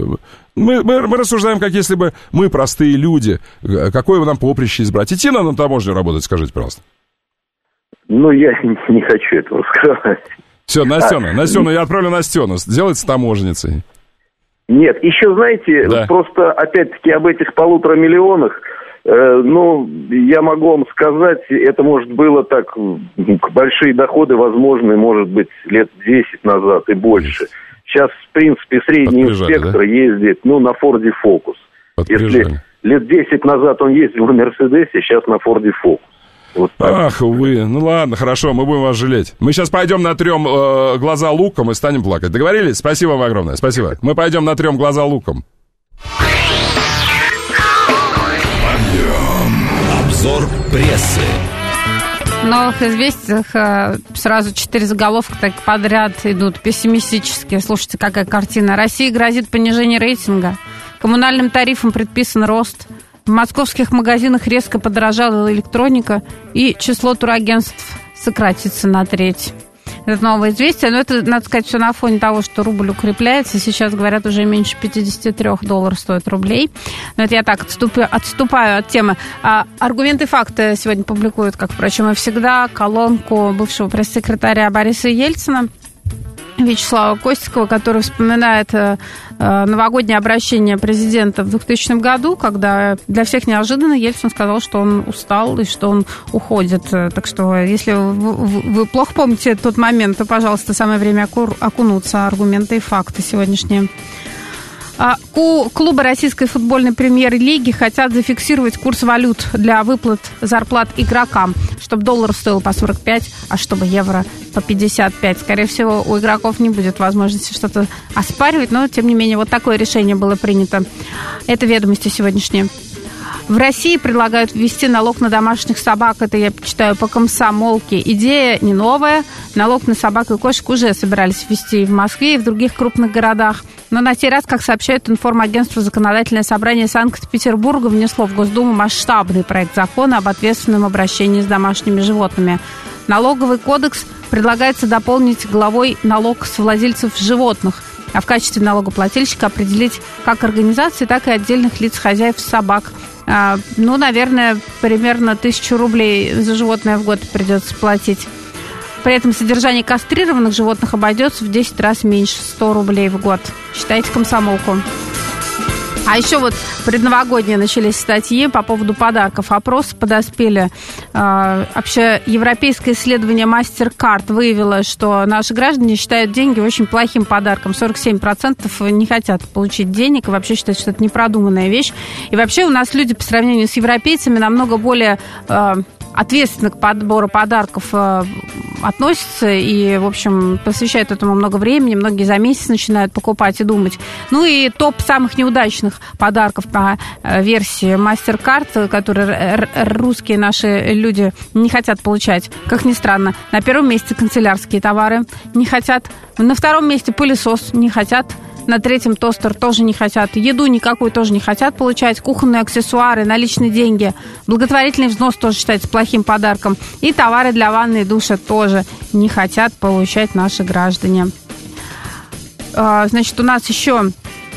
Мы, мы, мы рассуждаем, как если бы мы простые люди, какое нам поприще избрать. Идти нам на таможню работать, скажите, пожалуйста. Ну, я не хочу этого скрывать. Все, Настена, а, Настена, я отправлю Настену. Сделайте таможенницей. Нет, еще, знаете, да. просто, опять-таки, об этих полутора миллионах, э, ну, я могу вам сказать, это, может, было так, большие доходы возможны, может быть, лет десять назад и больше. Сейчас, в принципе, средний инспектор да? ездит, ну, на Форде Фокус. Если лет десять назад он ездил в Мерседесе, сейчас на Форде Фокус. Вот ах, увы. Ну ладно, хорошо, мы будем вас жалеть. Мы сейчас пойдем натрем э, глаза луком и станем плакать. Договорились? Спасибо вам огромное, спасибо. Мы пойдем натрем глаза луком. Обзор прессы. В новых известиях сразу четыре заголовка так подряд идут пессимистические. Слушайте, какая картина. России грозит понижение рейтинга. Коммунальным тарифам предписан рост. В московских магазинах резко подорожала электроника. И число турагентств сократится на треть. Это новое известие, но это, надо сказать, все на фоне того, что рубль укрепляется. Сейчас, говорят, уже меньше пятьдесят три доллара стоит рублей. Но это я так отступаю, отступаю от темы. А, аргументы и факты сегодня публикуют, как, впрочем, и всегда, колонку бывшего пресс-секретаря Бориса Ельцина, Вячеслава Костикова, который вспоминает э, новогоднее обращение президента в двухтысячном году, когда для всех неожиданно Ельцин сказал, что он устал и что он уходит. Так что, если вы, вы плохо помните тот момент, то, пожалуйста, самое время окунуться. Аргументы и факты сегодняшние. Клубы российской футбольной премьер-лиги хотят зафиксировать курс валют для выплат зарплат игрокам, чтобы доллар стоил по сорок пять, а чтобы евро по пятьдесят пять. Скорее всего, у игроков не будет возможности что-то оспаривать, но, тем не менее, вот такое решение было принято. Это ведомости сегодняшние. В России предлагают ввести налог на домашних собак. Это я читаю по «Комсомолке». Идея не новая. Налог на собак и кошек уже собирались ввести и в Москве, и в других крупных городах. Но на сей раз, как сообщает информагентство, Законодательное собрание Санкт-Петербурга внесло в Госдуму масштабный проект закона об ответственном обращении с домашними животными. Налоговый кодекс предлагается дополнить главой налог с владельцев животных, а в качестве налогоплательщика определить как организации, так и отдельных лиц хозяев собак. А, ну, наверное, примерно тысячу рублей за животное в год придется платить. При этом содержание кастрированных животных обойдется в десять раз меньше, сто рублей в год. Читайте «Комсомолку». А еще вот предновогодние начались статьи по поводу подарков. Опросы подоспели. Общеевропейское исследование MasterCard выявило, что наши граждане считают деньги очень плохим подарком. сорок семь процентов не хотят получить денег и вообще считают, что это непродуманная вещь. И вообще у нас люди по сравнению с европейцами намного более ответственно к подбору подарков э, относятся и, в общем, посвящают этому много времени. Многие за месяц начинают покупать и думать. Ну и топ самых неудачных подарков по э, версии MasterCard, которые русские наши люди не хотят получать. Как ни странно, на первом месте канцелярские товары не хотят. На втором месте пылесос не хотят. На третьем тостер тоже не хотят. Еду никакую тоже не хотят получать. Кухонные аксессуары, наличные деньги. Благотворительный взнос тоже считается плохим подарком. И товары для ванны и душа тоже не хотят получать наши граждане. Значит, у нас еще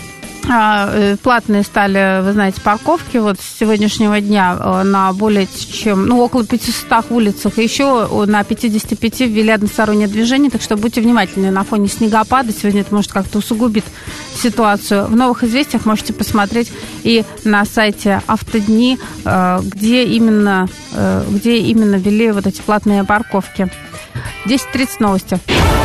платные стали, вы знаете, парковки вот с сегодняшнего дня на более чем, ну, около пятисот улицах. Еще на пятидесяти пяти ввели одностороннее движение, так что будьте внимательны на фоне снегопада. Сегодня это может как-то усугубить ситуацию. В новых известиях можете посмотреть и на сайте Автодни, где именно, где именно ввели вот эти платные парковки. десять тридцать новости.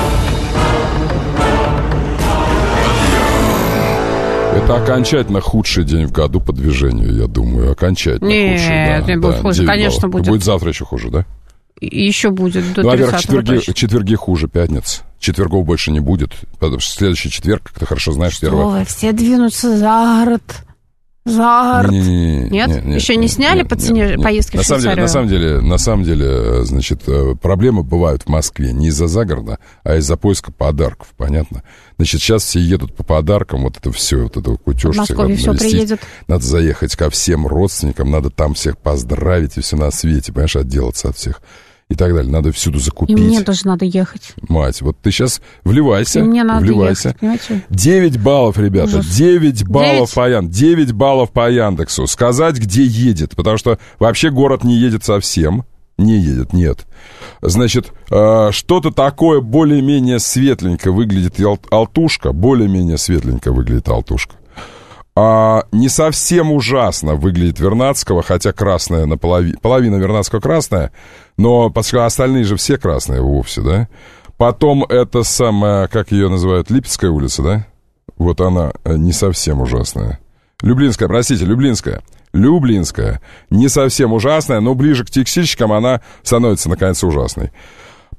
Это окончательно худший день в году по движению, я думаю. Окончательно Нет, худший. Нет, да, будет да, хуже, конечно, баллов. будет. Будет завтра еще хуже, да? И еще будет до ну, во-первых, четверги, точно. четверги хуже, пятница. Четвергов больше не будет, потому что следующий четверг, как ты хорошо знаешь, что первого... вы, все двинутся за город. За город. Не, не, не, нет? Нет? Еще не сняли нет, по цене нет, нет. поездки на в Швейцарию? На самом деле, на самом деле, значит, проблемы бывают в Москве не из-за загорода, а из-за поиска подарков, понятно? Значит, сейчас все едут по подаркам, вот это все, вот это кутеж. В Москве все приедет. Надо заехать ко всем родственникам, надо там всех поздравить и все на свете, понимаешь, отделаться от всех. И так далее. Надо всюду закупить. И мне тоже надо ехать. Мать, вот ты сейчас вливайся. И мне надо вливайся. ехать, понимаете? девять баллов, ребята. Ужас. девять баллов девять? по Яндексу. девять баллов по Яндексу. Сказать, где едет. Потому что вообще город не едет совсем. Не едет, нет. Значит, э, что-то такое более-менее светленько выглядит Алтушка. Более-менее светленько выглядит Алтушка. А, не совсем ужасно выглядит Вернадского, хотя красная наполовину, половина Вернадского красная, но поскольку остальные же все красные вовсе, да? Потом это самая, как ее называют, Липецкая улица, да? Вот она не совсем ужасная. Люблинская, простите, Люблинская. Люблинская. Не совсем ужасная, но ближе к текстильщикам она становится, наконец, ужасной.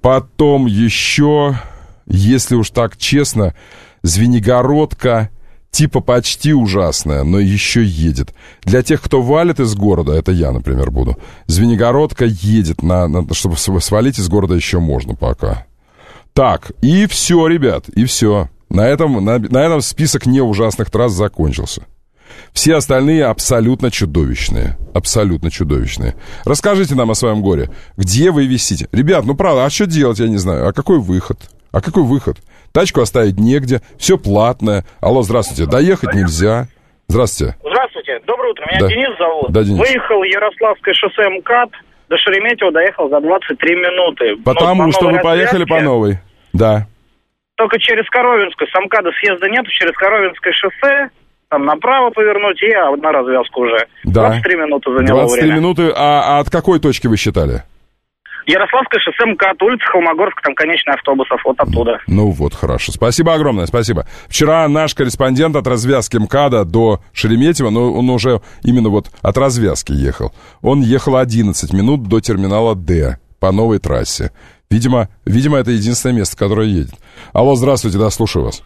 Потом еще, если уж так честно, Звенигородка, типа почти ужасная, но еще едет. Для тех, кто валит из города, это я, например, буду, Звенигородка едет, на, на, чтобы свалить из города еще можно пока. Так, и все, ребят, и все. На этом, на, на этом список не ужасных трасс закончился. Все остальные абсолютно чудовищные. Абсолютно чудовищные. Расскажите нам о своем горе. Где вы висите? Ребят, ну правда, а что делать, я не знаю. А какой выход? А какой выход? Тачку оставить негде, все платное. Алло, здравствуйте. Доехать нельзя. Здравствуйте. Здравствуйте. Доброе утро. Меня да. Денис зовут. Да, Денис. Выехал Ярославское шоссе МКАД. До Шереметьево доехал за двадцать три минуты. Потому по что вы поехали по новой. Да. Только через Коровинскую. С МКАДа съезда нет. Через Коровинское шоссе. Там направо повернуть, и на развязку уже. Да. двадцать три минуты заняло двадцать три время. минуты, а, а от какой точки вы считали? Ярославское шоссе МКАД, улица Холмогорск, там конечный автобусов, вот оттуда. Ну вот, хорошо. Спасибо огромное, спасибо. Вчера наш корреспондент от развязки МКАДа до Шереметьево, но он уже именно вот от развязки ехал. Он ехал одиннадцать минут до терминала Д по новой трассе. Видимо, видимо, это единственное место, которое едет. Алло, здравствуйте, да, слушаю вас.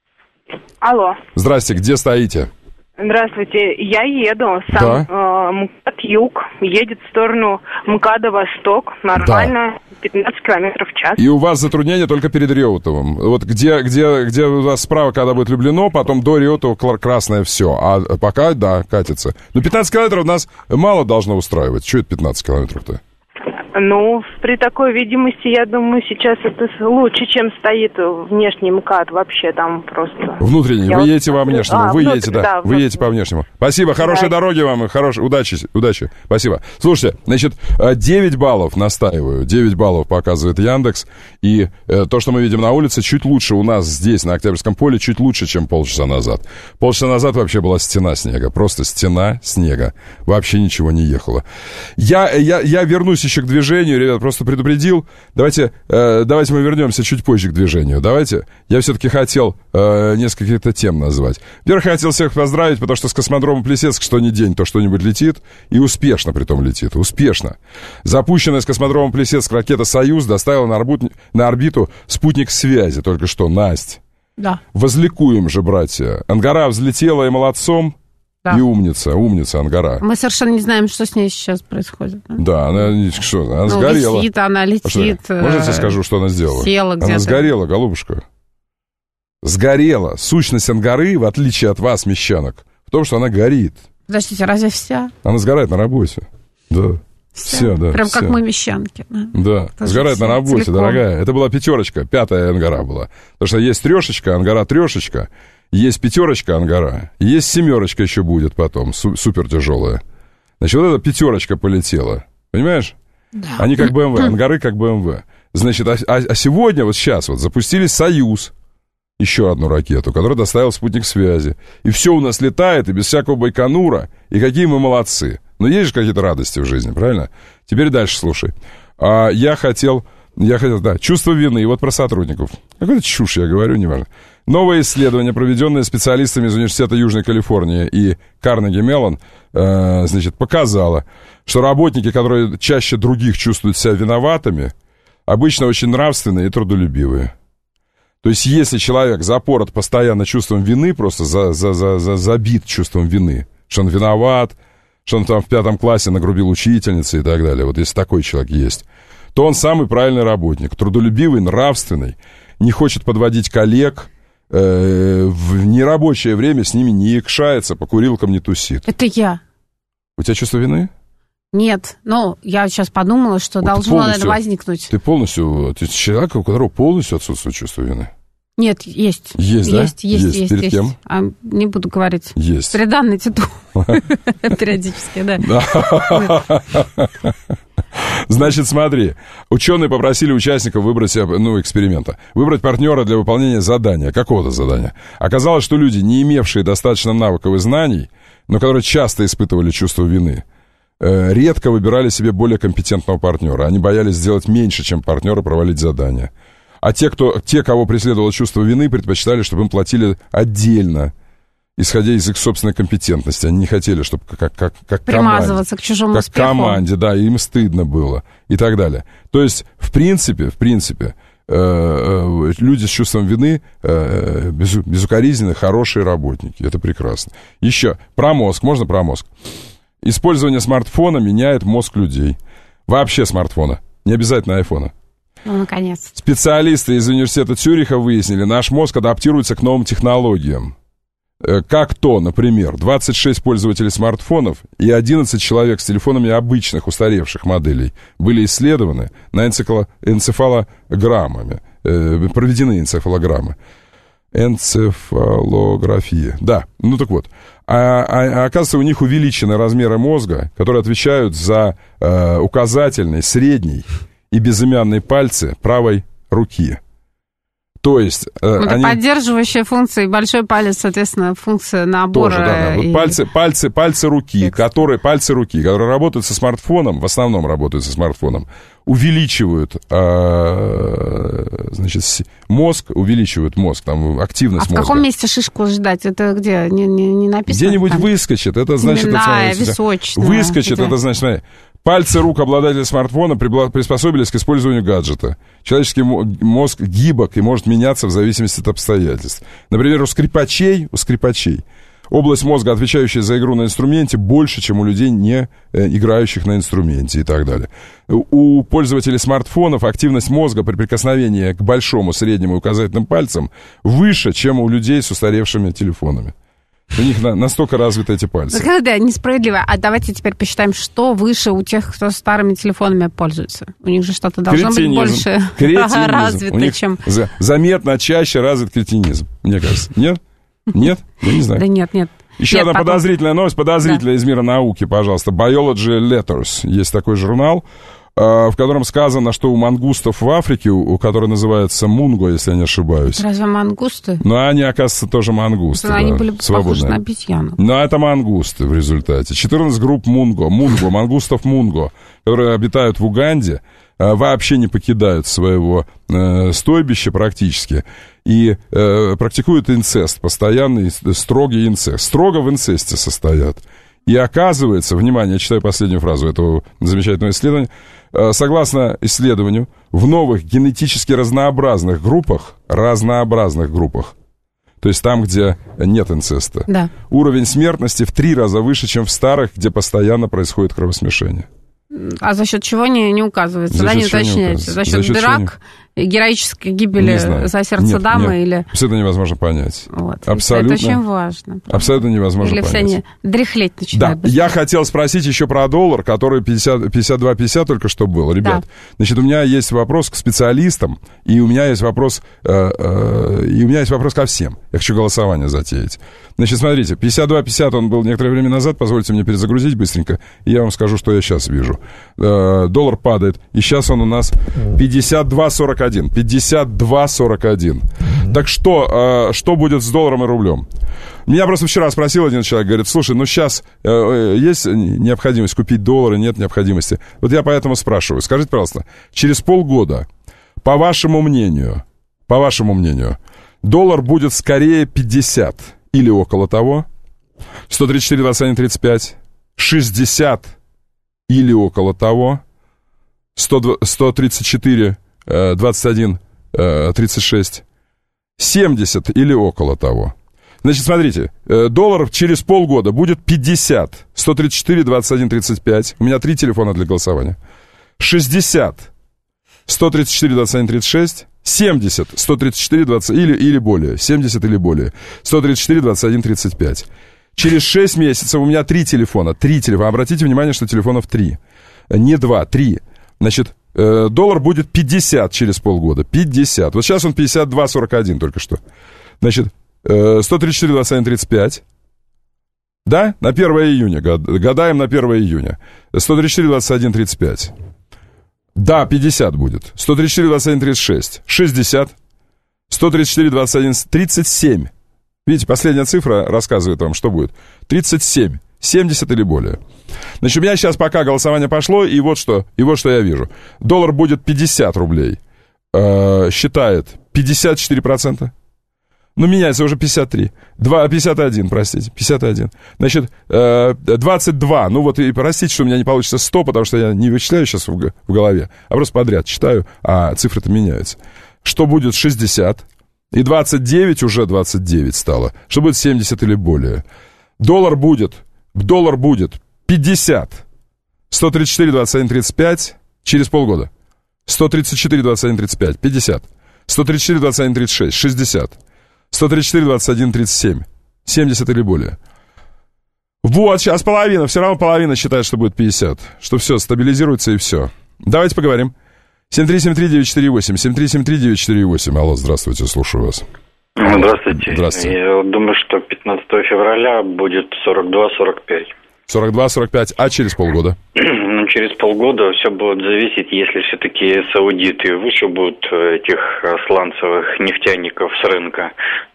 Алло. Здрасте, где стоите? Здравствуйте, я еду, сам да? э, МКАД Юг, едет в сторону МКАДа Восток, нормально, да. пятнадцать километров в час. И у вас затруднения только перед Реутовым. Вот где, где, где у вас справа, когда будет Люблино, потом до Реутова красное все, а пока, да, катится. Но пятнадцать километров нас мало должно устраивать. Что это пятнадцать километров-то? Ну, при такой видимости, я думаю, сейчас это лучше, чем стоит внешний МКАД вообще там просто. Внутренний, я вы вот едете по внешнему, а, вы внутрь, едете, да, да вы едете по внешнему. Спасибо, хорошей да. дороги вам и хорошей, удачи, удачи, спасибо. Слушайте, значит, девять баллов, настаиваю, девять баллов показывает Яндекс, и э, то, что мы видим на улице, чуть лучше у нас здесь, на Октябрьском поле, чуть лучше, чем полчаса назад. Полчаса назад вообще была стена снега, просто стена снега, вообще ничего не ехало. Я, я, я вернусь еще к движению. Ребят, просто предупредил. Давайте, э, давайте мы вернемся чуть позже к движению. Давайте. Я все-таки хотел э, несколько тем назвать. Во-первых, я хотел всех поздравить, потому что с космодрома Плесецк что ни день, то что-нибудь летит. И успешно притом летит. Успешно. Запущенная с космодрома Плесецк ракета «Союз» доставила на, орбут, на орбиту спутник связи. Только что, Насть. Да. Возликуем же, братья. Ангара взлетела и молодцом. Да. И умница, умница Ангара. Мы совершенно не знаем, что с ней сейчас происходит. Да, да она, что, она ну, сгорела. Летит, она летит. А можно я тебе скажу, что она сделала? Села где-то. Она сгорела, голубушка. Сгорела. Сущность Ангары, в отличие от вас, мещанок, в том, что она горит. Подождите, разве вся? Она сгорает на работе. Да. Вся, вся да. Прям вся. как мы, мещанки. Да, да. Сгорает на работе, целиком. Дорогая. Это была пятерочка, пятая Ангара была. Потому что есть трешечка, Ангара трешечка. Есть пятерочка Ангара, есть семерочка еще будет потом, су- супер тяжелая. Значит, вот эта пятерочка полетела, понимаешь? Да. Они как бэ эм вэ, Ангары как бэ эм вэ. Значит, а, а сегодня, вот сейчас вот, запустили «Союз», еще одну ракету, которая доставила спутник связи. И все у нас летает, и без всякого Байконура, и какие мы молодцы. Но есть же какие-то радости в жизни, правильно? Теперь дальше слушай. А, я хотел... Я хотел, да, чувство вины, и вот про сотрудников. Какая-то чушь, я говорю, неважно. Новое исследование, проведенное специалистами из Университета Южной Калифорнии и Карнеги Меллон, э, значит, показало, что работники, которые чаще других чувствуют себя виноватыми, обычно очень нравственные и трудолюбивые. То есть, если человек запорот постоянно чувством вины, просто за, за, за, за, забит чувством вины, что он виноват, что он там в пятом классе нагрубил учительницы и так далее, вот если такой человек есть, то он самый правильный работник, трудолюбивый, нравственный, не хочет подводить коллег, э, в нерабочее время с ними не якшается, по курилкам не тусит. Это я. У тебя чувство вины? Нет, но я сейчас подумала, что вот должно, наверное, возникнуть. Ты полностью, ты человек, у которого полностью отсутствует чувство вины? Нет, есть. Есть, да? Есть, есть, есть. Перед есть. кем? А, не буду говорить. Есть. Приданный титул. Периодически, да. Значит, смотри, ученые попросили участников выбрать, ну, эксперимента, выбрать партнера для выполнения задания, какого-то задания. Оказалось, что люди, не имевшие достаточно навыков и знаний, но которые часто испытывали чувство вины, э, редко выбирали себе более компетентного партнера. Они боялись сделать меньше, чем партнера, провалить задание. А те, кто, те, кого преследовало чувство вины, предпочитали, чтобы им платили отдельно, исходя из их собственной компетентности. Они не хотели, чтобы как, как, как примазываться команде, к чужому как успеху. команде, да, им стыдно было и так далее. То есть, в принципе, в принципе, люди с чувством вины безукоризненные, хорошие работники. Это прекрасно. Еще про мозг. Можно про мозг? Использование смартфона меняет мозг людей. Вообще смартфона. Не обязательно айфона. Ну, наконец. Специалисты из университета Цюриха выяснили, наш мозг адаптируется к новым технологиям. Как то, например, двадцать шесть пользователей смартфонов и одиннадцать человек с телефонами обычных устаревших моделей были исследованы на энцефало- энцефалограммами, э, проведены энцефалограммы. Энцефалография. Да, ну так вот. А, а, оказывается, у них увеличены размеры мозга, которые отвечают за э, указательный, средний и безымянный пальцы правой руки. То есть... Э, Это они... поддерживающая функция, и большой палец, соответственно, функция набора. Тоже, да, да. Вот и... пальцы, пальцы, пальцы руки, которые, пальцы руки, которые работают со смартфоном, в основном работают со смартфоном, увеличивают, э, значит, мозг, увеличивают мозг, там, активность а мозга. А в каком месте шишку ждать? Это где? Не, не, не написано? Где-нибудь там? Выскочит, это значит... Теменная, это, смотрите, височная. Выскочит, где? это значит, смотри, пальцы рук обладателя смартфона приспособились к использованию гаджета. Человеческий мозг гибок и может меняться в зависимости от обстоятельств. Например, у скрипачей, у скрипачей область мозга, отвечающая за игру на инструменте, больше, чем у людей, не играющих на инструменте и так далее. У пользователей смартфонов активность мозга при прикосновении к большому, среднему и указательным пальцам выше, чем у людей с устаревшими телефонами. У них на, настолько развиты эти пальцы. Да, да, несправедливо. А давайте теперь посчитаем, что выше у тех, кто старыми телефонами пользуется. У них же что-то должно кретинизм. быть больше Кретинизм. развито, у них чем... За, заметно чаще развит кретинизм, мне кажется. Нет? Нет? Я не знаю. Да нет, нет. Еще нет, одна потом... подозрительная новость, подозрительная да. из мира науки, пожалуйста. Biology Letters. Есть такой журнал, в котором сказано, что у мангустов в Африке, у который называется мунго, если я не ошибаюсь. Разве мангусты? Ну, они, оказывается, тоже мангусты. Они да, были свободные. Похожи на обезьяну. Но это мангусты в результате. четырнадцать групп мунго, мунго, мангустов мунго, которые обитают в Уганде, вообще не покидают своего э, стойбища практически и э, практикуют инцест, постоянный строгий инцест. Строго в инцесте состоят. И оказывается, внимание, я читаю последнюю фразу этого замечательного исследования, э, согласно исследованию, в новых генетически разнообразных группах, разнообразных группах, то есть там, где нет инцеста, да. уровень смертности в три раза выше, чем в старых, где постоянно происходит кровосмешение. А за счет чего не, не указывается, за да, не уточняется? уточняется? За счет, за счет драк, не... героической гибели за сердце нет, дамы нет. или... Все это невозможно понять. Вот. Абсолютно. Это очень важно. Абсолютно невозможно или понять. Или все они дряхлеть начинают. Да, я хотел спросить еще про доллар, который пятьдесят, пятьдесят два пятьдесят только что был. Ребят, да. значит, у меня есть вопрос к специалистам, и у меня есть вопрос, э, э, и у меня есть вопрос ко всем. Я хочу голосование затеять. Значит, смотрите, пятьдесят два пятьдесят он был некоторое время назад, позвольте мне перезагрузить быстренько, и я вам скажу, что я сейчас вижу. Э, доллар падает, и сейчас он у нас пятьдесят два сорок один. пятьдесят два сорок один. Так что, э, что будет с долларом и рублем? Меня просто вчера спросил один человек, говорит, слушай, ну сейчас э, есть необходимость купить доллары, нет необходимости. Вот я поэтому спрашиваю, скажите, пожалуйста, через полгода, по вашему мнению, по вашему мнению, доллар будет скорее пятьдесят или около того, сто тридцать четыре двадцать один тридцать пять, шестьдесят или около того, сто тридцать четыре двадцать один тридцать шесть, семьдесят или около того. Значит, смотрите, доллар через полгода будет пятьдесят, сто тридцать четыре двадцать один тридцать пять, у меня три телефона для голосования, шестьдесят, сто тридцать четыре двадцать один тридцать шесть, семьдесят, сто тридцать четыре двадцать или, или более, семьдесят или более, сто тридцать четыре двадцать один тридцать пять. Через шесть месяцев у меня три телефона, три телефона, обратите внимание, что телефонов три, не два, три. Значит, э, доллар будет пятьдесят через полгода, пятьдесят. Вот сейчас он пятьдесят два сорок один только что. Значит, э, сто тридцать четыре двадцать один тридцать пять. Да? На первое июня, гадаем на первое июня. сто тридцать четыре двадцать один тридцать пять. Да, пятьдесят будет. сто тридцать четыре двадцать один тридцать шесть. шестьдесят. сто тридцать четыре двадцать один тридцать семь. Видите, последняя цифра рассказывает вам, что будет. тридцать семь. семьдесят или более. Значит, у меня сейчас пока голосование пошло, и вот что, и вот что я вижу. Доллар будет пятьдесят рублей. Э, считает пятьдесят четыре процента. Ну, меняется уже пятьдесят три. два, пятьдесят один, простите, пятьдесят один. Значит, э, двадцать два. Ну, вот и простите, что у меня не получится сто, потому что я не вычисляю сейчас в, в голове, а просто подряд читаю, а цифры-то меняются. что будет шестьдесят, и двадцать девять уже двадцать девять стало, что будет семьдесят или более. Доллар будет, доллар будет пятьдесят, сто тридцать четыре, двадцать один, тридцать пять через полгода. сто тридцать четыре, двадцать один, тридцать пять, пятьдесят. сто тридцать четыре, двадцать один, тридцать шесть, шестьдесят. сто тридцать четыре, двадцать один, тридцать семь, семьдесят или более. Вот, сейчас половина, все равно половина считает, что будет пятьдесят. Что все, стабилизируется и все. Давайте поговорим. семь три семь три девять четыре восемь, семь три семь три девять четыре восемь. Алло, здравствуйте, слушаю вас. Здравствуйте. Здравствуйте. Я думаю, что пятнадцатого февраля будет сорок два сорок пять. сорок два сорок пять, а через полгода? Ну, через полгода все будет зависеть, если все-таки саудиты выше будут этих сланцевых нефтяников с рынка,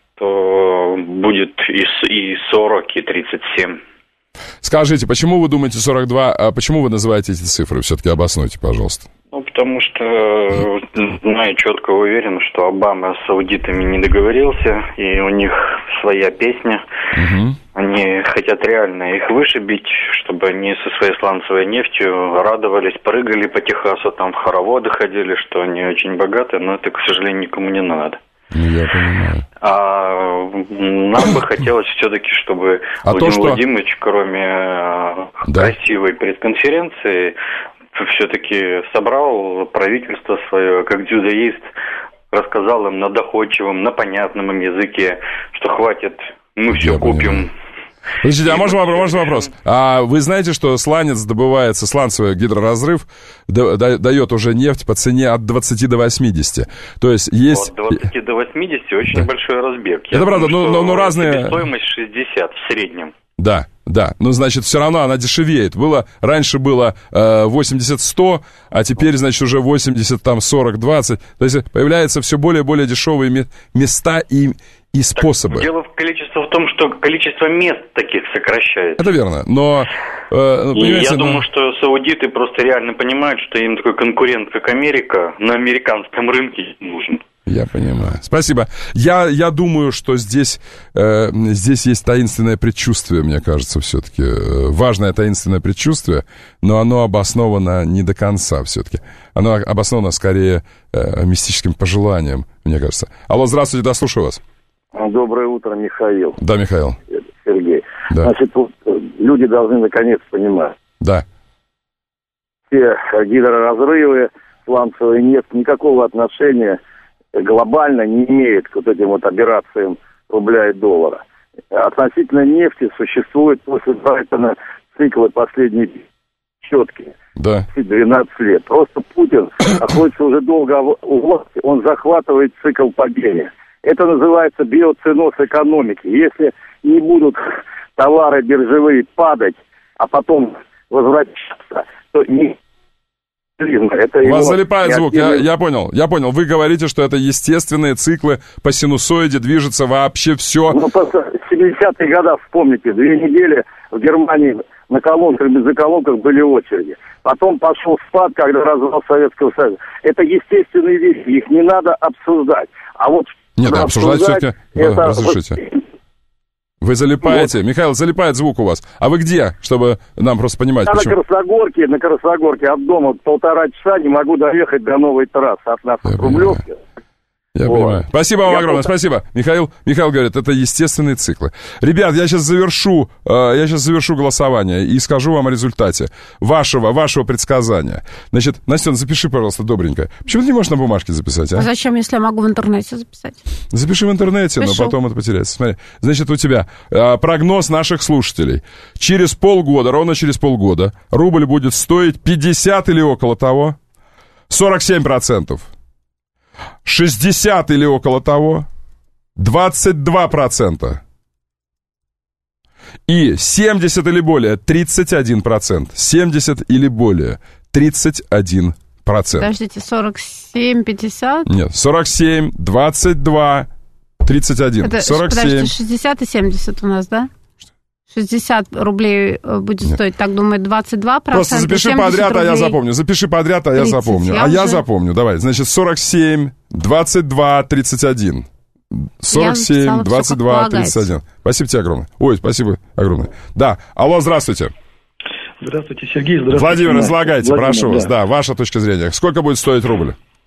то будет и, и сорок, и тридцать семь. Скажите, почему вы думаете сорок два, а почему вы называете эти цифры? Все-таки обоснуйте, пожалуйста. Ну, потому что, знаю, четко уверен, что Обама с саудитами не договорился, и у них своя песня. Угу. Они хотят реально их вышибить, чтобы они со своей сланцевой нефтью радовались, прыгали по Техасу, там в хороводы ходили, что они очень богаты, но это, к сожалению, никому не надо. Я понимаю. А нам бы хотелось все-таки, чтобы а Владимир то, что... Владимирович, кроме да. красивой пресс-конференции, все-таки собрал правительство свое, как дзюдоист, рассказал им на доходчивом, на понятном им языке, что хватит, мы все Я купим. Понимаю. Подождите, а можно вопрос? Можно вопрос? А вы знаете, что сланец добывается, сланцевый гидроразрыв да, да, дает уже нефть по цене от двадцати до восьмидесяти. То есть есть... От двадцати до восьмидесяти очень да. большой разбег. Я Это думаю, правда, но, но, но разные... Стоимость шестьдесят в среднем. Да, да, ну, значит, все равно она дешевеет. Было, раньше было э, восемьдесят сто, а теперь, значит, уже восемьдесят, там, сорок двадцать. То есть появляются все более и более дешевые ме- места и, и способы. Так, дело в количестве в том, что количество мест таких сокращается. Это верно, но... Э, и я но... думаю, что саудиты просто реально понимают, что им такой конкурент, как Америка, на американском рынке нужен. Я понимаю. Спасибо. Я, я думаю, что здесь, э, здесь есть таинственное предчувствие, мне кажется, все-таки. Важное таинственное предчувствие, но оно обосновано не до конца все-таки. Оно обосновано скорее э, мистическим пожеланием, мне кажется. Алло, здравствуйте, да, слушаю вас. Доброе утро, Михаил. Да, Михаил. Сергей. Да. Значит, вот, люди должны наконец понимать. Да. Все гидроразрывы, сланцевая нефть никакого отношения глобально не имеет к вот этим вот операциям рубля и доллара. Относительно нефти существует после Брайтона циклы последние четкие. Да. двенадцать лет. Просто Путин находится уже долго у власти, он захватывает цикл падения. Это называется биоценоз экономики. Если не будут товары биржевые падать, а потом возвращаться, то не... Это У вас залипает звук, я, я понял, я понял. Вы говорите, что это естественные циклы по синусоиде, движется вообще все. Ну, просто семидесятые годы, вспомните, две недели в Германии на колонках, без колонках были очереди. Потом пошел спад, когда развал Советского Союза. Это естественные вещи, их не надо обсуждать. А вот Нет, обсуждать, обсуждать все-таки... Это... Разрешите. Вы залипаете. Вот. Михаил, залипает звук у вас. А вы где, чтобы нам просто понимать, я почему? на Красногорке, на Красногорке от дома полтора часа не могу доехать до новой трассы от нас в Рублевке. Я вот. понимаю. Спасибо вам я огромное, просто... спасибо. Михаил, Михаил говорит, это естественные циклы. Ребят, я сейчас завершу, э, я сейчас завершу голосование и скажу вам о результате вашего, вашего предсказания. Значит, Настен, запиши, пожалуйста, добренько. Почему ты не можешь на бумажке записать, а? А зачем, если я могу в интернете записать? Запиши в интернете, Пишу. Но потом это потеряется. Смотри, значит, у тебя э, прогноз наших слушателей. Через полгода, ровно через полгода, рубль будет стоить пятьдесят или около того, сорок семь процентов. шестьдесят или около того, двадцать два процента. И семьдесят или более, тридцать один процент. семьдесят или более, тридцать один процент. Подождите, сорок семь, пятьдесят? Нет, сорок семь, двадцать два, тридцать один. Это, сорок семь. Подождите, шестьдесят и семьдесят у нас, да? шестьдесят рублей будет Нет. стоить, так думает, двадцать два процента. Просто запиши подряд, рублей. А я запомню. Запиши подряд, а я запомню. Я а уже... я запомню. Давай, значит, сорок семь, двадцать два, тридцать один. сорок семь, двадцать два, тридцать один. Спасибо тебе огромное. Ой, спасибо огромное. Да, алло, здравствуйте. Здравствуйте, Сергей. Здравствуйте. Владимир, излагайте, Владимир, прошу да. вас. Да, ваша точка зрения. Сколько будет стоить рубль?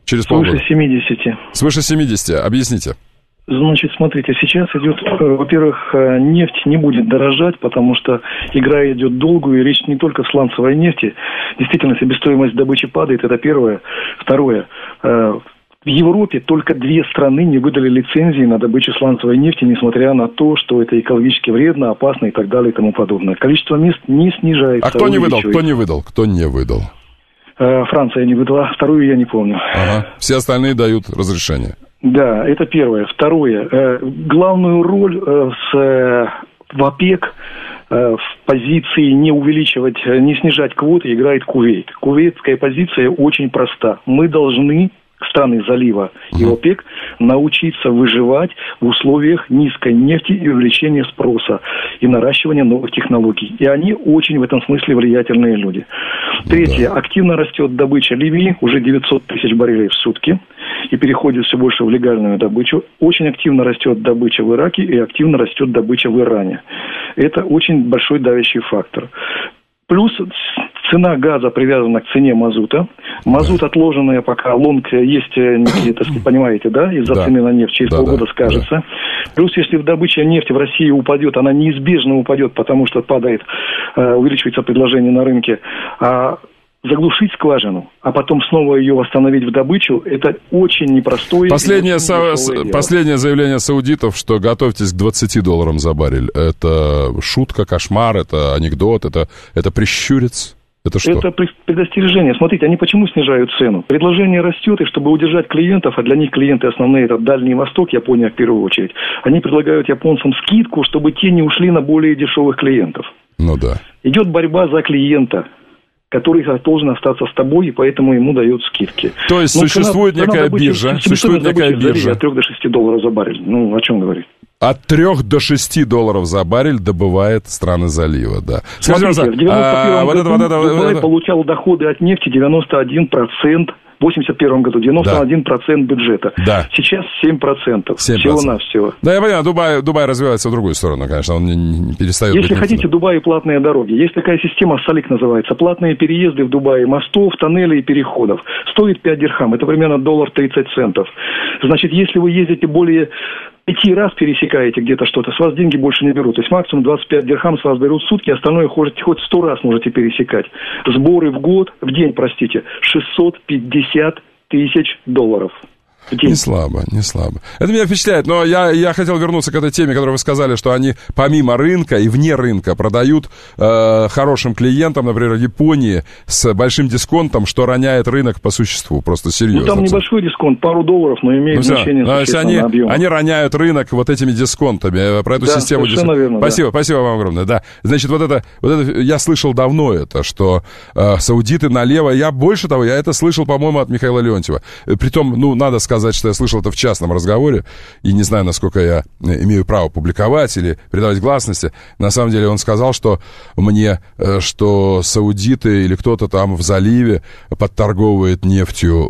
Через полгода. Свыше семидесяти. Свыше семидесяти. Объясните. Значит, смотрите, сейчас идет, во-первых, нефть не будет дорожать, потому что игра идет долгую, и речь не только о сланцевой нефти. Действительно, себестоимость добычи падает, это первое. Второе. В Европе только две страны не выдали лицензии на добычу сланцевой нефти, несмотря на то, что это экологически вредно, опасно и так далее и тому подобное. Количество мест не снижается. А кто не выдал? Кто не выдал? Кто не выдал? Франция не выдала, вторую я не помню. Ага. Все остальные дают разрешение. Да, это первое. Второе. Э, главную роль э, с, э, в ОПЕК э, в позиции не увеличивать, не снижать квоты играет Кувейт. Кувейтская позиция очень проста. Мы должны, страны залива и ОПЕК, научиться выживать в условиях низкой нефти и увеличения спроса и наращивания новых технологий. И они очень в этом смысле влиятельные люди. Третье. Активно растет добыча Ливии, уже девятьсот тысяч баррелей в сутки. И переходит все больше в легальную добычу. Очень активно растет добыча в Ираке и активно растет добыча в Иране. Это очень большой давящий фактор. Плюс цена газа привязана к цене мазута. Мазут отложенная пока, лонг есть некие, так сказать, понимаете, да, из-за да. цены на нефть, через да, полгода да, скажется. Да. Плюс, если добыча нефти в России упадет, она неизбежно упадет, потому что падает, увеличивается предложение на рынке. А заглушить скважину, а потом снова ее восстановить в добычу, это очень непростое. Последнее, со... Последнее заявление саудитов, что готовьтесь к двадцати долларам за баррель. Это шутка, кошмар, это анекдот, это, это прищурец. Это что? Это предостережение. Смотрите, они почему снижают цену? Предложение растет, и чтобы удержать клиентов, а для них клиенты основные это Дальний Восток, Япония в первую очередь, они предлагают японцам скидку, чтобы те не ушли на более дешевых клиентов. Ну да. Идет борьба за клиента, который должен остаться с тобой, и поэтому ему дают скидки. То есть ну, существует цена, некая цена биржа, существует некая биржа. От трех до шести долларов за баррель. Ну, о чем говорить? От трех до шести долларов за баррель добывает страны залива, да. Скажите, Смотрите, в девяносто первом а, году вот это, вот это, Дубай вот это. получал доходы от нефти девяносто один процент. В восемьдесят первом году девяносто один процент да. бюджета. Да. Сейчас семь процентов. Всего-навсего. Да, я понимаю, Дубай, Дубай развивается в другую сторону, конечно, он не, не перестает Если быть хотите, нефтяным. Дубай и платные дороги. Есть такая система, Салик называется. Платные переезды в Дубае, мостов, тоннелей и переходов. Стоит пять дирхам, это примерно доллар тридцать центов. Значит, если вы ездите более пяти раз пересекаете где-то что-то, с вас деньги больше не берут. То есть максимум двадцать пять дирхам с вас берут в сутки, остальное хоть, хоть сто раз можете пересекать. Сборы в год, в день, простите, шестьсот пятьдесят тысяч долларов. Не слабо, не слабо. Это меня впечатляет, но я, я хотел вернуться к этой теме, которую вы сказали, что они помимо рынка и вне рынка продают э, хорошим клиентам, например, Японии, с большим дисконтом, что роняет рынок по существу, просто серьезно. Ну, там небольшой дисконт, пару долларов, но имеет ну, значение существенный объем. Они роняют рынок вот этими дисконтами, про эту да, систему дисконтов. Верно, спасибо, да. спасибо вам огромное, да. Значит, вот это, вот это, я слышал давно это, что э, саудиты налево, я больше того, я это слышал, по-моему, от Михаила Леонтьева. Притом, ну, надо сказать, что я слышал это в частном разговоре, и не знаю, насколько я имею право публиковать или придавать гласности. На самом деле он сказал, что мне, что саудиты или кто-то там в заливе подторговывает нефтью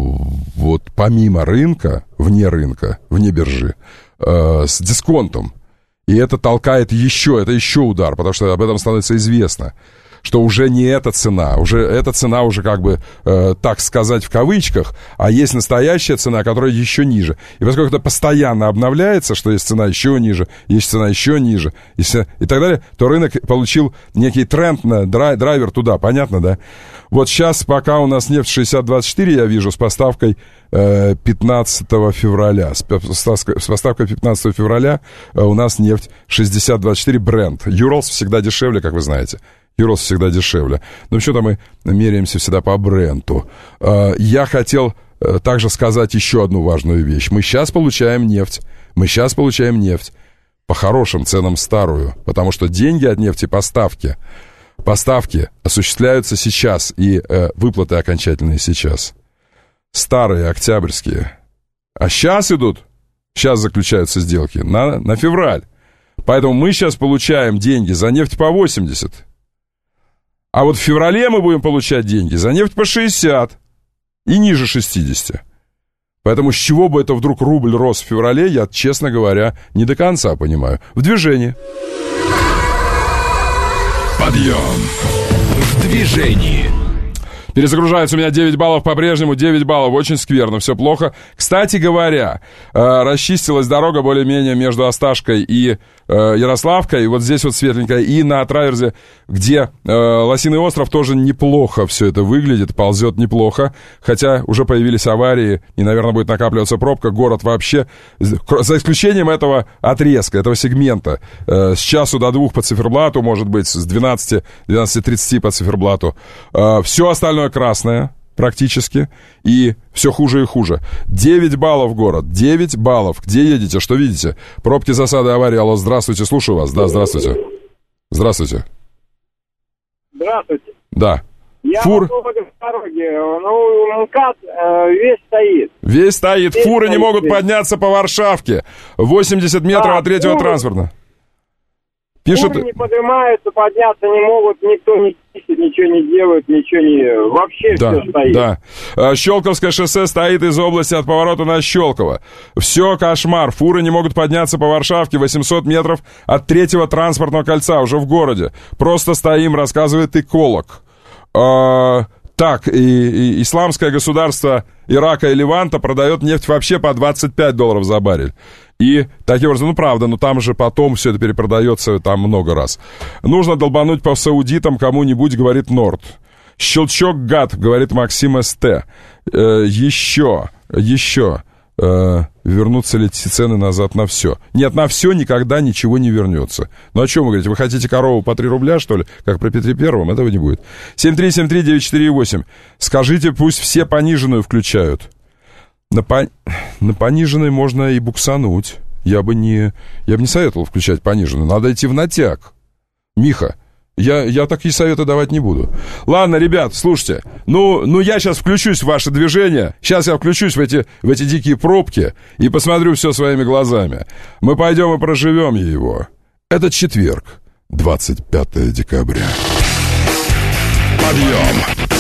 вот помимо рынка, вне рынка, вне биржи, с дисконтом. И это толкает еще, это еще удар, потому что об этом становится известно, что уже не эта цена, уже эта цена уже как бы, э, так сказать, в кавычках, а есть настоящая цена, которая еще ниже. И поскольку это постоянно обновляется, что есть цена еще ниже, есть цена еще ниже, и, все, и так далее, то рынок получил некий тренд, на драй, драйвер туда, понятно, да? Вот сейчас, пока у нас нефть шестьдесят двадцать четыре, я вижу, с поставкой э, пятнадцатого февраля, с, с поставкой пятнадцатого февраля э, у нас нефть шестьдесят двадцать четыре Brent. Юралс всегда дешевле, как вы знаете. Юралс всегда дешевле. Но почему-то мы меряемся всегда по Бренту. Я хотел также сказать еще одну важную вещь. Мы сейчас получаем нефть. Мы сейчас получаем нефть по хорошим ценам старую. Потому что деньги от нефти, поставки, поставки осуществляются сейчас. И выплаты окончательные сейчас. Старые, октябрьские. А сейчас идут, сейчас заключаются сделки на, на февраль. Поэтому мы сейчас получаем деньги за нефть по восемьдесят. А вот в феврале мы будем получать деньги за нефть по шестьдесят и ниже шестьдесят. Поэтому с чего бы это вдруг рубль рос в феврале, я, честно говоря, не до конца понимаю. В движении. Подъем в движении. Перезагружается у меня девять баллов по-прежнему, девять баллов, очень скверно, все плохо. Кстати говоря, э, расчистилась дорога более-менее между Осташкой и э, Ярославкой, вот здесь вот светленькая, и на траверзе, где э, Лосиный остров, тоже неплохо все это выглядит, ползет неплохо, хотя уже появились аварии, и, наверное, будет накапливаться пробка, город вообще, за исключением этого отрезка, этого сегмента, э, с часу до двух по циферблату, может быть, с двенадцати, двенадцати тридцати по циферблату, э, все остальное красное практически, и все хуже и хуже. девять баллов город, девять баллов. Где едете, что видите? Пробки, засады, аварии. Алло, здравствуйте, слушаю вас. Да, здравствуйте. Здравствуйте. Здравствуйте. Да. Я Фур... по дороге, ну, МКАД э, весь стоит. Весь стоит, весь фуры стоит, не могут весь. подняться по Варшавке. восемьдесят метров да, от третьего фуры, транспорта. Пишет... Фуры не поднимаются, подняться не могут, никто не чистит, ничего не делает, ничего не... Вообще да, все стоит. Да. Щелковское шоссе стоит из области от поворота на Щелково. Все кошмар. Фуры не могут подняться по Варшавке восемьсот метров от третьего транспортного кольца, уже в городе. Просто стоим, рассказывает эколог. А, так, и, и исламское государство Ирака и Леванта продает нефть вообще по двадцать пять долларов за баррель. И таким образом, ну правда, но там же потом все это перепродается там много раз. Нужно долбануть по саудитам кому-нибудь, говорит Норд. Щелчок гад, говорит Максим СТ. Э, еще, еще. Э, вернутся ли эти цены назад на все? Нет, на все никогда ничего не вернется. Ну о чем вы говорите? Вы хотите корову по три рубля, что ли? Как при Петре Первом? Этого не будет. семь три семь три девять четыре восемь. Скажите, пусть все пониженную включают. На, по... на пониженной можно и буксануть. Я бы не, я бы не советовал включать пониженную. Надо идти в натяг. Миха, я, я такие советы давать не буду. Ладно, ребят, слушайте. Ну, ну я сейчас включусь в ваше движение. Сейчас я включусь в эти, в эти дикие пробки и посмотрю все своими глазами. Мы пойдем и проживем его. Это четверг, двадцать пятое декабря. Подъем!